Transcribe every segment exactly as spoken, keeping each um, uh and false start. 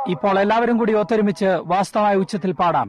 ഇപ്പോൾ എല്ലാവരും കൂടി ഒത്തൊരുമിച്ച് വാസ്തവമായ ഉച്ചത്തിൽ പാടാം.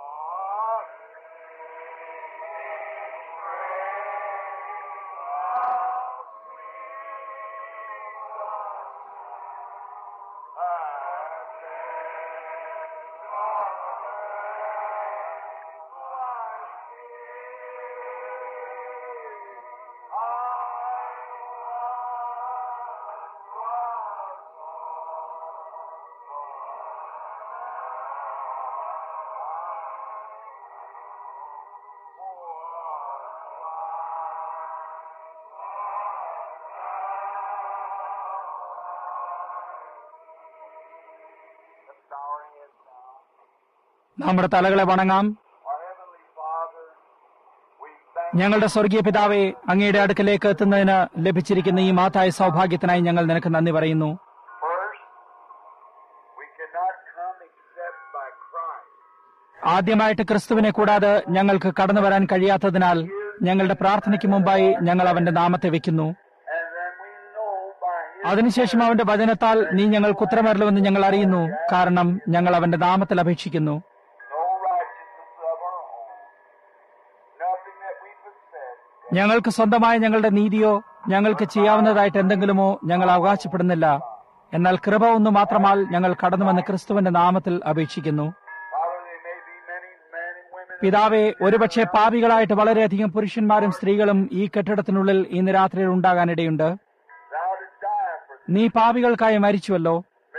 നമ്മുടെ തലകളെ വണങ്ങാം. ഞങ്ങളുടെ സ്വർഗീയ പിതാവേ, അങ്ങയുടെ അടുക്കലേക്ക് എത്തുന്നതിന് ലഭിച്ചിരിക്കുന്ന ഈ മഹത്തായ സൗഭാഗ്യത്തിനായി ഞങ്ങൾ നിനക്ക് നന്ദി പറയുന്നു. ആദ്യമായിട്ട് ക്രിസ്തുവിനെ കൂടാതെ ഞങ്ങൾക്ക് കടന്നു വരാൻ കഴിയാത്തതിനാൽ ഞങ്ങളുടെ പ്രാർത്ഥനയ്ക്ക് മുമ്പായി ഞങ്ങൾ അവന്റെ നാമത്തെ വെക്കുന്നു. അതിനുശേഷം അവന്റെ വചനത്താൽ നീ ഞങ്ങൾക്ക് ഉത്തരമരുളുമെന്ന് ഞങ്ങൾ അറിയുന്നു. കാരണം ഞങ്ങൾ അവന്റെ നാമത്തിൽ അപേക്ഷിക്കുന്നു. ഞങ്ങൾക്ക് സ്വന്തമായ ഞങ്ങളുടെ നീതിയോ ഞങ്ങൾക്ക് ചെയ്യാവുന്നതായിട്ട് എന്തെങ്കിലുമോ ഞങ്ങൾ അവകാശപ്പെടുന്നില്ല. എന്നാൽ കൃപ ഒന്ന് മാത്രമാൽ ഞങ്ങൾ കടന്നുവന്ന് ക്രിസ്തുവിന്റെ നാമത്തിൽ അപേക്ഷിക്കുന്നു. പിതാവേ, ഒരുപക്ഷെ പാപികളായിട്ട് വളരെയധികം പുരുഷന്മാരും സ്ത്രീകളും ഈ കെട്ടിടത്തിനുള്ളിൽ ഇന്ന് രാത്രിയിൽ ഉണ്ടാകാനിടയുണ്ട്. നീ പാപികൾക്കായി മരിച്ചുവല്ലോ.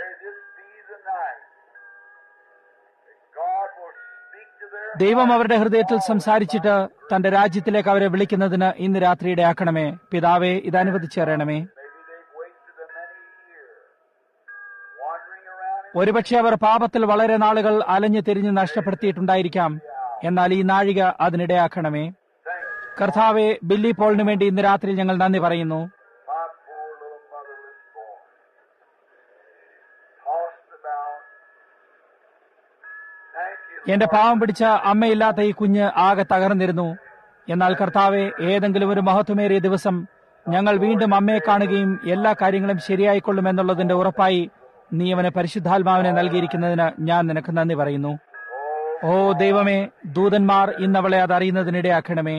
ദൈവം അവരുടെ ഹൃദയത്തിൽ സംസാരിച്ചിട്ട് തന്റെ രാജ്യത്തിലേക്ക് അവരെ വിളിക്കുന്നതിന് ഇന്ന് രാത്രി ഇടയാക്കണമേ. പിതാവേ, ഇത് അനുവദിച്ചേരണമേ. ഒരുപക്ഷെ അവർ പാപത്തിൽ വളരെ നാളുകൾ അലഞ്ഞു തിരിഞ്ഞ് നഷ്ടപ്പെടുത്തിയിട്ടുണ്ടായിരിക്കാം. എന്നാൽ ഈ നാഴിക അതിനിടയാക്കണമേ. കർത്താവെ, ബില്ലി പോളിനു വേണ്ടി ഇന്ന് രാത്രി ഞങ്ങൾ നന്ദി പറയുന്നു. എന്റെ പാവം പിടിച്ച അമ്മയില്ലാത്ത ഈ കുഞ്ഞ് ആകെ തകർന്നിരുന്നു. എന്നാൽ കർത്താവെ, ഏതെങ്കിലും ഒരു മഹത്വമേറിയ ദിവസം ഞങ്ങൾ വീണ്ടും അമ്മയെ കാണുകയും എല്ലാ കാര്യങ്ങളും ശരിയായിക്കൊള്ളുമെന്നുള്ളതിന്റെ ഉറപ്പായി നീ അവന് പരിശുദ്ധാത്മാവിനെ നൽകിയിരിക്കുന്നതിന് ഞാൻ നിനക്ക് നന്ദി പറയുന്നു. ഓ ദൈവമേ, ദൂതന്മാർ ഇന്നവളെ അതറിയുന്നതിനിടയാക്കണമേ.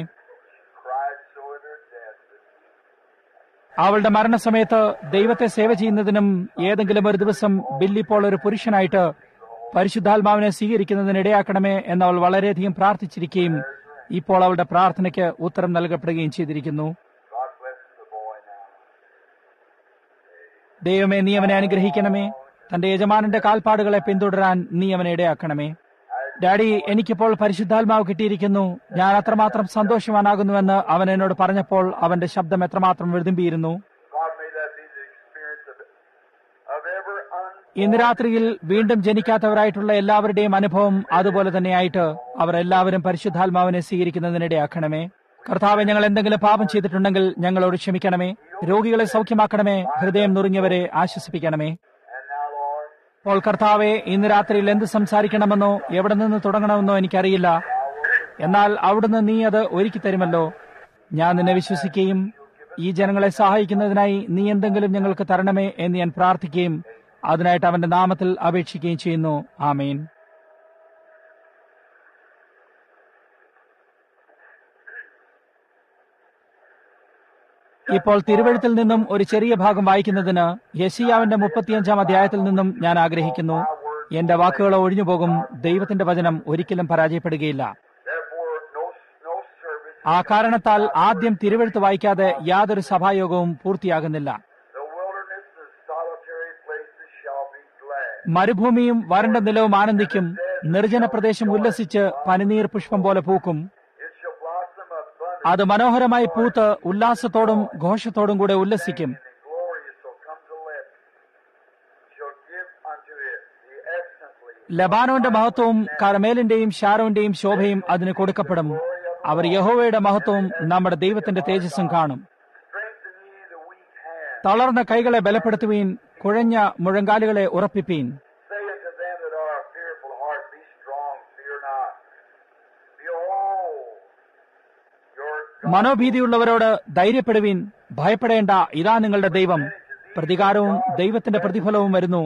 അവളുടെ മരണസമയത്ത് ദൈവത്തെ സേവ ചെയ്യുന്നതിനും ഏതെങ്കിലും ഒരു ദിവസം ബില്ലിപ്പോൾ ഒരു പുരുഷനായിട്ട് പരിശുദ്ധാത്മാവിനെ സ്വീകരിക്കുന്നതിനിടയാക്കണമേ എന്നവൾ വളരെയധികം പ്രാർത്ഥിച്ചിരിക്കുകയും ഇപ്പോൾ അവളുടെ പ്രാർത്ഥനയ്ക്ക് ഉത്തരം നൽകപ്പെടുകയും ചെയ്തിരിക്കുന്നു. ദൈവമേ, നീ അവനെ അനുഗ്രഹിക്കണമേ. തന്റെ യജമാനന്റെ കാൽപ്പാടുകളെ പിന്തുടരാൻ നീ അവനെ ഇടയാക്കണമേ. ഡാഡി, എനിക്കിപ്പോൾ പരിശുദ്ധാത്മാവ് കിട്ടിയിരിക്കുന്നു. ഞാൻ അത്രമാത്രം സന്തോഷവാനാകുന്നുവെന്ന് അവൻ എന്നോട് പറഞ്ഞപ്പോൾ അവന്റെ ശബ്ദം എത്രമാത്രം വിഴുതുമ്പിയിരുന്നു. ഇന്ന് രാത്രിയിൽ വീണ്ടും ജനിക്കാത്തവരായിട്ടുള്ള എല്ലാവരുടെയും അനുഭവം അതുപോലെ തന്നെയായിട്ട് അവർ എല്ലാവരും പരിശുദ്ധാത്മാവിനെ സ്വീകരിക്കുന്നതിനിടയാക്കണമേ. കർത്താവെ, ഞങ്ങൾ എന്തെങ്കിലും പാപം ചെയ്തിട്ടുണ്ടെങ്കിൽ ഞങ്ങളോട് ക്ഷമിക്കണമേ. രോഗികളെ സൗഖ്യമാക്കണമേ. ഹൃദയം നുറുങ്ങിയവരെ ആശ്വസിപ്പിക്കണമേ. അപ്പോൾ കർത്താവെ, ഇന്ന് രാത്രിയിൽ എന്ത് സംസാരിക്കണമെന്നോ എവിടെ നിന്ന് തുടങ്ങണമെന്നോ എനിക്കറിയില്ല. എന്നാൽ അവിടുന്ന് നീ അത് ഒരുക്കി തരുമല്ലോ. ഞാൻ നിന്നെ വിശ്വസിക്കുകയും ഈ ജനങ്ങളെ സഹായിക്കുന്നതിനായി നീ എന്തെങ്കിലും ഞങ്ങൾക്ക് തരണമേ എന്ന് ഞാൻ പ്രാർത്ഥിക്കുകയും അതിനായിട്ട് അവന്റെ നാമത്തിൽ അപേക്ഷിക്കുകയും ചെയ്യുന്നു. ആമേൻ. ഇപ്പോൾ തിരുവഴുത്തിൽ നിന്നും ഒരു ചെറിയ ഭാഗം വായിക്കുന്നതിന് യെശയ്യാവിന്റെ മുപ്പത്തിയഞ്ചാം അധ്യായത്തിൽ നിന്നും ഞാൻ ആഗ്രഹിക്കുന്നു. എന്റെ വാക്കുകൾ ഒഴിഞ്ഞുപോകും. ദൈവത്തിന്റെ വചനം ഒരിക്കലും പരാജയപ്പെടുകയില്ല. ആ കാരണത്താൽ ആദ്യം തിരുവഴുത്ത് വായിക്കാതെ യാതൊരു സഭായോഗവും പൂർത്തിയാകുന്നില്ല. മരുഭൂമിയും വരണ്ട നിലവും ആനന്ദിക്കും. നിർജ്ജന പ്രദേശം ഉല്ലസിച്ച് പനിനീർ പുഷ്പം പോലെ പൂക്കും. അത് മനോഹരമായി പൂത്ത് ഉല്ലാസത്തോടും ഘോഷത്തോടും കൂടെ ഉല്ലസിക്കും. ലബാനോന്റെ മഹത്വവും കർമേലിന്റെയും ഷാരോന്റെയും ശോഭയും അതിന് കൊടുക്കപ്പെടും. അവർ യഹോവയുടെ മഹത്വവും നമ്മുടെ ദൈവത്തിന്റെ തേജസ്സും കാണും. തളർന്ന കൈകളെ ബലപ്പെടുത്തുവീൻ. കുഴഞ്ഞ മുഴങ്കാലുകളെ ഉറപ്പിപ്പീൻ. മനോഭീതിയുള്ളവരോട് ധൈര്യപ്പെടുവീൻ. ഭയപ്പെടേണ്ട, ഇതാ നിങ്ങളുടെ ദൈവം. പ്രതികാരവും ദൈവത്തിന്റെ പ്രതിഫലവും വരുന്നു.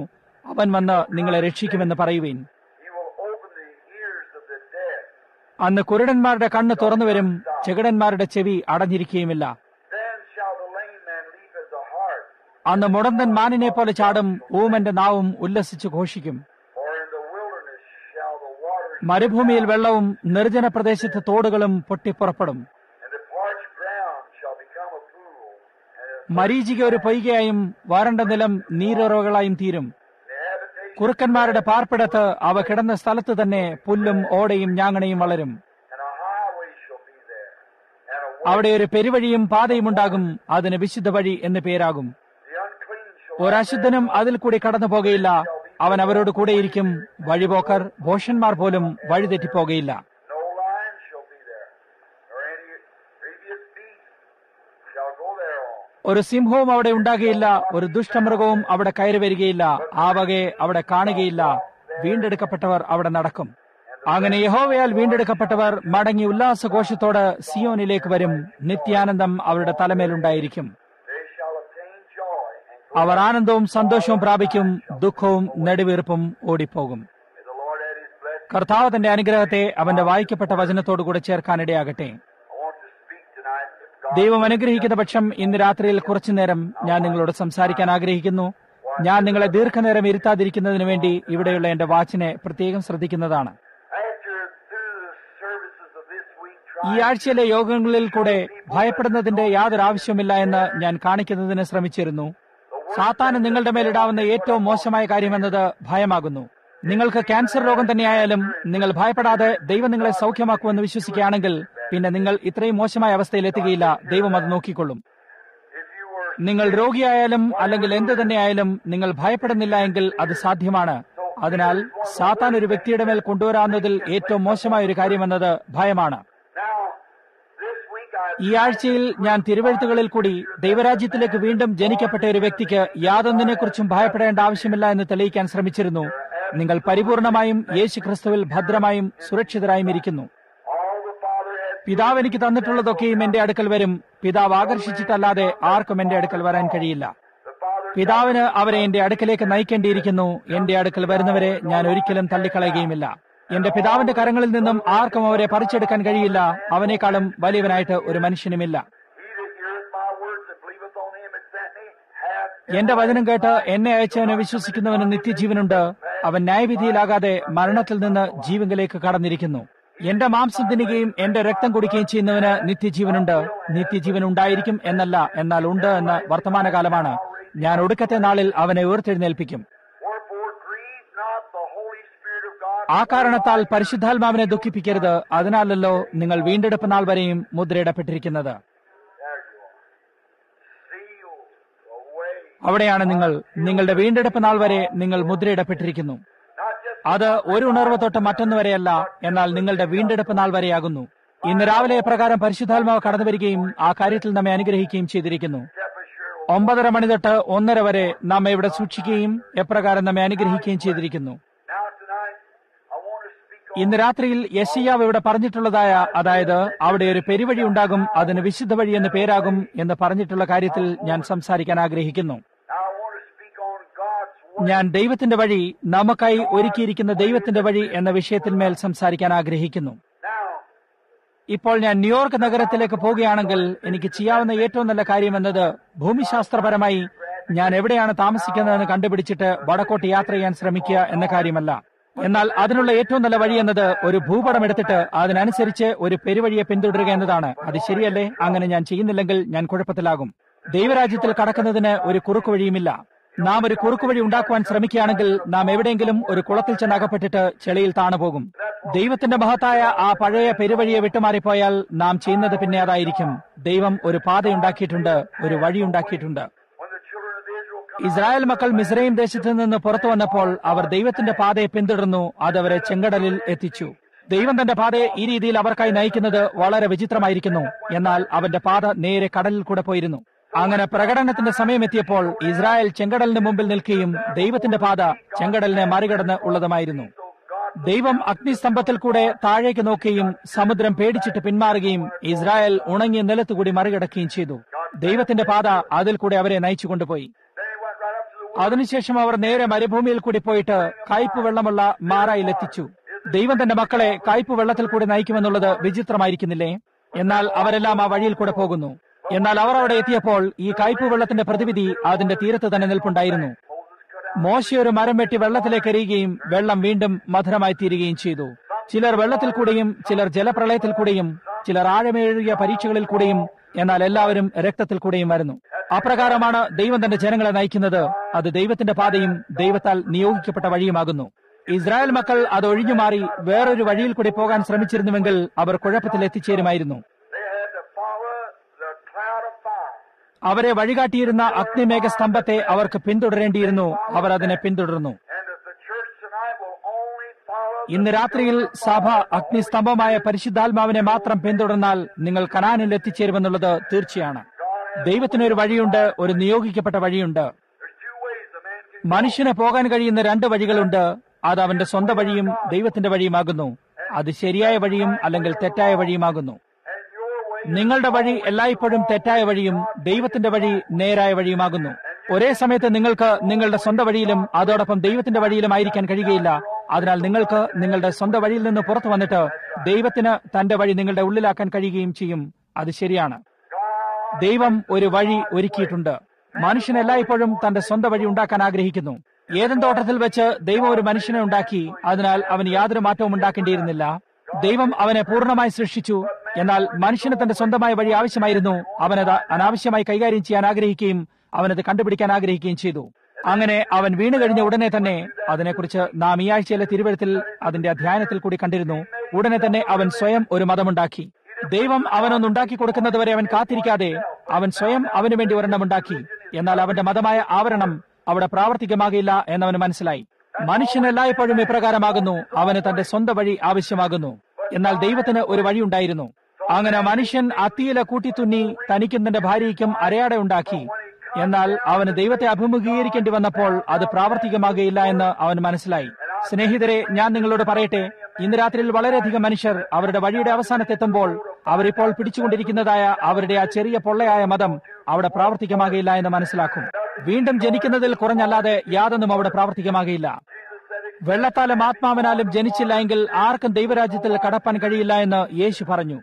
അവൻ വന്ന് നിങ്ങളെ രക്ഷിക്കുമെന്ന് പറയുവീൻ. He will open the ears of the deaf. അന്ന് കുരുടന്മാരുടെ കണ്ണ് തുറന്നുവരും, ചെകിടന്മാരുടെ ചെവി അടഞ്ഞിരിക്കുകയുമില്ല. Then shall the lame man leap as a hart, അന്ന് മുടന്തൻ മാനിനെ പോലെ ചാടും, ഊമന്റെ നാവും ഉല്ലസിച്ച് ഘോഷിക്കും. or in the wilderness shall the waters, മരുഭൂമിയിൽ വെള്ളവും നിർജ്ജന പ്രദേശത്ത് തോടുകളും പൊട്ടിപ്പുറപ്പെടും. and the parched ground shall become a pool, and മരീചിക ഒരു പൊയ്കയായും വരണ്ട നിലം നീരുറവുകളായും തീരും. the habitation കുറുക്കന്മാരുടെ പാർപ്പിടത്ത് അവ കിടന്ന സ്ഥലത്ത് തന്നെ പുല്ലും ഓടയും ഞാങ്ങണയും വളരും. and a highway shall be there, and a way. അവിടെ ഒരു പെരുവഴിയും പാതയും ഉണ്ടാകും, അതിന് വിശുദ്ധ വഴി എന്ന് പേരാകും. The unclean shall ഒരശുദ്ധനും അതിൽ കൂടി കടന്നു പോകയില്ല, അവൻ അവരോട് കൂടെയിരിക്കും. വഴിപോക്കർ ഭോഷന്മാർ പോലും വഴിതെറ്റിപ്പോകയില്ല. no lion shall be there, nor any previous beast shall go thereon. ഒരു സിംഹവും അവിടെ ഉണ്ടാകുകയില്ല, ഒരു ദുഷ്ടമൃഗവും അവിടെ കയറി വരികയില്ല. ആ വകയെ അവിടെ കാണുകയില്ല. വീണ്ടെടുക്കപ്പെട്ടവർ അവിടെ നടക്കും. അങ്ങനെ യഹോവയാൽ വീണ്ടെടുക്കപ്പെട്ടവർ മടങ്ങി ഉല്ലാസഘോഷത്തോട് സിയോനിലേക്ക് വരും. നിത്യാനന്ദം അവരുടെ തലമേലുണ്ടായിരിക്കും. They shall obtain joy, and അവർ ആനന്ദവും സന്തോഷവും പ്രാപിക്കും, ദുഃഖവും നെടുവീർപ്പും ഓടിപ്പോകും. may the Lord add his blessing. കർത്താവ് തന്റെ അനുഗ്രഹത്തെ അവന്റെ വായിക്കപ്പെട്ട വചനത്തോടുകൂടെ ചേർക്കാനിടയാകട്ടെ. I want to speak tonight. If God ദൈവം അനുഗ്രഹിക്കുന്ന പക്ഷം ഇന്ന് രാത്രിയിൽ കുറച്ചുനേരം ഞാൻ നിങ്ങളോട് സംസാരിക്കാൻ ആഗ്രഹിക്കുന്നു. ഞാൻ നിങ്ങളെ ദീർഘനേരം ഇരുത്താതിരിക്കുന്നതിന് വേണ്ടി ഇവിടെയുള്ള എന്റെ വാച്ചിനെ പ്രത്യേകം ശ്രദ്ധിക്കുന്നതാണ്. after through the services of this week, ഈ try ആഴ്ചയിലെ യോഗങ്ങളിൽ കൂടെ ഭയപ്പെടുന്നതിന്റെ യാതൊരു ആവശ്യമില്ല എന്ന് ഞാൻ കാണിക്കുന്നതിന് ശ്രമിച്ചിരുന്നു. സാത്താന് നിങ്ങളുടെ മേലിടാവുന്ന ഏറ്റവും മോശമായ കാര്യമെന്നത് ഭയമാകുന്നു. നിങ്ങൾക്ക് ക്യാൻസർ രോഗം തന്നെയായാലും നിങ്ങൾ ഭയപ്പെടാതെ ദൈവം നിങ്ങളെ സൗഖ്യമാക്കുമെന്ന് വിശ്വസിക്കുകയാണെങ്കിൽ പിന്നെ നിങ്ങൾ ഇത്രയും മോശമായ അവസ്ഥയിൽ എത്തുകയില്ല. ദൈവം അത് നോക്കിക്കൊള്ളും. if you were നിങ്ങൾ രോഗിയായാലും അല്ലെങ്കിൽ എന്ത് തന്നെയായാലും നിങ്ങൾ ഭയപ്പെടുന്നില്ല എങ്കിൽ അത് സാധ്യമാണ്. അതിനാൽ സാത്താൻ ഒരു വ്യക്തിയുടെ മേൽ കൊണ്ടുവരാവുന്നതിൽ ഏറ്റവും മോശമായ ഒരു കാര്യമെന്നത് ഭയമാണ്. now this week I ഈ ആഴ്ചയിൽ ഞാൻ തിരുവെഴുത്തുകളിൽ കൂടി ദൈവരാജ്യത്തിലേക്ക് വീണ്ടും ജനിക്കപ്പെട്ട ഒരു വ്യക്തിക്ക് യാതൊന്നിനെക്കുറിച്ചും ഭയപ്പെടേണ്ട ആവശ്യമില്ല എന്ന് തെളിയിക്കാൻ ശ്രമിച്ചിരുന്നു. നിങ്ങൾ പരിപൂർണമായും യേശു ക്രിസ്തുവിൽ ഭദ്രമായും സുരക്ഷിതരായും ഇരിക്കുന്നു. all the Father has പിതാവ് എനിക്ക് തന്നിട്ടുള്ളതൊക്കെയും എന്റെ അടുക്കൽ വരും. പിതാവ് ആകർഷിച്ചിട്ടല്ലാതെ ആർക്കും എന്റെ അടുക്കൽ വരാൻ കഴിയില്ല. the Father പിതാവിന് അവരെ എന്റെ അടുക്കലേക്ക് നയിക്കേണ്ടിയിരിക്കുന്നു. എന്റെ അടുക്കൽ വരുന്നവരെ ഞാൻ ഒരിക്കലും തള്ളിക്കളയുകയുമില്ല. എന്റെ പിതാവിന്റെ കരങ്ങളിൽ നിന്നും ആർക്കും അവരെ പറിച്ചെടുക്കാൻ കഴിയില്ല. അവനേക്കാളും വലിയവനായിട്ട് ഒരു മനുഷ്യനുമില്ല. he that heareth my words and believeth on him that sent me hath എന്റെ വചനം കേട്ട് എന്നെ അയച്ചവനെ വിശ്വസിക്കുന്നവന് നിത്യജീവനുണ്ട്. അവൻ ന്യായവിധിയിലാകാതെ മരണത്തിൽ നിന്ന് ജീവങ്കിലേക്ക് കടന്നിരിക്കുന്നു. എന്റെ മാംസം തിന്നുകയും എന്റെ രക്തം കുടിക്കുകയും ചെയ്യുന്നവന് നിത്യജീവനുണ്ട്. നിത്യജീവൻ ഉണ്ടായിരിക്കും എന്നല്ല, എന്നാൽ ഉണ്ട് എന്ന് വർത്തമാനകാലമാണ്. ഞാൻ ഒടുക്കത്തെ നാളിൽ അവനെ ഉയർത്തെഴുന്നേൽപ്പിക്കും. wherefore grieve not the Holy Spirit of God. ആ കാരണത്താൽ പരിശുദ്ധാത്മാവിനെ ദുഃഖിപ്പിക്കരുത്. അതിനാലല്ലോ നിങ്ങൾ വീണ്ടെടുപ്പ് നാൾ വരെയും മുദ്രയിടപ്പെട്ടിരിക്കുന്നത്. There you are. Sealed away. അവിടെയാണ് നിങ്ങൾ. നിങ്ങളുടെ വീണ്ടെടുപ്പ് നാൾ വരെ നിങ്ങൾ മുദ്രയിടപ്പെട്ടിരിക്കുന്നു. Not just അത് ഒരു ഉണർവ് തൊട്ട് മറ്റൊന്നു വരെയല്ല, എന്നാൽ നിങ്ങളുടെ വീണ്ടെടുപ്പ് നാൾ വരെയാകുന്നു. ഇന്ന് രാവിലെ എപ്രകാരം പരിശുദ്ധാത്മാവ് കടന്നു വരികയും ആ കാര്യത്തിൽ നമ്മെ അനുഗ്രഹിക്കുകയും ചെയ്തിരിക്കുന്നു. step assured. ഒമ്പതര മണി തൊട്ട് ഒന്നര വരെ നമ്മെ ഇവിടെ സൂക്ഷിക്കുകയും എപ്രകാരം നമ്മെ അനുഗ്രഹിക്കുകയും ചെയ്തിരിക്കുന്നു. Now tonight I want to speak on ഇന്ന് രാത്രിയിൽ യെശയ്യാവ് ഇവിടെ പറഞ്ഞിട്ടുള്ളതായ, അതായത് അവിടെ ഒരു പെരുവഴി ഉണ്ടാകും, അതിന് വിശുദ്ധ വഴി എന്ന് പേരാകും എന്ന് പറഞ്ഞിട്ടുള്ള കാര്യത്തിൽ ഞാൻ സംസാരിക്കാൻ ആഗ്രഹിക്കുന്നു. now I want to speak on God's word. ഞാൻ ദൈവത്തിന്റെ വഴി, നമുക്കായി ഒരുക്കിയിരിക്കുന്ന ദൈവത്തിന്റെ വഴി എന്ന വിഷയത്തിന്മേൽ സംസാരിക്കാൻ ആഗ്രഹിക്കുന്നു. Now ഇപ്പോൾ ഞാൻ ന്യൂയോർക്ക് നഗരത്തിലേക്ക് പോവുകയാണെങ്കിൽ എനിക്ക് ചെയ്യാവുന്ന ഏറ്റവും നല്ല കാര്യം എന്നത് ഭൂമിശാസ്ത്രപരമായി ഞാൻ എവിടെയാണ് താമസിക്കുന്നതെന്ന് കണ്ടുപിടിച്ചിട്ട് വടക്കോട്ട് യാത്ര ചെയ്യാൻ ശ്രമിക്കുക എന്ന കാര്യമല്ല. എന്നാൽ അതിനുള്ള ഏറ്റവും നല്ല വഴി എന്നത് ഒരു ഭൂപടം എടുത്തിട്ട് അതിനനുസരിച്ച് ഒരു പെരുവഴിയെ പിന്തുടരുക എന്നതാണ്. അത് ശരിയല്ലേ? അങ്ങനെ ഞാൻ ചെയ്യുന്നില്ലെങ്കിൽ ഞാൻ കുഴപ്പത്തിലാകും. ദൈവരാജ്യത്തിൽ കടക്കുന്നതിന് ഒരു കുറുക്കു വഴിയുമില്ല. നാം ഒരു കുറുക്കുവഴി ഉണ്ടാക്കുവാൻ ശ്രമിക്കുകയാണെങ്കിൽ നാം എവിടെയെങ്കിലും ഒരു കുളത്തിൽ ചെന്നകപ്പെട്ടിട്ട് ചെളിയിൽ താണുപോകും. ദൈവത്തിന്റെ മഹത്തായ ആ പഴയ പെരുവഴിയെ വിട്ടുമാറിപ്പോയാൽ നാം ചെയ്യുന്നത് പിന്നെ അതായിരിക്കും. ദൈവം ഒരു പാതയുണ്ടാക്കിയിട്ടുണ്ട്, ഒരു വഴിയുണ്ടാക്കിയിട്ടുണ്ട്. when the children of Israel come Israel മക്കൾ മിസ്രൈം ദേശത്ത് നിന്ന് പുറത്തു വന്നപ്പോൾ അവർ ദൈവത്തിന്റെ പാതയെ പിന്തുടർന്നു. അതവരെ ചെങ്കടലിൽ എത്തിച്ചു. ദൈവം തന്റെ പാതയെ ഈ രീതിയിൽ അവർക്കായി നയിക്കുന്നത് വളരെ വിചിത്രമായിരിക്കുന്നു. എന്നാൽ അവന്റെ പാത നേരെ കടലിൽ കൂടെ പോയിരുന്നു. അങ്ങനെ പ്രകടനത്തിന്റെ സമയമെത്തിയപ്പോൾ ഇസ്രായേൽ ചെങ്കടലിന് മുമ്പിൽ നിൽക്കുകയും ദൈവത്തിന്റെ പാത ചെങ്കടലിനെ മറികടന്ന് ഉള്ളതുമായിരുന്നു. ദൈവം അഗ്നിസ്തംഭത്തിൽ കൂടെ താഴേക്ക് നോക്കുകയും സമുദ്രം പേടിച്ചിട്ട് പിന്മാറുകയും ഇസ്രായേൽ ഉണങ്ങിയ നിലത്തുകൂടി മറികടക്കുകയും ചെയ്തു. ദൈവത്തിന്റെ പാത അതിൽ കൂടെ അവരെ നയിച്ചു കൊണ്ടുപോയി. then he went right up to the അതിനുശേഷം അവർ നേരെ മരുഭൂമിയിൽ കൂടി പോയിട്ട് കയ്പ് വെള്ളമുള്ള മാറായിൽ എത്തിച്ചു. ദൈവം തന്റെ മക്കളെ കയ്പ് വെള്ളത്തിൽ കൂടി നയിക്കുമെന്നുള്ളത് വിചിത്രമായിരിക്കുന്നില്ലേ? എന്നാൽ അവരെല്ലാം ആ വഴിയിൽ കൂടെ പോകുന്നു. എന്നാൽ അവർ അവിടെ എത്തിയപ്പോൾ ഈ കയ്പ് വെള്ളത്തിന്റെ പ്രതിവിധി അതിന്റെ തീരത്ത് തന്നെ നിൽപ്പുണ്ടായിരുന്നു. മോശെ ഒരു മരം വെട്ടി വെള്ളത്തിലേക്ക് എറിയുകയും വെള്ളം വീണ്ടും മധുരമായി തീരുകയും ചെയ്തു. ചിലർ വെള്ളത്തിൽ കൂടെയും ചിലർ ജലപ്രളയത്തിൽ കൂടെയും ചിലർ ആഴമേറിയ പരീക്ഷകളിൽ കൂടെയും, എന്നാൽ എല്ലാവരും രക്തത്തിൽ കൂടെയും വരുന്നു. അപ്രകാരമാണ് ദൈവം തന്റെ ജനങ്ങളെ നയിക്കുന്നത്. അത് ദൈവത്തിന്റെ പാതയും ദൈവത്താൽ നിയോഗിക്കപ്പെട്ട വഴിയുമാകുന്നു. ഇസ്രായേൽ മക്കൾ അത് ഒഴിഞ്ഞുമാറി വേറൊരു വഴിയിൽ കൂടി പോകാൻ ശ്രമിച്ചിരുന്നുവെങ്കിൽ അവർ കുഴപ്പത്തിൽ എത്തിച്ചേരുമായിരുന്നു. അവരെ വഴികാട്ടിയിരുന്ന അഗ്നിമേഘസ്തംഭത്തെ അവർക്ക് പിന്തുടരേണ്ടിയിരുന്നു. അവർ അതിനെ പിന്തുടർന്നു. ഇന്ന് രാത്രിയിൽ സഭ അഗ്നിസ്തംഭമായ പരിശുദ്ധാത്മാവിനെ മാത്രം പിന്തുടർന്നാൽ നിങ്ങൾ കനാനിൽ എത്തിച്ചേരുമെന്നുള്ളത് തീർച്ചയാണ്. ദൈവത്തിനൊരു വഴിയുണ്ട്, ഒരു നിയോഗിക്കപ്പെട്ട വഴിയുണ്ട്. മനുഷ്യന് പോകാൻ കഴിയുന്ന രണ്ട് വഴികളുണ്ട്. അത് അവന്റെ സ്വന്തം വഴിയും ദൈവത്തിന്റെ വഴിയുമാകുന്നു. അത് ശരിയായ വഴിയും അല്ലെങ്കിൽ തെറ്റായ വഴിയുമാകുന്നു. നിങ്ങളുടെ വഴി എല്ലായ്പ്പോഴും തെറ്റായ വഴിയും ദൈവത്തിന്റെ വഴി നേരായ വഴിയുമാകുന്നു. ഒരേ സമയത്ത് നിങ്ങൾക്ക് നിങ്ങളുടെ സ്വന്തം വഴിയിലും അതോടൊപ്പം ദൈവത്തിന്റെ വഴിയിലും ആയിരിക്കാൻ കഴിയുകയില്ല. അതിനാൽ നിങ്ങൾക്ക് നിങ്ങളുടെ സ്വന്തം വഴിയിൽ നിന്ന് പുറത്തു വന്നിട്ട് ദൈവത്തിന് തന്റെ വഴി നിങ്ങളുടെ ഉള്ളിലാക്കാൻ കഴിയുകയും ചെയ്യും. അത് ശരിയാണ്. ദൈവം ഒരു വഴി ഒരുക്കിയിട്ടുണ്ട്. മനുഷ്യൻ എല്ലായ്പ്പോഴും തന്റെ സ്വന്തം വഴി ഉണ്ടാക്കാൻ ആഗ്രഹിക്കുന്നു. ഏദൻ തോട്ടത്തിൽ വെച്ച് ദൈവം ഒരു മനുഷ്യനെ ഉണ്ടാക്കി. അതിനാൽ അവന് യാതൊരു മാറ്റവും ഉണ്ടാക്കേണ്ടിയിരുന്നില്ല. ദൈവം അവനെ പൂർണ്ണമായി സൃഷ്ടിച്ചു. എന്നാൽ മനുഷ്യന് തന്റെ സ്വന്തമായ വഴി ആവശ്യമായിരുന്നു. അവനത് അനാവശ്യമായി കൈകാര്യം ചെയ്യാൻ ആഗ്രഹിക്കുകയും അവനത് കണ്ടുപിടിക്കാൻ ആഗ്രഹിക്കുകയും ചെയ്തു. അങ്ങനെ അവൻ വീണു കഴിഞ്ഞ ഉടനെ തന്നെ, അതിനെക്കുറിച്ച് നാം ഈ ആഴ്ചയിലെ തിരുവഴുത്തിൽ അതിന്റെ അധ്യയനത്തിൽ കൂടി കണ്ടിരുന്നു, ഉടനെ തന്നെ അവൻ സ്വയം ഒരു മതമുണ്ടാക്കി. ദൈവം അവനൊന്നുണ്ടാക്കി കൊടുക്കുന്നതുവരെ അവൻ കാത്തിരിക്കാതെ അവൻ സ്വയം അവനു വേണ്ടി ഒരെണ്ണമുണ്ടാക്കി. എന്നാൽ അവന്റെ മതമായ ആവരണം അവിടെ പ്രാവർത്തികമാകില്ല എന്നവന് മനസ്സിലായി. മനുഷ്യൻ എല്ലായ്പ്പോഴും ഇപ്രകാരമാകുന്നു. അവന് തന്റെ സ്വന്തം വഴി ആവശ്യമാകുന്നു. എന്നാൽ ദൈവത്തിന് ഒരു വഴിയുണ്ടായിരുന്നു. അങ്ങനെ മനുഷ്യൻ അത്തിയില കൂട്ടിത്തുന്നി തനിക്കും തന്റെ ഭാര്യയ്ക്കും അരയാടെ ഉണ്ടാക്കി. എന്നാൽ അവന് ദൈവത്തെ അഭിമുഖീകരിക്കേണ്ടി വന്നപ്പോൾ അത് പ്രാവർത്തികമാകുകയില്ല എന്ന് അവൻ മനസ്സിലായി. സ്നേഹിതരെ, ഞാൻ നിങ്ങളോട് പറയട്ടെ, ഇന്ന് രാത്രിയിൽ വളരെയധികം മനുഷ്യർ അവരുടെ വഴിയുടെ അവസാനത്തെത്തുമ്പോൾ അവരിപ്പോൾ പിടിച്ചുകൊണ്ടിരിക്കുന്നതായ അവരുടെ ആ ചെറിയ പൊള്ളയായ മതം അവിടെ പ്രാവർത്തികമാകില്ല എന്ന് മനസ്സിലാക്കും. വീണ്ടും ജനിക്കുന്നതിൽ കുറഞ്ഞല്ലാതെ യാതൊന്നും അവിടെ പ്രാവർത്തികമാകില്ല. വെള്ളത്താലും ആത്മാവിനാലും ജനിച്ചില്ല എങ്കിൽ ആർക്കും ദൈവരാജ്യത്തിൽ കടപ്പാൻ കഴിയില്ല എന്ന് യേശു പറഞ്ഞു.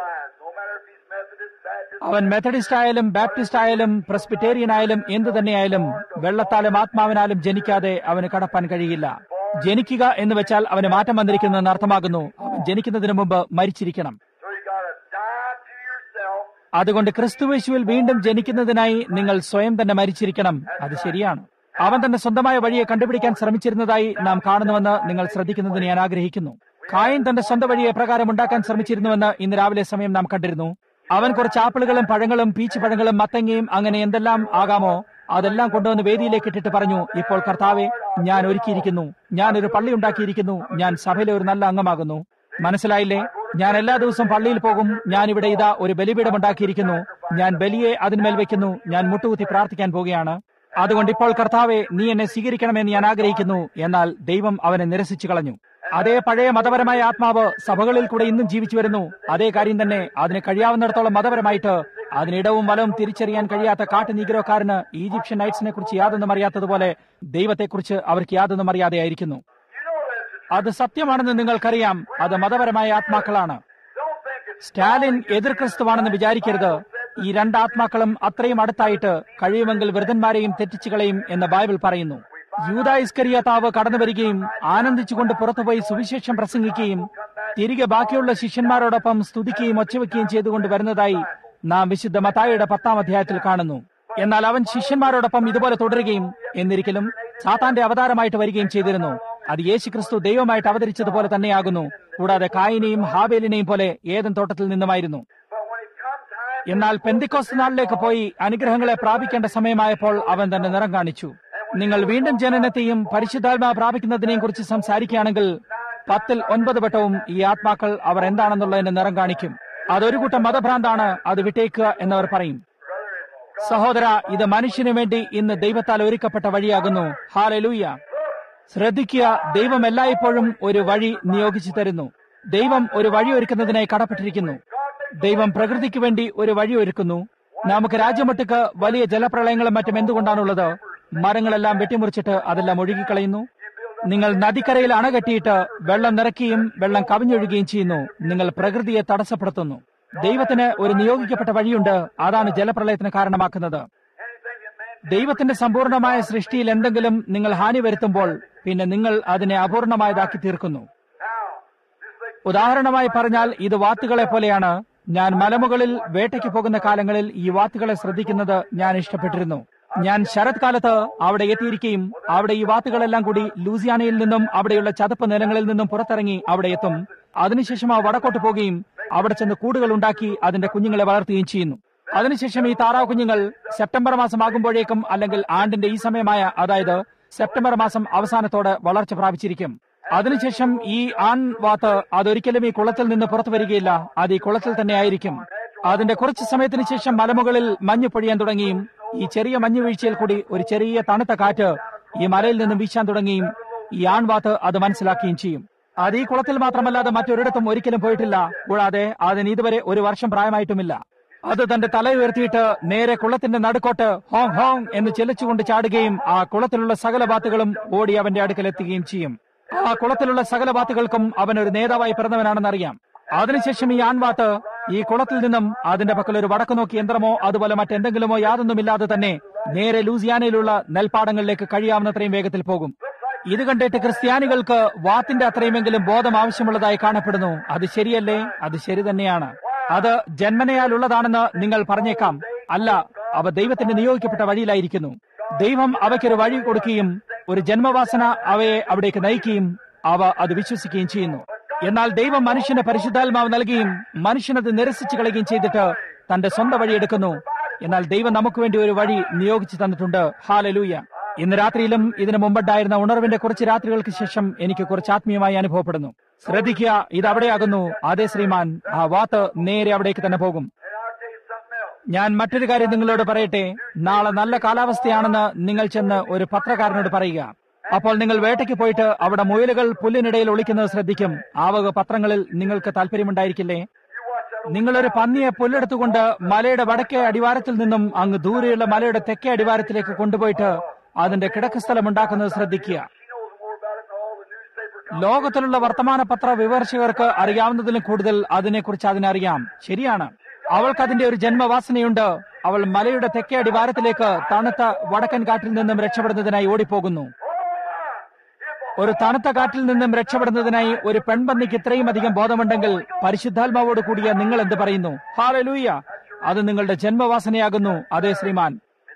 അവൻ മെത്തഡിസ്റ്റ് ആയാലും ബാപ്റ്റിസ്റ്റ് ആയാലും പ്രസ്ബിറ്റേറിയൻ ആയാലും എന്തു തന്നെയായാലും വെള്ളത്താലും ആത്മാവിനാലും ജനിക്കാതെ അവന് കടപ്പാൻ കഴിയില്ല. ജനിക്കുക എന്ന് വെച്ചാൽ അവന് മാറ്റം വന്നിരിക്കുന്നതെന്ന് അർത്ഥമാകുന്നു. അവൻ ജനിക്കുന്നതിന് മുമ്പ് മരിച്ചിരിക്കണം. അതുകൊണ്ട് ക്രിസ്തുവേശുവിൽ വീണ്ടും ജനിക്കുന്നതിനായി നിങ്ങൾ സ്വയം തന്നെ മരിച്ചിരിക്കണം. അത് ശരിയാണ്. അവൻ തന്റെ സ്വന്തമായ വഴിയെ കണ്ടുപിടിക്കാൻ ശ്രമിച്ചിരുന്നതായി നാം കാണുന്നുവെന്ന് നിങ്ങൾ ശ്രദ്ധിക്കുന്നതിന് ഞാൻ ആഗ്രഹിക്കുന്നു. കായൻ തന്റെ സ്വന്തം വഴിയെ പ്രകാരം ഉണ്ടാക്കാൻ ശ്രമിച്ചിരുന്നുവെന്ന് ഇന്ന് രാവിലെ സമയം നാം കണ്ടിരുന്നു. അവൻ കുറച്ച് ആപ്പിളുകളും പഴങ്ങളും പീച്ച് പഴങ്ങളും മത്തങ്ങയും അങ്ങനെ എന്തെല്ലാം ആകാമോ അതെല്ലാം കൊണ്ടുവന്ന് വേദിയിലേക്ക് ഇട്ടിട്ട് പറഞ്ഞു, ഇപ്പോൾ കർത്താവെ, ഞാൻ ഒരുക്കിയിരിക്കുന്നു, ഞാൻ ഒരു പള്ളി ഉണ്ടാക്കിയിരിക്കുന്നു, ഞാൻ സഭയിലെ ഒരു നല്ല അംഗമാകുന്നു. മനസ്സിലായില്ലേ? ഞാൻ എല്ലാ ദിവസവും പള്ളിയിൽ പോകും. ഞാൻ ഇവിടെ ഇതാ ഒരു ബലിപീഠം ഉണ്ടാക്കിയിരിക്കുന്നു. ഞാൻ ബലിയെ അതിന്മേൽ വെക്കുന്നു. ഞാൻ മുട്ടുകുത്തി പ്രാർത്ഥിക്കാൻ പോകുകയാണ്. അതുകൊണ്ട് ഇപ്പോൾ കർത്താവെ, നീ എന്നെ സ്വീകരിക്കണമെന്ന് ഞാൻ ആഗ്രഹിക്കുന്നു. എന്നാൽ ദൈവം അവനെ നിരസിച്ചു കളഞ്ഞു. അതേ പഴയ മതപരമായ ആത്മാവ് സഭകളിൽ കൂടെ ഇന്നും ജീവിച്ചു വരുന്നു. അതേ കാര്യം തന്നെ. അതിന് കഴിയാവുന്നിടത്തോളം മതപരമായിട്ട് അതിനിടവും വലവും തിരിച്ചറിയാൻ കഴിയാത്ത കാട്ടു നീഗ്രോക്കാരന് ഈജിപ്ഷ്യൻ നൈറ്റ്സിനെ കുറിച്ച് യാതൊന്നും അറിയാത്തതുപോലെ ദൈവത്തെക്കുറിച്ച് അവർക്ക് യാതൊന്നും അറിയാതെയായിരിക്കുന്നു. അത് സത്യമാണെന്ന് നിങ്ങൾക്കറിയാം. അത് മതപരമായ ആത്മാക്കളാണ്. സ്റ്റാലിൻ എതിർ ക്രിസ്തുവാണെന്ന് വിചാരിക്കരുത്. ഈ രണ്ട് ആത്മാക്കളും അത്രയും അടുത്തായിട്ട് കഴിയുമെങ്കിൽ വൃദ്ധന്മാരെയും തെറ്റിച്ചുകളയും എന്ന് ബൈബിൾ പറയുന്നു. യൂദാ ഇസ്കറിയോത്താവ് കടന്നു വരികയും ആനന്ദിച്ചുകൊണ്ട് പുറത്തുപോയി സുവിശേഷം പ്രസംഗിക്കുകയും തിരികെ ബാക്കിയുള്ള ശിഷ്യന്മാരോടൊപ്പം സ്തുതിക്കുകയും ഒച്ചവെക്കുകയും ചെയ്തുകൊണ്ട് വരുന്നതായി നാം വിശുദ്ധ മത്തായിയുടെ പത്താം അധ്യായത്തിൽ കാണുന്നു. എന്നാൽ അവൻ ശിഷ്യന്മാരോടൊപ്പം ഇതുപോലെ തുടരുകയും എന്നിരിക്കലും സാത്താന്റെ അവതാരമായിട്ട് വരികയും ചെയ്തിരുന്നു. അത് യേശുക്രിസ്തു ദൈവമായിട്ട് അവതരിച്ചതുപോലെ തന്നെയാകുന്നു. കൂടാതെ കായിനെയും ഹാബേലിനെയും പോലെ ഏദൻ തോട്ടത്തിൽ നിന്നുമായിരുന്നു. എന്നാൽ പെന്തിക്കോസ്ത് നാളിലേക്ക് പോയി അനുഗ്രഹങ്ങളെ പ്രാപിക്കേണ്ട സമയമായപ്പോൾ അവൻ തന്നെ നിറം കാണിച്ചു. നിങ്ങൾ വീണ്ടും ജനനത്തെയും പരിശുദ്ധാത്മാ പ്രാപിക്കുന്നതിനെയും കുറിച്ച് സംസാരിക്കുകയാണെങ്കിൽ പത്തിൽ ഒൻപത് വട്ടവും ഈ ആത്മാക്കൾ അവർ എന്താണെന്നുള്ളതിന്റെ നിറം കാണിക്കും. അതൊരു കൂട്ടം മതഭ്രാന്താണ്, അത് വിട്ടേക്കുക എന്നവർ പറയും. സഹോദര, ഇത് മനുഷ്യനു വേണ്ടി ഇന്ന് ദൈവത്താൽ ഒരുക്കപ്പെട്ട വഴിയാകുന്നു. ഹല്ലേലൂയ. ശ്രദ്ധിക്കുക, ദൈവം എല്ലായ്പ്പോഴും ഒരു വഴി നിയോഗിച്ചു തരുന്നു. ദൈവം ഒരു വഴി ഒരുക്കുന്നതിനായി കടപ്പെട്ടിരിക്കുന്നു. ദൈവം പ്രകൃതിക്ക് വേണ്ടി ഒരു വഴി ഒരുക്കുന്നു. നമുക്ക് രാജ്യമൊട്ടുക്ക് വലിയ ജലപ്രളയങ്ങളും മറ്റും എന്തുകൊണ്ടാണുള്ളത്? മരങ്ങളെല്ലാം വെട്ടിമുറിച്ചിട്ട് അതെല്ലാം ഒഴുകിക്കളയുന്നു. നിങ്ങൾ നദിക്കരയിൽ അണ കെട്ടിയിട്ട് വെള്ളം നിറയ്ക്കുകയും വെള്ളം കവിഞ്ഞൊഴുകുകയും ചെയ്യുന്നു. നിങ്ങൾ പ്രകൃതിയെ തടസ്സപ്പെടുത്തുന്നു. ദൈവത്തിന് ഒരു നിയോഗിക്കപ്പെട്ട വഴിയുണ്ട്. അതാണ് ജലപ്രളയത്തിന് കാരണമാക്കുന്നത്. ദൈവത്തിന്റെ സമ്പൂർണമായ സൃഷ്ടിയിൽ എന്തെങ്കിലും നിങ്ങൾ ഹാനി വരുത്തുമ്പോൾ പിന്നെ നിങ്ങൾ അതിനെ അപൂർണമായതാക്കി തീർക്കുന്നു. ഉദാഹരണമായി പറഞ്ഞാൽ ഇത് വാത്തുകളെ പോലെയാണ്. ഞാൻ മലമുകളിൽ വേട്ടയ്ക്ക് പോകുന്ന കാലങ്ങളിൽ ഈ വാത്തുകളെ ശ്രദ്ധിക്കുന്നത് ഞാൻ ഇഷ്ടപ്പെട്ടിരുന്നു. ഞാൻ ശരത് കാലത്ത് അവിടെ എത്തിയിരിക്കുകയും അവിടെ ഈ വാത്തുകളെല്ലാം കൂടി ലൂസിയാനയിൽ നിന്നും അവിടെയുള്ള ചതുപ്പ് നിലങ്ങളിൽ നിന്നും പുറത്തിറങ്ങി അവിടെ എത്തും. അതിനുശേഷം ആ വടക്കോട്ട് പോകുകയും അവിടെ ചെന്ന് കൂടുകൾ ഉണ്ടാക്കി അതിന്റെ കുഞ്ഞുങ്ങളെ വളർത്തുകയും ചെയ്യുന്നു. അതിനുശേഷം ഈ താറാവ് കുഞ്ഞുങ്ങൾ സെപ്റ്റംബർ മാസം ആകുമ്പോഴേക്കും അല്ലെങ്കിൽ ആണ്ടിന്റെ ഈ സമയമായ അതായത് സെപ്റ്റംബർ മാസം അവസാനത്തോടെ വളർച്ച പ്രാപിച്ചിരിക്കും. അതിനുശേഷം ഈ ആൺ വാത്ത് അതൊരിക്കലും ഈ കുളത്തിൽ നിന്ന് പുറത്തു വരികയില്ല. അത് ഈ കുളത്തിൽ തന്നെ ആയിരിക്കും. അതിന്റെ കുറച്ചു സമയത്തിന് ശേഷം മലമുകളിൽ മഞ്ഞ് പൊഴിയാൻ തുടങ്ങിയും ഈ ചെറിയ മഞ്ഞ് വീഴ്ചയിൽ കൂടി ഒരു ചെറിയ തണുത്ത കാറ്റ് ഈ മലയിൽ നിന്നും വീശാൻ തുടങ്ങിയും ഈ ആൺവാത്ത് അത് മനസ്സിലാക്കുകയും ചെയ്യും. അത് ഈ കുളത്തിൽ മാത്രമല്ലാതെ മറ്റൊരിടത്തും ഒരിക്കലും പോയിട്ടില്ല. കൂടാതെ അതിന് ഇതുവരെ ഒരു വർഷം പ്രായമായിട്ടുമില്ല. അത് തന്റെ തല ഉയർത്തിയിട്ട് നേരെ കുളത്തിന്റെ നടുക്കോട്ട് ഹോങ് ഹോങ് എന്ന് ചെലിച്ചുകൊണ്ട് ചാടുകയും ആ കുളത്തിലുള്ള സകല വാത്തുകളും ഓടി അവന്റെ അടുക്കലെത്തുകയും ചെയ്യും. ആ കുളത്തിലുള്ള സകല വാത്തുകൾക്കും അവൻ ഒരു നേതാവായി പിറന്നവനാണെന്നറിയാം. അതിനുശേഷം ഈ ആൺവാത്ത് ഈ കുളത്തിൽ നിന്നും അതിന്റെ പക്കൽ ഒരു വടക്കു നോക്കി യന്ത്രമോ അതുപോലെ മറ്റെന്തെങ്കിലുമോ യാതൊന്നുമില്ലാതെ തന്നെ നേരെ ലൂസിയാനയിലുള്ള നെൽപ്പാടങ്ങളിലേക്ക് കഴിയാവുന്നത്രയും വേഗത്തിൽ പോകും. ഇത് കണ്ടിട്ട് ക്രിസ്ത്യാനികൾക്ക് വാത്തിന്റെ അത്രയുമെങ്കിലും ബോധം ആവശ്യമുള്ളതായി കാണപ്പെടുന്നു. അത് ശരിയല്ലേ? അത് ശരി തന്നെയാണ്. അത് ജന്മനയാലുള്ളതാണെന്ന് നിങ്ങൾ പറഞ്ഞേക്കാം. അല്ല, അവ ദൈവത്തിന്റെ നിയോഗിക്കപ്പെട്ട വഴിയിലായിരിക്കുന്നു. ദൈവം അവയ്ക്കൊരു വഴി കൊടുക്കുകയും ഒരു ജന്മവാസന അവയെ അവിടേക്ക് നയിക്കുകയും അവ അത് വിശ്വസിക്കുകയും ചെയ്യുന്നു. എന്നാൽ ദൈവം മനുഷ്യന് പരിശുദ്ധാത്മാവ് നൽകുകയും മനുഷ്യനത് നിരസിച്ചു കളയുകയും ചെയ്തിട്ട് തന്റെ സ്വന്തം വഴി എടുക്കുന്നു. എന്നാൽ ദൈവം നമുക്ക് വേണ്ടി ഒരു വഴി നിയോഗിച്ചു തന്നിട്ടുണ്ട്. ഹാലലൂയ. ഇന്ന് രാത്രിയിലും ഇതിനു മുമ്പുണ്ടായിരുന്ന ഉണർവിന്റെ കുറച്ച് രാത്രികൾക്ക് ശേഷം എനിക്ക് കുറച്ച് ആത്മീയമായി അനുഭവപ്പെടുന്നു. ശ്രദ്ധിക്കുക, ഇത് അവിടെയാകുന്നു. അതേ ശ്രീമാൻ, ആ വാത്ത് നേരെ അവിടേക്ക് തന്നെ പോകും. ഞാൻ മറ്റൊരു കാര്യം നിങ്ങളോട് പറയട്ടെ. നാളെ നല്ല കാലാവസ്ഥയാണെന്ന് നിങ്ങൾ ചെന്ന് ഒരു പത്രക്കാരനോട് പറയുക. അപ്പോൾ നിങ്ങൾ വേട്ടയ്ക്ക് പോയിട്ട് അവിടെ മുയലുകൾ പുല്ലിനിടയിൽ ഒളിക്കുന്നത് ശ്രദ്ധിക്കും. ആ വക പത്രങ്ങളിൽ നിങ്ങൾക്ക് താല്പര്യമുണ്ടായിരിക്കില്ലേ? നിങ്ങളൊരു പന്നിയെ പുല്ലെടുത്തുകൊണ്ട് മലയുടെ വടക്കേ അടിവാരത്തിൽ നിന്നും അങ്ങ് ദൂരെയുള്ള മലയുടെ തെക്കേ അടിവാരത്തിലേക്ക് കൊണ്ടുപോയിട്ട് അതിന്റെ കിടക്കസ്ഥലം ഉണ്ടാക്കുന്നത് ശ്രദ്ധിക്കുക. ലോകത്തിലുള്ള വർത്തമാന പത്ര വിമർശകർക്ക് അറിയാവുന്നതിലും കൂടുതൽ അതിനെക്കുറിച്ച് അതിനറിയാം. ശരിയാണ്. അവൾക്ക് അതിന്റെ ഒരു ജന്മവാസനയുണ്ട്. അവൾ മലയുടെ തെക്കേ അടിവാരത്തിലേക്ക് തണുത്ത വടക്കൻ കാറ്റിൽ നിന്നും രക്ഷപ്പെടുന്നതിനായി ഓടിപ്പോകുന്നു. ഒരു തണുത്ത കാറ്റിൽ നിന്നും രക്ഷപ്പെടുന്നതിനായി ഒരു പെൺപന്നിക്ക് ഇത്രയും അധികം ബോധമുണ്ടെങ്കിൽ പരിശുദ്ധാത്മാവോട് കൂടിയ നിങ്ങൾ എന്ത് പറയുന്നു? ഹല്ലേലൂയ. അത് നിങ്ങളുടെ ജന്മവാസനയാകുന്നു. അതേ ശ്രീമാൻ,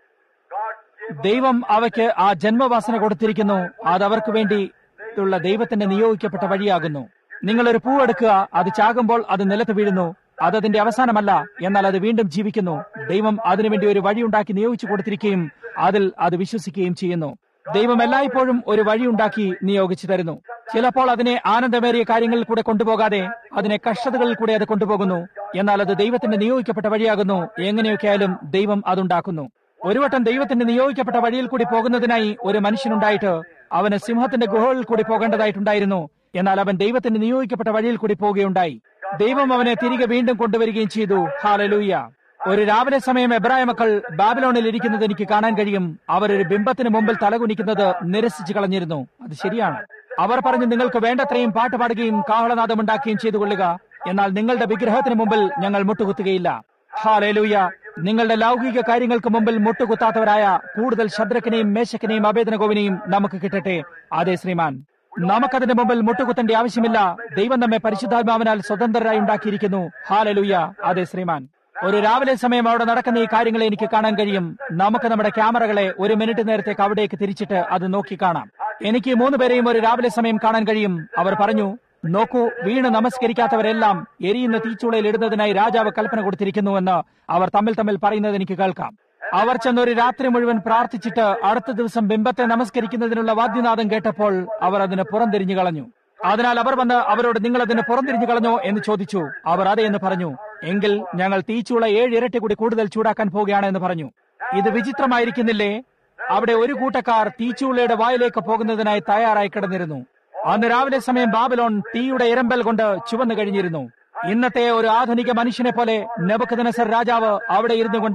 ദൈവം അവയ്ക്ക് ആ ജന്മവാസന കൊടുത്തിരിക്കുന്നു. അത് അവർക്ക് വേണ്ടിയുള്ള ദൈവത്തിന്റെ നിയോഗിക്കപ്പെട്ട വഴിയാകുന്നു. നിങ്ങളൊരു പൂവെടുക്കുക, അത് ചാകുമ്പോൾ അത് നിലത്ത് വീഴുന്നു. അതതിന്റെ അവസാനമല്ല, എന്നാൽ അത് വീണ്ടും ജീവിക്കുന്നു. ദൈവം അതിനുവേണ്ടി ഒരു വഴിയുണ്ടാക്കി നിയോഗിച്ചു കൊടുത്തിരിക്കുകയും അതിൽ അത് വിശ്വസിക്കുകയും ചെയ്യുന്നു. ദൈവം എല്ലായ്പ്പോഴും ഒരു വഴിയുണ്ടാക്കി നിയോഗിച്ചു തരുന്നു. ചിലപ്പോൾ അതിനെ ആനന്ദമേറിയ കാര്യങ്ങളിൽ കൂടെ കൊണ്ടുപോകാതെ അതിനെ കഷ്ടതകളിൽ കൂടെ അത് കൊണ്ടുപോകുന്നു. എന്നാൽ അത് ദൈവത്തിന്റെ നിയോഗിക്കപ്പെട്ട വഴിയാകുന്നു. എങ്ങനെയൊക്കെയായാലും ദൈവം അതുണ്ടാക്കുന്നു. ഒരു വട്ടം ദൈവത്തിന്റെ നിയോഗിക്കപ്പെട്ട വഴിയിൽ കൂടി പോകുന്നതിനായി ഒരു മനുഷ്യനുണ്ടായിട്ട് അവന് സിംഹത്തിന്റെ ഗുഹകളിൽ കൂടി പോകേണ്ടതായിട്ടുണ്ടായിരുന്നു. എന്നാൽ അവൻ ദൈവത്തിന്റെ നിയോഗിക്കപ്പെട്ട വഴിയിൽ കൂടി പോവുകയുണ്ടായി. ദൈവം അവനെ തിരികെ വീണ്ടും കൊണ്ടുവരികയും ചെയ്തു. ഹല്ലേലൂയ. ഒരു രാവിലെ സമയം എബ്രായ മക്കൾ ബാബിലോണിൽ ഇരിക്കുന്നത് എനിക്ക് കാണാൻ കഴിയും. അവരൊരു ബിംബത്തിന് മുമ്പിൽ തലകുനിക്കുന്നത് നിരസിച്ചു കളഞ്ഞിരുന്നു. അത് ശരിയാണ്. അവർ പറഞ്ഞു, നിങ്ങൾക്ക് വേണ്ടത്രയും പാട്ട് പാടുകയും കാഹളനാദം ഉണ്ടാക്കുകയും ചെയ്തു കൊള്ളുക, എന്നാൽ നിങ്ങളുടെ വിഗ്രഹത്തിന് മുമ്പിൽ ഞങ്ങൾ മുട്ടുകുത്തുകയില്ല. ഹല്ലേലൂയ. നിങ്ങളുടെ ലൗകിക കാര്യങ്ങൾക്ക് മുമ്പിൽ മുട്ടുകുത്താത്തവരായ കൂടുതൽ ശദ്രക്കിനെയും മേശക്കിനെയും അബേദ്നെഗോവിനെയും നമുക്ക് കിട്ടട്ടെ. അതേ ശ്രീമാൻ, നമുക്കതിന്റെ മുമ്പിൽ മുട്ടുകുത്തേണ്ട ആവശ്യമില്ല. ദൈവം നമ്മെ പരിശുദ്ധാത്മാവിനാൽ സ്വതന്ത്രരായി ഉണ്ടാക്കിയിരിക്കുന്നു. ഹല്ലേലൂയ. അതേ ശ്രീമാൻ. ഒരു രാവിലെ സമയം അവിടെ നടക്കുന്ന ഈ കാര്യങ്ങളെ എനിക്ക് കാണാൻ കഴിയും. നമുക്ക് നമ്മുടെ ക്യാമറകളെ ഒരു മിനിറ്റ് നേരത്തേക്ക് അവിടേക്ക് തിരിച്ചിട്ട് അത് നോക്കി കാണാം. എനിക്ക് മൂന്ന് പേരെയും ഒരു രാവിലെ സമയം കാണാൻ കഴിയും. അവർ പറഞ്ഞു, നോക്കൂ, വീണ് നമസ്കരിക്കാത്തവരെല്ലാം എരിയുന്ന തീച്ചൂളയിൽ ഇടുന്നതിനായി രാജാവ് കൽപ്പന കൊടുത്തിരിക്കുന്നുവെന്ന് അവർ തമ്മിൽ തമ്മിൽ പറയുന്നത് എനിക്ക് കേൾക്കാം. അവർ ചെന്നൊരു രാത്രി മുഴുവൻ പ്രാർത്ഥിച്ചിട്ട് അടുത്ത ദിവസം ബിംബത്തെ നമസ്കരിക്കുന്നതിനുള്ള വാദ്യനാദം കേട്ടപ്പോൾ അവർ അതിന് പുറംതിരിഞ്ഞു കളഞ്ഞു. അതിനാൽ അവർ വന്ന് അവരോട്, നിങ്ങൾ അതിന് പുറംതിരിഞ്ഞു കളഞ്ഞോ എന്ന് ചോദിച്ചു. അവർ അതെ എന്ന് പറഞ്ഞു. എങ്കിൽ ഞങ്ങൾ തീച്ചൂള ഏഴ് ഇരട്ടി കൂടി കൂടുതൽ ചൂടാക്കാൻ പോവുകയാണ് എന്ന് പറഞ്ഞു. ഇത് വിചിത്രമായിരിക്കുന്നില്ലേ? അവിടെ ഒരു കൂട്ടക്കാർ തീച്ചൂളയുടെ വായിലേക്ക് പോകുന്നതിനായി തയ്യാറായി കിടന്നിരുന്നു. അന്ന് രാവിലെ സമയം ബാബിലോൺ തീയുടെ ഇരമ്പൽ കൊണ്ട് ചുവന്നു കഴിഞ്ഞിരുന്നു. ഇന്നത്തെ ഒരു ആധുനിക മനുഷ്യനെ പോലെ നെബൂഖദ്നേസർ രാജാവ് അവിടെ ഇരുന്നു കൊണ്ട്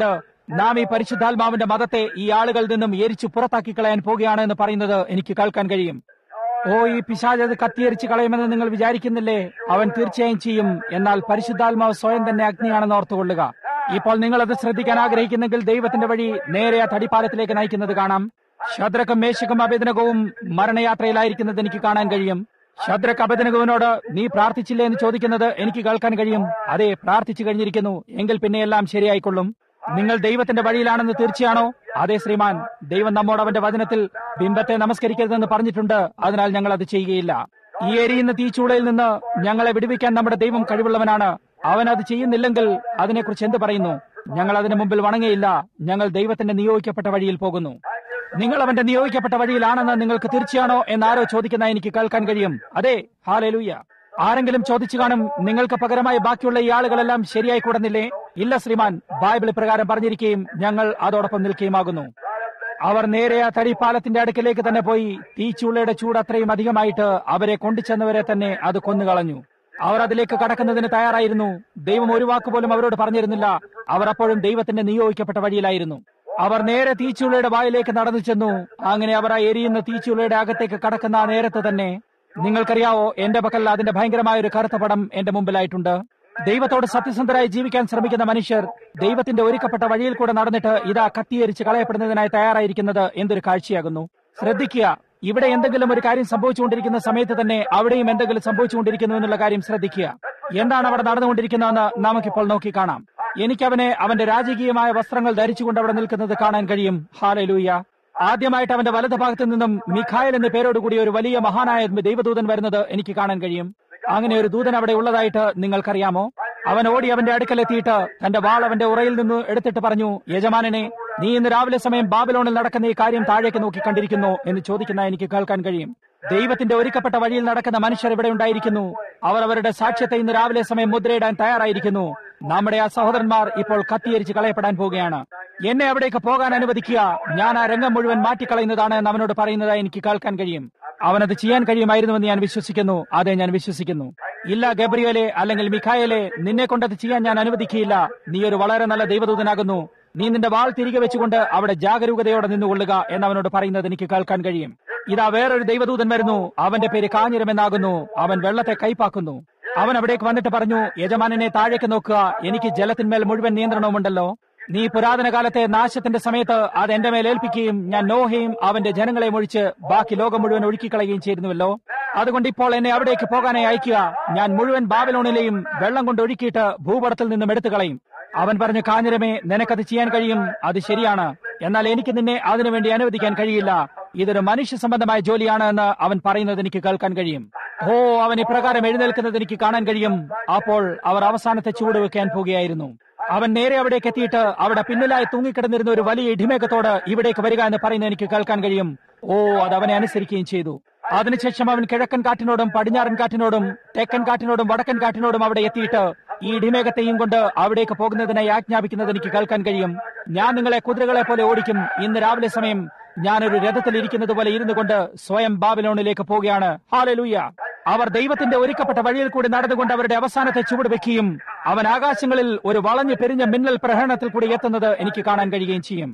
നാം ഈ പരിശുദ്ധാത്മാവിന്റെ മതത്തെ ഈ ആളുകളിൽ നിന്നും എരിച്ചു പുറത്താക്കി കളയാൻ പോകുകയാണ് എന്ന് പറയുന്നത് എനിക്ക് കേൾക്കാൻ കഴിയും. ഓ, ഈ പിശാച് അത് കത്തിയെരിച്ച് കളയുമെന്ന് നിങ്ങൾ വിചാരിക്കുന്നില്ലേ? അവൻ തീർച്ചയായും ചെയ്യും. എന്നാൽ പരിശുദ്ധാത്മാവ് സ്വയം തന്നെ അഗ്നിയാണെന്ന് ഓർത്തുകൊള്ളുക. ഇപ്പോൾ നിങ്ങൾ അത് ശ്രദ്ധിക്കാൻ ആഗ്രഹിക്കുന്നെങ്കിൽ ദൈവത്തിന്റെ വഴി നേരെ ആ തടിപ്പാലത്തിലേക്ക് നയിക്കുന്നത് കാണാം. ശദ്രക്കും മേശക്കും അബേദ്നെഗോവും മരണയാത്രയിലായിരിക്കുന്നത് എനിക്ക് കാണാൻ കഴിയും. ശദ്രക്ക് അബേദ്നെഗോവിനോട് നീ പ്രാർത്ഥിച്ചില്ലേ എന്ന് ചോദിക്കുന്നത് എനിക്ക് കേൾക്കാൻ കഴിയും. അതെ, പ്രാർത്ഥിച്ചു കഴിഞ്ഞിരിക്കുന്നു. എങ്കിൽ പിന്നെ എല്ലാം ശരിയായിക്കൊള്ളും. നിങ്ങൾ ദൈവത്തിന്റെ വഴിയിലാണെന്ന് തീർച്ചയാണോ? അതെ ശ്രീമാൻ, ദൈവം നമ്മോട് അവന്റെ വചനത്തിൽ ബിംബത്തെ നമസ്കരിക്കരുതെന്ന് പറഞ്ഞിട്ടുണ്ട്. അതിനാൽ ഞങ്ങൾ അത് ചെയ്യുകയില്ല. ഈ എരിയുന്ന തീച്ചൂളയിൽ നിന്ന് ഞങ്ങളെ വിടുവിക്കാൻ നമ്മുടെ ദൈവം കഴിവുള്ളവനാണ്. അവൻ അത് ചെയ്യുന്നില്ലെങ്കിൽ അതിനെക്കുറിച്ച് എന്ത് പറയുന്നു? ഞങ്ങൾ അതിന് മുമ്പിൽ വണങ്ങയില്ല. ഞങ്ങൾ ദൈവത്തിന്റെ നിയോഗിക്കപ്പെട്ട വഴിയിൽ പോകുന്നു. നിങ്ങൾ അവന്റെ നിയോഗിക്കപ്പെട്ട വഴിയിലാണെന്ന് നിങ്ങൾക്ക് തീർച്ചയാണോ എന്നാരോ ചോദിക്കുന്ന എനിക്ക് കേൾക്കാൻ കഴിയും. അതെ, ഹല്ലേലൂയ. ആരെങ്കിലും ചോദിച്ചു കാണും, നിങ്ങൾക്ക് പകരമായി ബാക്കിയുള്ള ഈ ആളുകളെല്ലാം ശരിയായി കൂടുന്നില്ലേ? ഇല്ല ശ്രീമാൻ, ബൈബിൾ പ്രകാരം പറഞ്ഞിരിക്കുകയും ഞങ്ങൾ അതോടൊപ്പം നിൽക്കുകയുമാകുന്നു. അവർ നേരെ ആ തടിപ്പാലത്തിന്റെ അടുക്കലേക്ക് തന്നെ പോയി. തീച്ചൂളയുടെ ചൂട് അത്രയും അധികമായിട്ട് അവരെ കൊണ്ടുചെന്നവരെ തന്നെ അത് കൊന്നുകളഞ്ഞു. അവർ അതിലേക്ക് കടക്കുന്നതിന് തയ്യാറായിരുന്നു. ദൈവം ഒരു വാക്കുപോലും അവരോട് പറഞ്ഞിരുന്നില്ല. അവർ അപ്പോഴും ദൈവത്തിന്റെ നിയോഗിക്കപ്പെട്ട വഴിയിലായിരുന്നു. അവർ നേരെ തീച്ചൂളയുടെ വായിലേക്ക് നടന്നു ചെന്നു. അങ്ങനെ അവർ ആ എരിയുന്ന തീച്ചൂളയുടെ അകത്തേക്ക് കടക്കുന്ന ആ നേരത്ത് തന്നെ, നിങ്ങൾക്കറിയാവോ, എന്റെ പക്കൽ അതിന്റെ ഭയങ്കരമായ ഒരു കറുത്ത പടം എന്റെ മുമ്പിലായിട്ടുണ്ട്. ദൈവത്തോട് സത്യസന്ധരായി ജീവിക്കാൻ ശ്രമിക്കുന്ന മനുഷ്യർ ദൈവത്തിന്റെ ഒരുക്കപ്പെട്ട വഴിയിൽ കൂടെ നടന്നിട്ട് ഇതാ കത്തിയരിച്ച് കളയപ്പെടുന്നതിനായി തയ്യാറായിരിക്കുന്നത് എന്തൊരു കാഴ്ചയാകുന്നു. ശ്രദ്ധിക്കുക, ഇവിടെ എന്തെങ്കിലും ഒരു കാര്യം സംഭവിച്ചുകൊണ്ടിരിക്കുന്ന സമയത്ത് തന്നെ അവിടെയും എന്തെങ്കിലും സംഭവിച്ചുകൊണ്ടിരിക്കുന്നു എന്നുള്ള കാര്യം ശ്രദ്ധിക്കുക. എന്താണ് അവിടെ നടന്നുകൊണ്ടിരിക്കുന്നതെന്ന് നമുക്കിപ്പോൾ നോക്കിക്കാണാം. എനിക്കവനെ അവന്റെ രാജകീയമായ വസ്ത്രങ്ങൾ ധരിച്ചുകൊണ്ട് അവിടെ നിൽക്കുന്നത് കാണാൻ കഴിയും. ഹല്ലേലൂയ. ആദ്യമായിട്ട് അവന്റെ വലതുഭാഗത്തു നിന്നും മിഖായേൽ എന്ന പേരോടുകൂടി ഒരു വലിയ മഹാനായ ദൈവദൂതൻ വരുന്നത് എനിക്ക് കാണാൻ കഴിയും. അങ്ങനെ ഒരു ദൂതൻ അവിടെ ഉള്ളതായിട്ട് നിങ്ങൾക്കറിയാമോ? അവൻ ഓടി അവന്റെ അടുക്കലെത്തിയിട്ട് തന്റെ വാൾ അവന്റെ ഉറയിൽ നിന്ന് എടുത്തിട്ട് പറഞ്ഞു, യജമാനനെ, നീ ഇന്ന് രാവിലെ സമയം ബാബിലോണിൽ നടക്കുന്ന ഈ കാര്യം താഴേക്ക് നോക്കി കണ്ടിരിക്കുന്നു എന്ന് ചോദിക്കുന്ന എനിക്ക് കേൾക്കാൻ കഴിയും. ദൈവത്തിന്റെ ഒരുക്കപ്പെട്ട വഴിയിൽ നടക്കുന്ന മനുഷ്യർ ഇവിടെ ഉണ്ടായിരിക്കുന്നു. അവർ അവരുടെ സാക്ഷ്യത്തെ ഇന്ന് രാവിലെ സമയം മുദ്രയിടാൻ തയ്യാറായിരിക്കുന്നു. നമ്മുടെ ആ സഹോദരന്മാർ ഇപ്പോൾ കത്തിയരിച്ച് കളയപ്പെടാൻ പോവുകയാണ്. എന്നെ അവിടേക്ക് പോകാൻ അനുവദിക്കുക. ഞാൻ ആ രംഗം മുഴുവൻ മാറ്റിക്കളയുന്നതാണ് എന്ന് അവനോട് പറയുന്നതായി എനിക്ക് കേൾക്കാൻ കഴിയും. അവനത് ചെയ്യാൻ കഴിയുമായിരുന്നുവെന്ന് ഞാൻ വിശ്വസിക്കുന്നു. അതെ, ഞാൻ വിശ്വസിക്കുന്നു. ഇല്ല ഗബ്രിയേലേ, അല്ലെങ്കിൽ മിഖായേലേ, നിന്നെ കൊണ്ടത് ചെയ്യാൻ ഞാൻ അനുവദിക്കുകയില്ല. നീ ഒരു വളരെ നല്ല ദൈവദൂതനാകുന്നു. നീ നിന്റെ വാൾ തിരികെ വെച്ചുകൊണ്ട് അവിടെ ജാഗരൂകതയോടെ നിന്നുകൊള്ളുക എന്ന് അവനോട് പറയുന്നത് എനിക്ക് കേൾക്കാൻ കഴിയും. ഇതാ വേറൊരു ദൈവദൂതൻ വരുന്നു. അവന്റെ പേര് കാഞ്ഞിരമെന്നാകുന്നു. അവൻ വെള്ളത്തെ കൈപ്പാക്കുന്നു. അവൻ അവിടേക്ക് വന്നിട്ട് പറഞ്ഞു, യജമാനനെ താഴേക്ക് നോക്കുക. എനിക്ക് ജലത്തിന്മേൽ മുഴുവൻ നിയന്ത്രണവുമുണ്ടല്ലോ. നീ പുരാതന കാലത്തെ നാശത്തിന്റെ സമയത്ത് അത് എന്റെ മേൽ ഏൽപ്പിക്കുകയും ഞാൻ നോഹയും അവന്റെ ജനങ്ങളെ ഒഴിച്ച് ബാക്കി ലോകം മുഴുവൻ ഒഴുക്കിക്കളയുകയും ചെയ്തിരുന്നുവല്ലോ. അതുകൊണ്ട് ഇപ്പോൾ എന്നെ അവിടേക്ക് പോകാനായി അയക്കുക. ഞാൻ മുഴുവൻ ബാബിലോണിലെയും വെള്ളം കൊണ്ട് ഒഴുക്കിയിട്ട് ഭൂപടത്തിൽ നിന്നും എടുത്തു കളയും. അവൻ പറഞ്ഞു, കാഞ്ഞിരമേ, നിനക്കത് ചെയ്യാൻ കഴിയും. അത് ശരിയാണ്. എന്നാൽ എനിക്ക് നിന്നെ അതിനുവേണ്ടി അനുവദിക്കാൻ കഴിയില്ല. ഇതൊരു മനുഷ്യ സംബന്ധമായ ജോലിയാണ് എന്ന് അവൻ പറയുന്നത് എനിക്ക് കേൾക്കാൻ കഴിയും. ഓ, അവൻ ഇപ്രകാരം എഴുന്നേൽക്കുന്നത് എനിക്ക് കാണാൻ കഴിയും. അപ്പോൾ അവർ അവസാനത്തെ ചൂട് വെക്കാൻ പോകുകയായിരുന്നു. അവൻ നേരെ അവിടേക്ക് എത്തിയിട്ട് അവിടെ പിന്നിലായി തൂങ്ങിക്കിടന്നിരുന്ന ഒരു വലിയ ഇടിമേഘത്തോട് ഇവിടേക്ക് വരിക എന്ന് പറയുന്നത് എനിക്ക് കേൾക്കാൻ കഴിയും. ഓ, അത് അവനെ അനുസരിക്കുകയും ചെയ്തു. അതിനുശേഷം അവൻ കിഴക്കൻ കാറ്റിനോടും പടിഞ്ഞാറൻ കാറ്റിനോടും തെക്കൻ കാറ്റിനോടും വടക്കൻ കാറ്റിനോടും അവിടെ എത്തിയിട്ട് ഈ ഇടിമേഘത്തെയും കൊണ്ട് അവിടേക്ക് പോകുന്നതിനായി ആജ്ഞാപിക്കുന്നത് എനിക്ക് കേൾക്കാൻ കഴിയും. ഞാൻ നിങ്ങളെ കുതിരകളെ പോലെ ഓടിക്കും. ഇന്ന് രാവിലെ സമയം ഞാനൊരു രഥത്തിൽ ഇരിക്കുന്നത് പോലെ ഇരുന്നു കൊണ്ട് സ്വയം ബാബിലോണിലേക്ക് പോവുകയാണ്. ഹല്ലേലൂയ. അവർ ദൈവത്തിന്റെ ഒരുക്കപ്പെട്ട വഴിയിൽ കൂടി നടന്നുകൊണ്ട് അവരുടെ അവസാനത്തെ ചുവട് വെക്കുകയും അവൻ ആകാശങ്ങളിൽ ഒരു വളഞ്ഞു പെരിഞ്ഞ മിന്നൽ പ്രഹരണത്തിൽ കൂടി എത്തുന്നത് എനിക്ക് കാണാൻ കഴിയുകയും ചെയ്യും.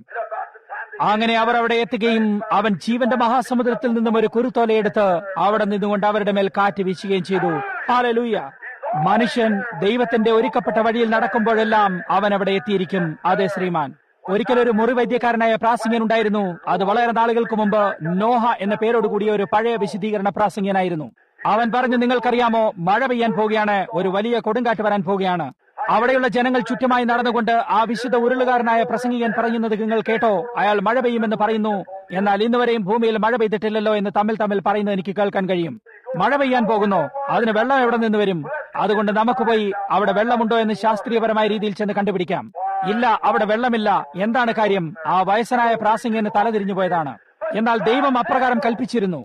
അങ്ങനെ അവർ അവിടെ എത്തുകയും അവൻ ജീവന്റെ മഹാസമുദ്രത്തിൽ നിന്നും ഒരു കുരുത്തോലയെടുത്ത് അവിടെ നിന്നുകൊണ്ട് അവരുടെ മേൽ കാറ്റ് വീശുകയും ചെയ്തു. ഹല്ലേലൂയ. മനുഷ്യൻ ദൈവത്തിന്റെ ഒരുക്കപ്പെട്ട വഴിയിൽ നടക്കുമ്പോഴെല്ലാം അവൻ അവിടെ എത്തിയിരിക്കും. അതെ ശ്രീമാൻ. ഒരിക്കലൊരു മുറിവൈദ്യക്കാരനായ പ്രാസംഗ്യൻ ഉണ്ടായിരുന്നു. അത് വളരെ നാളുകൾക്ക് മുമ്പ് നോഹ എന്ന പേരോടുകൂടിയ ഒരു പഴയ വിശദീകരണ പ്രാസംഗ്യനായിരുന്നു. അവൻ പറഞ്ഞു, നിങ്ങൾക്കറിയാമോ, മഴ പെയ്യാൻ പോവുകയാണ്. ഒരു വലിയ കൊടുങ്കാറ്റ് വരാൻ പോവുകയാണ്. അവിടെയുള്ള ജനങ്ങൾ ചുറ്റുമായി നടന്നുകൊണ്ട് ആ വിശുദ്ധ ഉരുളുകാരനായ പ്രസംഗികൻ പറയുന്നത് നിങ്ങൾ കേട്ടോ? അയാൾ മഴ പെയ്യുമെന്ന് പറയുന്നു. എന്നാൽ ഇന്നുവരെയും ഭൂമിയിൽ മഴ പെയ്തിട്ടില്ലല്ലോ എന്ന് തമ്മിൽ തമ്മിൽ പറയുന്നത് എനിക്ക് കേൾക്കാൻ കഴിയും. മഴ പെയ്യാൻ പോകുന്നു. അതിന് വെള്ളം എവിടെ നിന്ന് വരും? അതുകൊണ്ട് നമുക്ക് പോയി അവിടെ വെള്ളമുണ്ടോ എന്ന് ശാസ്ത്രീയപരമായ രീതിയിൽ ചെന്ന് കണ്ടുപിടിക്കാം. ഇല്ല, അവിടെ വെള്ളമില്ല. എന്താണ് കാര്യം? ആ വയസ്സനായ പ്രാസംഗികന് തലതിരിഞ്ഞു പോയതാണ്. എന്നാൽ ദൈവം അപ്രകാരം കൽപ്പിച്ചിരുന്നു,